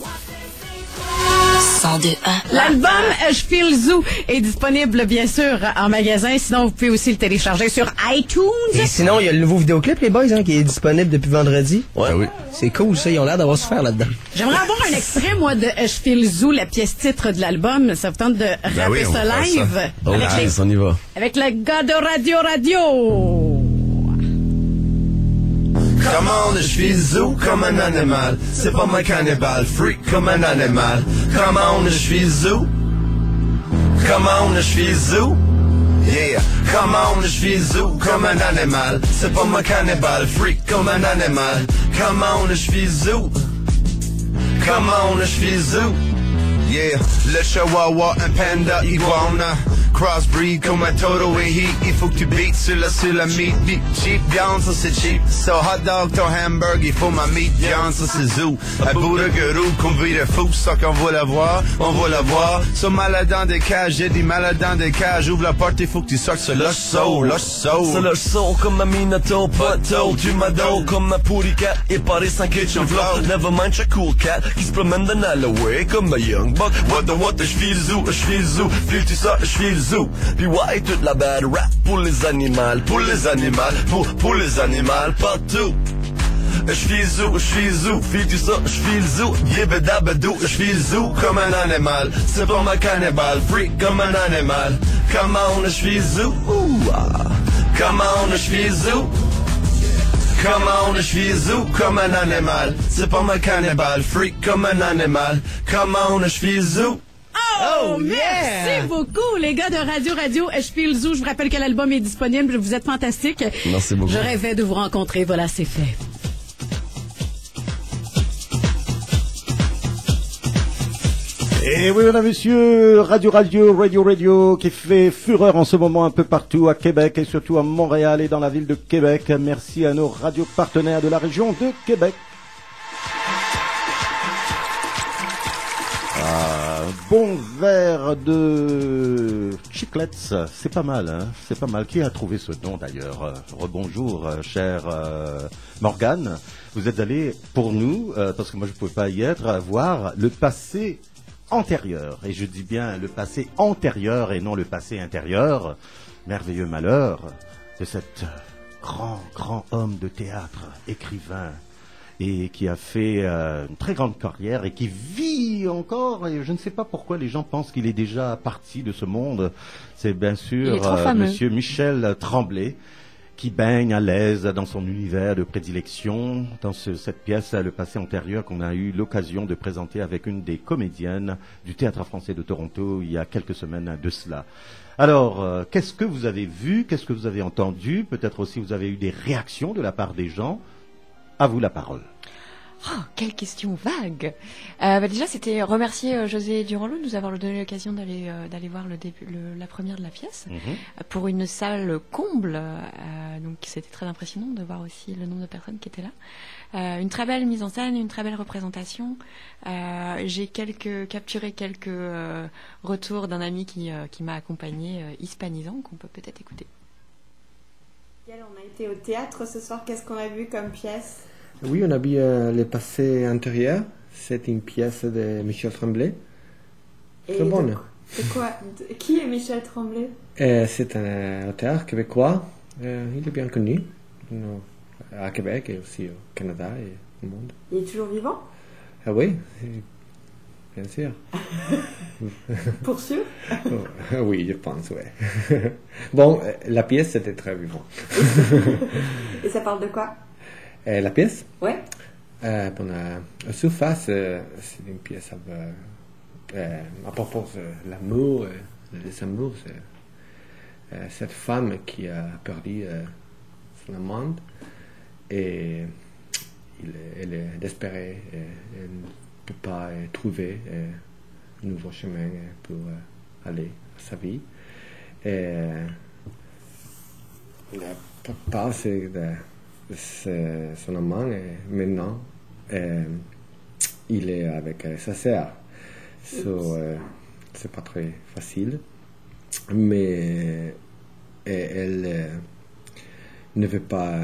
[SPEAKER 4] 102.1. L'album Je Feel Zoo est disponible, bien sûr, en magasin. Sinon, vous pouvez aussi le télécharger sur iTunes.
[SPEAKER 12] Et sinon, il y a le nouveau vidéoclip, les boys, hein, qui est disponible depuis vendredi. Ouais, oui. C'est cool, ça. Ils ont l'air d'avoir su faire là-dedans.
[SPEAKER 4] J'aimerais avoir un extrait, moi, de Je Feel Zoo, la pièce titre de l'album. Ça vous tente de rapper ça live?
[SPEAKER 24] Oh, nice, on y va.
[SPEAKER 4] Avec le gars de Radio.
[SPEAKER 20] Come on, je suis zoo comme un animal. C'est pas moi cannibale, freak comme un animal. Come on, je suis zoo. Come on, je suis zoo. Yeah, come on, je suis zoo comme un animal. C'est pas moi cannibale, freak comme un animal. Come on, je suis zoo. Come on, je suis zoo. Yeah, le chihuahua, un panda, iguana. Crossbreed comme un taureau et heat. Il faut que tu beats sur la meat. Beat cheap, viande, ça c'est cheap. So hot dog, ton hamburger, il faut ma meat, viande, ça c'est zoo. Un bout de garou, qu'on vit de fou, ça qu'on va la voir, on va la voir. So malade dans des cages, j'ai des malades dans des cages. Ouvre la porte, il faut que tu sortes ce lush soul.
[SPEAKER 24] C'est leur soul comme ma minato, poteau. Tu m'adores comme ma pourri cat. Et paré sans kitchen floor. Never mind, je cool cat. Qui se promène dans l'alloway comme ma young buck. What the, je file zoo, file tu ça, je file zoo. Puis ouais, toute la bad rap pour les animaux, pour les animaux partout. Je file zoo, file tu ça, je file zoo. Yébedabadou, je file zoo comme un animal. C'est pas ma cannibale, freak comme un animal. Come on, je file zoo. Come on, je file zoo. Come on, je file zoo comme un animal. C'est pas ma cannibale, freak comme un animal. Come on, je file zoo.
[SPEAKER 4] Oh, merci beaucoup, les gars de Radio. Je Feel Zoo. Je vous rappelle que l'album est disponible. Vous êtes fantastiques.
[SPEAKER 24] Merci beaucoup.
[SPEAKER 4] Je rêvais de vous rencontrer. Voilà, c'est fait.
[SPEAKER 3] Et oui, mesdames, messieurs, Radio, qui fait fureur en ce moment un peu partout à Québec et surtout à Montréal et dans la ville de Québec. Merci à nos radios partenaires de la région de Québec. Bon verre de chiclets, c'est pas mal, hein, c'est pas mal. Qui a trouvé ce nom d'ailleurs? Rebonjour, cher Morgane. Vous êtes allé pour nous, parce que moi je ne pouvais pas y être, voir le passé antérieur. Et je dis bien le passé antérieur et non le passé intérieur. Merveilleux malheur de cet grand homme de théâtre, écrivain, et qui a fait une très grande carrière et qui vit encore, et je ne sais pas pourquoi les gens pensent qu'il est déjà parti de ce monde. C'est bien sûr monsieur Michel Tremblay, qui baigne à l'aise dans son univers de prédilection, dans cette pièce, le passé antérieur, qu'on a eu l'occasion de présenter avec une des comédiennes du Théâtre français de Toronto il y a quelques semaines de cela. Alors, qu'est-ce que vous avez vu, qu'est-ce que vous avez entendu? Peut-être aussi vous avez eu des réactions de la part des gens. À vous la parole.
[SPEAKER 21] Oh, quelle question vague. Déjà, c'était remercier José Durand-Loup de nous avoir donné l'occasion d'aller voir la première de la pièce pour une salle comble. Donc, c'était très impressionnant de voir aussi le nombre de personnes qui étaient là. Une très belle mise en scène, une très belle représentation. J'ai capturé quelques retours d'un ami qui m'a accompagné hispanisant, qu'on peut peut-être écouter.
[SPEAKER 22] On a été au théâtre ce soir. Qu'est-ce qu'on a vu comme pièce?
[SPEAKER 26] Oui, on a vu Le passé antérieur. C'est une pièce de Michel Tremblay. Très bonne.
[SPEAKER 22] Qui est Michel Tremblay?
[SPEAKER 26] C'est un auteur québécois. Il est bien connu à Québec et aussi au Canada et au monde.
[SPEAKER 22] Il est toujours vivant?
[SPEAKER 26] Ah oui, bien sûr.
[SPEAKER 22] Pour sûr?
[SPEAKER 26] Oui, je pense, oui. Bon, la pièce, c'était très vivant.
[SPEAKER 22] Et ça parle de quoi?
[SPEAKER 26] La pièce?
[SPEAKER 22] Ouais.
[SPEAKER 26] À surface, c'est une pièce à propos de l'amour, le désamour. Cette femme qui a perdu son amant et elle est désespérée. Elle ne peut pas trouver un nouveau chemin pour aller sa vie. Et le papa, c'est son amant, et maintenant, il est avec sa sœur. C'est pas très facile, mais elle ne veut pas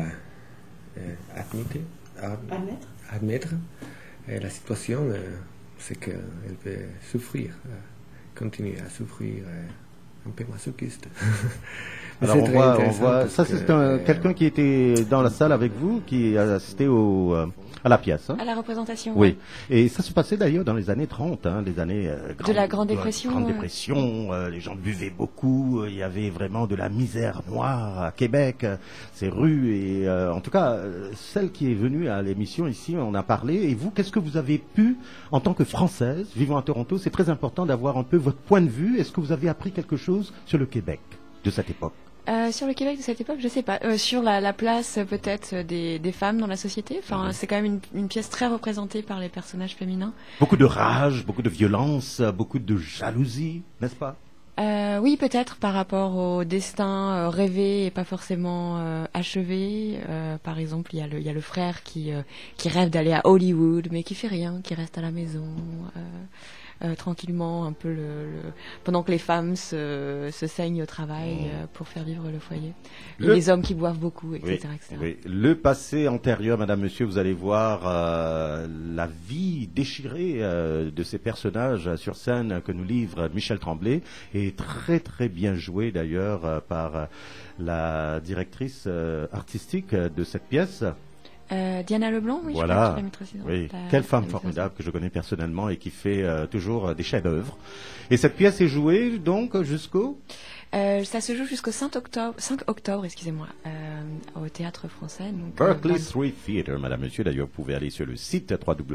[SPEAKER 26] admettre la situation, c'est qu'elle veut souffrir, continuer à souffrir, un peu masochiste.
[SPEAKER 3] Alors on voit, ça c'est quelqu'un qui était dans la salle avec vous, qui a assisté à la pièce. Hein?
[SPEAKER 21] À la représentation.
[SPEAKER 3] Oui. Et ça se passait d'ailleurs dans les années 30, hein, les années
[SPEAKER 21] de la Grande Dépression.
[SPEAKER 3] Grande Dépression, les gens buvaient beaucoup, il y avait vraiment de la misère noire à Québec, ces rues, et en tout cas, celle qui est venue à l'émission ici, on a parlé, et vous, qu'est-ce que vous avez pu, en tant que Française, vivant à Toronto, c'est très important d'avoir un peu votre point de vue, est-ce que vous avez appris quelque chose sur le Québec de cette époque?
[SPEAKER 21] Sur le Québec de cette époque, je sais pas. Sur la place peut-être des femmes dans la société. Enfin, c'est quand même une pièce très représentée par les personnages féminins.
[SPEAKER 3] Beaucoup de rage, beaucoup de violence, beaucoup de jalousie, n'est-ce pas?
[SPEAKER 21] Oui, peut-être par rapport au destin rêvé et pas forcément achevé. Par exemple, il y a le frère qui rêve d'aller à Hollywood, mais qui fait rien, qui reste à la maison. Tranquillement, un peu pendant que les femmes se saignent au travail pour faire vivre le foyer. Et les hommes qui boivent beaucoup, etc.
[SPEAKER 3] Oui,
[SPEAKER 21] etc.
[SPEAKER 3] oui. Le passé antérieur, madame, monsieur, vous allez voir la vie déchirée de ces personnages sur scène que nous livre Michel Tremblay, et très très bien joué d'ailleurs par la directrice artistique de cette pièce.
[SPEAKER 21] Diana Leblanc, oui,
[SPEAKER 3] voilà.
[SPEAKER 21] Je crois que la maîtresse
[SPEAKER 3] Oui. Quelle femme formidable que je connais personnellement et qui fait toujours des chefs-d'œuvre. Et cette pièce est jouée donc jusqu'au
[SPEAKER 21] ça se joue jusqu'au 5 octobre, excusez-moi, au Théâtre Français. Donc,
[SPEAKER 3] Berkeley Street Theatre, madame, monsieur. D'ailleurs, vous pouvez aller sur le site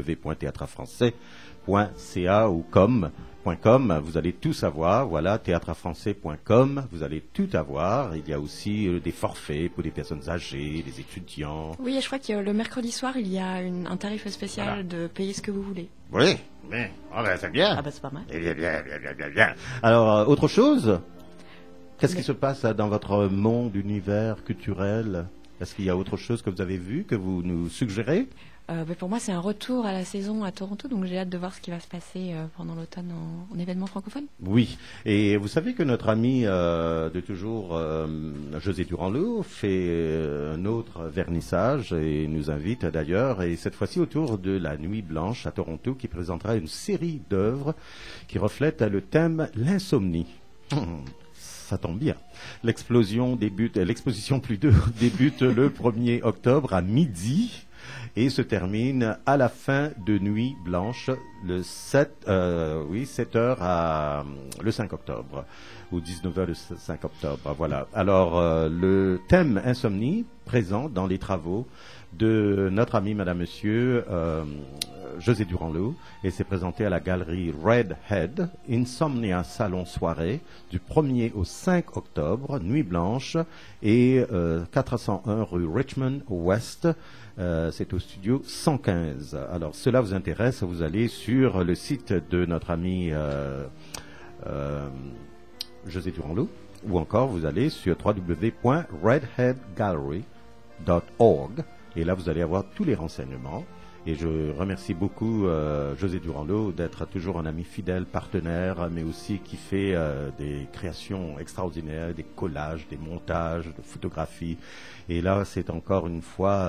[SPEAKER 3] www.théâtrefrançais.ca ou .com. Vous allez tout savoir, voilà, théâtrefrançais.com, vous allez tout avoir. Il y a aussi des forfaits pour des personnes âgées, des étudiants.
[SPEAKER 21] Oui, et je crois que le mercredi soir, il y a un tarif spécial
[SPEAKER 3] voilà.
[SPEAKER 21] de payer ce que vous voulez.
[SPEAKER 3] Oui, mais c'est bien.
[SPEAKER 21] Ah bah c'est pas mal.
[SPEAKER 3] Bien. Alors, autre chose? Qu'est-ce qui se passe dans votre monde, univers culturel? Est-ce qu'il y a autre chose que vous avez vu, que vous nous suggérez?
[SPEAKER 21] Pour moi, c'est un retour à la saison à Toronto, donc j'ai hâte de voir ce qui va se passer pendant l'automne en événements francophones.
[SPEAKER 3] Oui, et vous savez que notre ami de toujours, José Durand-Leau, fait un autre vernissage et nous invite d'ailleurs, et cette fois-ci autour de la Nuit Blanche à Toronto, qui présentera une série d'œuvres qui reflètent le thème l'insomnie. Ça tombe bien. L'exposition débute le 1er octobre à midi. Et se termine à la fin de Nuit Blanche, le 7 heures le 5 octobre, ou 19h le 5 octobre. Voilà. Alors, le thème insomnie, présent dans les travaux de notre ami, madame, monsieur, José Durand-Leau, et c'est présenté à la galerie Red Head, Insomnia Salon Soirée, du 1er au 5 octobre, Nuit Blanche, et 401 rue Richmond Ouest. C'est au studio 115. Alors, cela vous intéresse, vous allez sur le site de notre ami José Durand-Leau, ou encore vous allez sur www.redheadgallery.org, et là vous allez avoir tous les renseignements. Et je remercie beaucoup José Durand-Leau d'être toujours un ami fidèle, partenaire, mais aussi qui fait des créations extraordinaires, des collages, des montages, de photographies. Et là, c'est encore une fois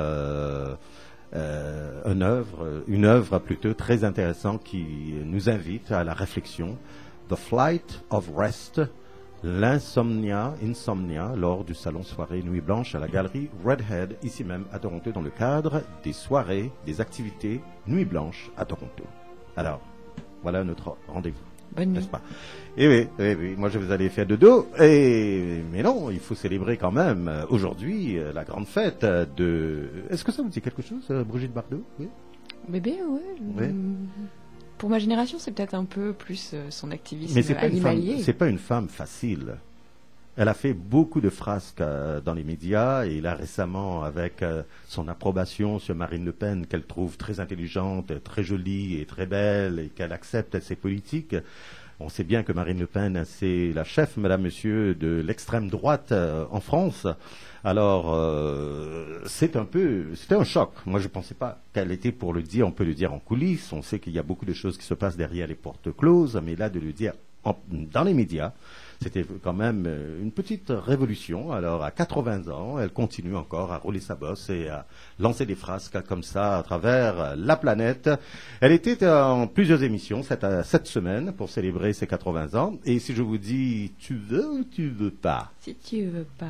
[SPEAKER 3] une œuvre plutôt très intéressante qui nous invite à la réflexion. The Flight of Rest, Insomnia, lors du salon soirée Nuit Blanche à la galerie Redhead, ici même à Toronto, dans le cadre des soirées, des activités Nuit Blanche à Toronto. Alors, voilà notre rendez-vous.
[SPEAKER 21] Bonne nuit.
[SPEAKER 3] N'est-ce pas? Oui, moi je vous allais faire de dos, mais non, il faut célébrer quand même aujourd'hui la grande fête de... Est-ce que ça vous dit quelque chose, Brigitte Bardot? Oui.
[SPEAKER 21] Bébé, oui. Pour ma génération, c'est peut-être un peu plus son activisme
[SPEAKER 3] mais
[SPEAKER 21] animalier.
[SPEAKER 3] C'est pas une femme facile. Elle a fait beaucoup de frasques dans les médias, et là récemment, avec son approbation sur Marine Le Pen, qu'elle trouve très intelligente, très jolie et très belle, et qu'elle accepte ses politiques, On sait bien que Marine Le Pen, c'est la chef, madame, monsieur, de l'extrême droite en France. Alors, c'était un choc. Moi, je ne pensais pas qu'elle était pour le dire. On peut le dire en coulisses. On sait qu'il y a beaucoup de choses qui se passent derrière les portes closes. Mais là, de le dire dans les médias, c'était quand même une petite révolution. Alors, à 80 ans, elle continue encore à rouler sa bosse et à lancer des phrases comme ça à travers la planète. Elle était en plusieurs émissions cette semaine pour célébrer ses 80 ans. Et si je vous dis, tu veux ou tu veux pas?
[SPEAKER 21] Si tu veux pas.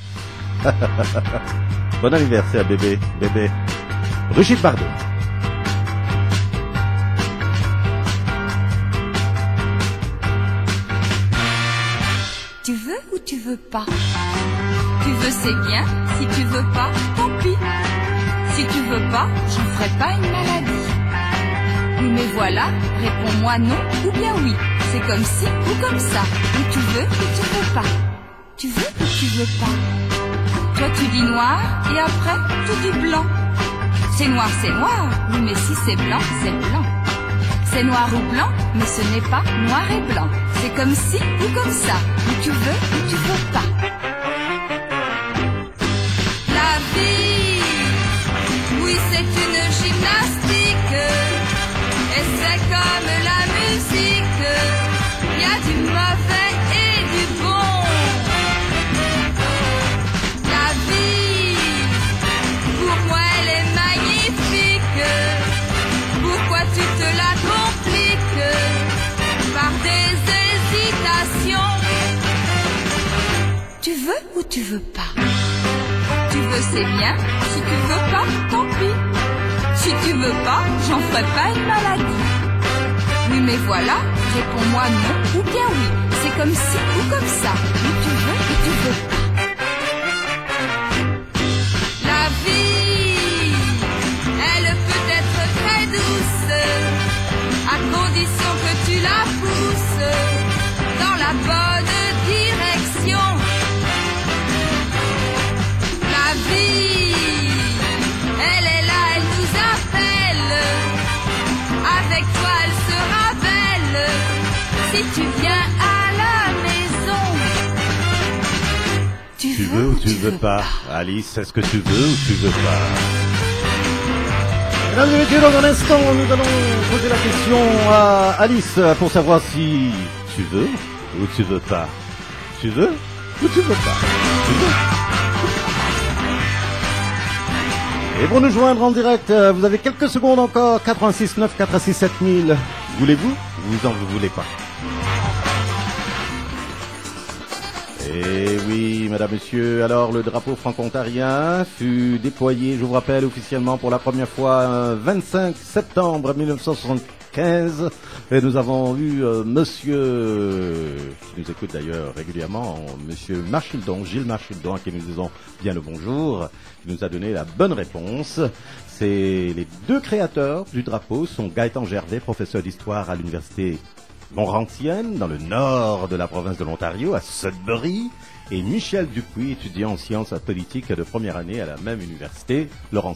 [SPEAKER 3] Bon anniversaire, bébé. Brigitte Bardot.
[SPEAKER 6] Tu veux ou tu veux pas? Tu veux, c'est bien. Si tu veux pas, tant pis. Si tu veux pas, j'en ferai pas une maladie. Oui, mais voilà, réponds-moi non ou bien oui. C'est comme ci ou comme ça. Ou tu veux ou tu veux pas. Tu veux ou tu veux pas? Toi tu dis noir et après tu dis blanc. C'est noir, oui mais si c'est blanc, c'est blanc. C'est noir ou blanc, mais ce n'est pas noir et blanc. C'est comme ci ou comme ça, ou tu veux ou tu veux pas. La vie, oui c'est une gymnastique. Et c'est comme la musique, il y a du mauvais et du bon. Pourquoi tu te la compliques par des hésitations? Tu veux ou tu veux pas? Tu veux, c'est bien. Si tu veux pas, tant pis. Si tu veux pas, j'en ferai pas une maladie. Oui, mais voilà, réponds-moi non ou bien oui. C'est comme ci ou comme ça. Ou tu veux ou tu veux pas. La vie, elle peut être très douce, à condition que tu la pousses dans la bonne direction. La vie, elle est là, elle nous appelle. Avec toi, elle sera belle. Si tu viens à la maison.
[SPEAKER 3] Tu veux ou tu veux pas? Alice, est-ce que tu veux ou tu veux pas? Mesdames et messieurs, dans un instant, nous allons poser la question à Alice pour savoir si tu veux ou tu veux pas. Tu veux ou tu veux pas? Tu veux? Et pour nous joindre en direct, vous avez quelques secondes encore, 86 9 86 7000. Voulez-vous ou vous en voulez pas? Eh oui, madame, monsieur, alors le drapeau franco-ontarien fut déployé, je vous rappelle, officiellement pour la première fois 25 septembre 1975. Et nous avons eu monsieur, qui nous écoute d'ailleurs régulièrement, monsieur Marchildon, Gilles Marchildon, à qui nous disons bien le bonjour, qui nous a donné la bonne réponse. C'est les deux créateurs du drapeau sont Gaëtan Gervais, professeur d'histoire à l'université Laurentienne, dans le nord de la province de l'Ontario, à Sudbury, et Michel Dupuis, étudiant en sciences politiques de première année à la même université, Laurentienne.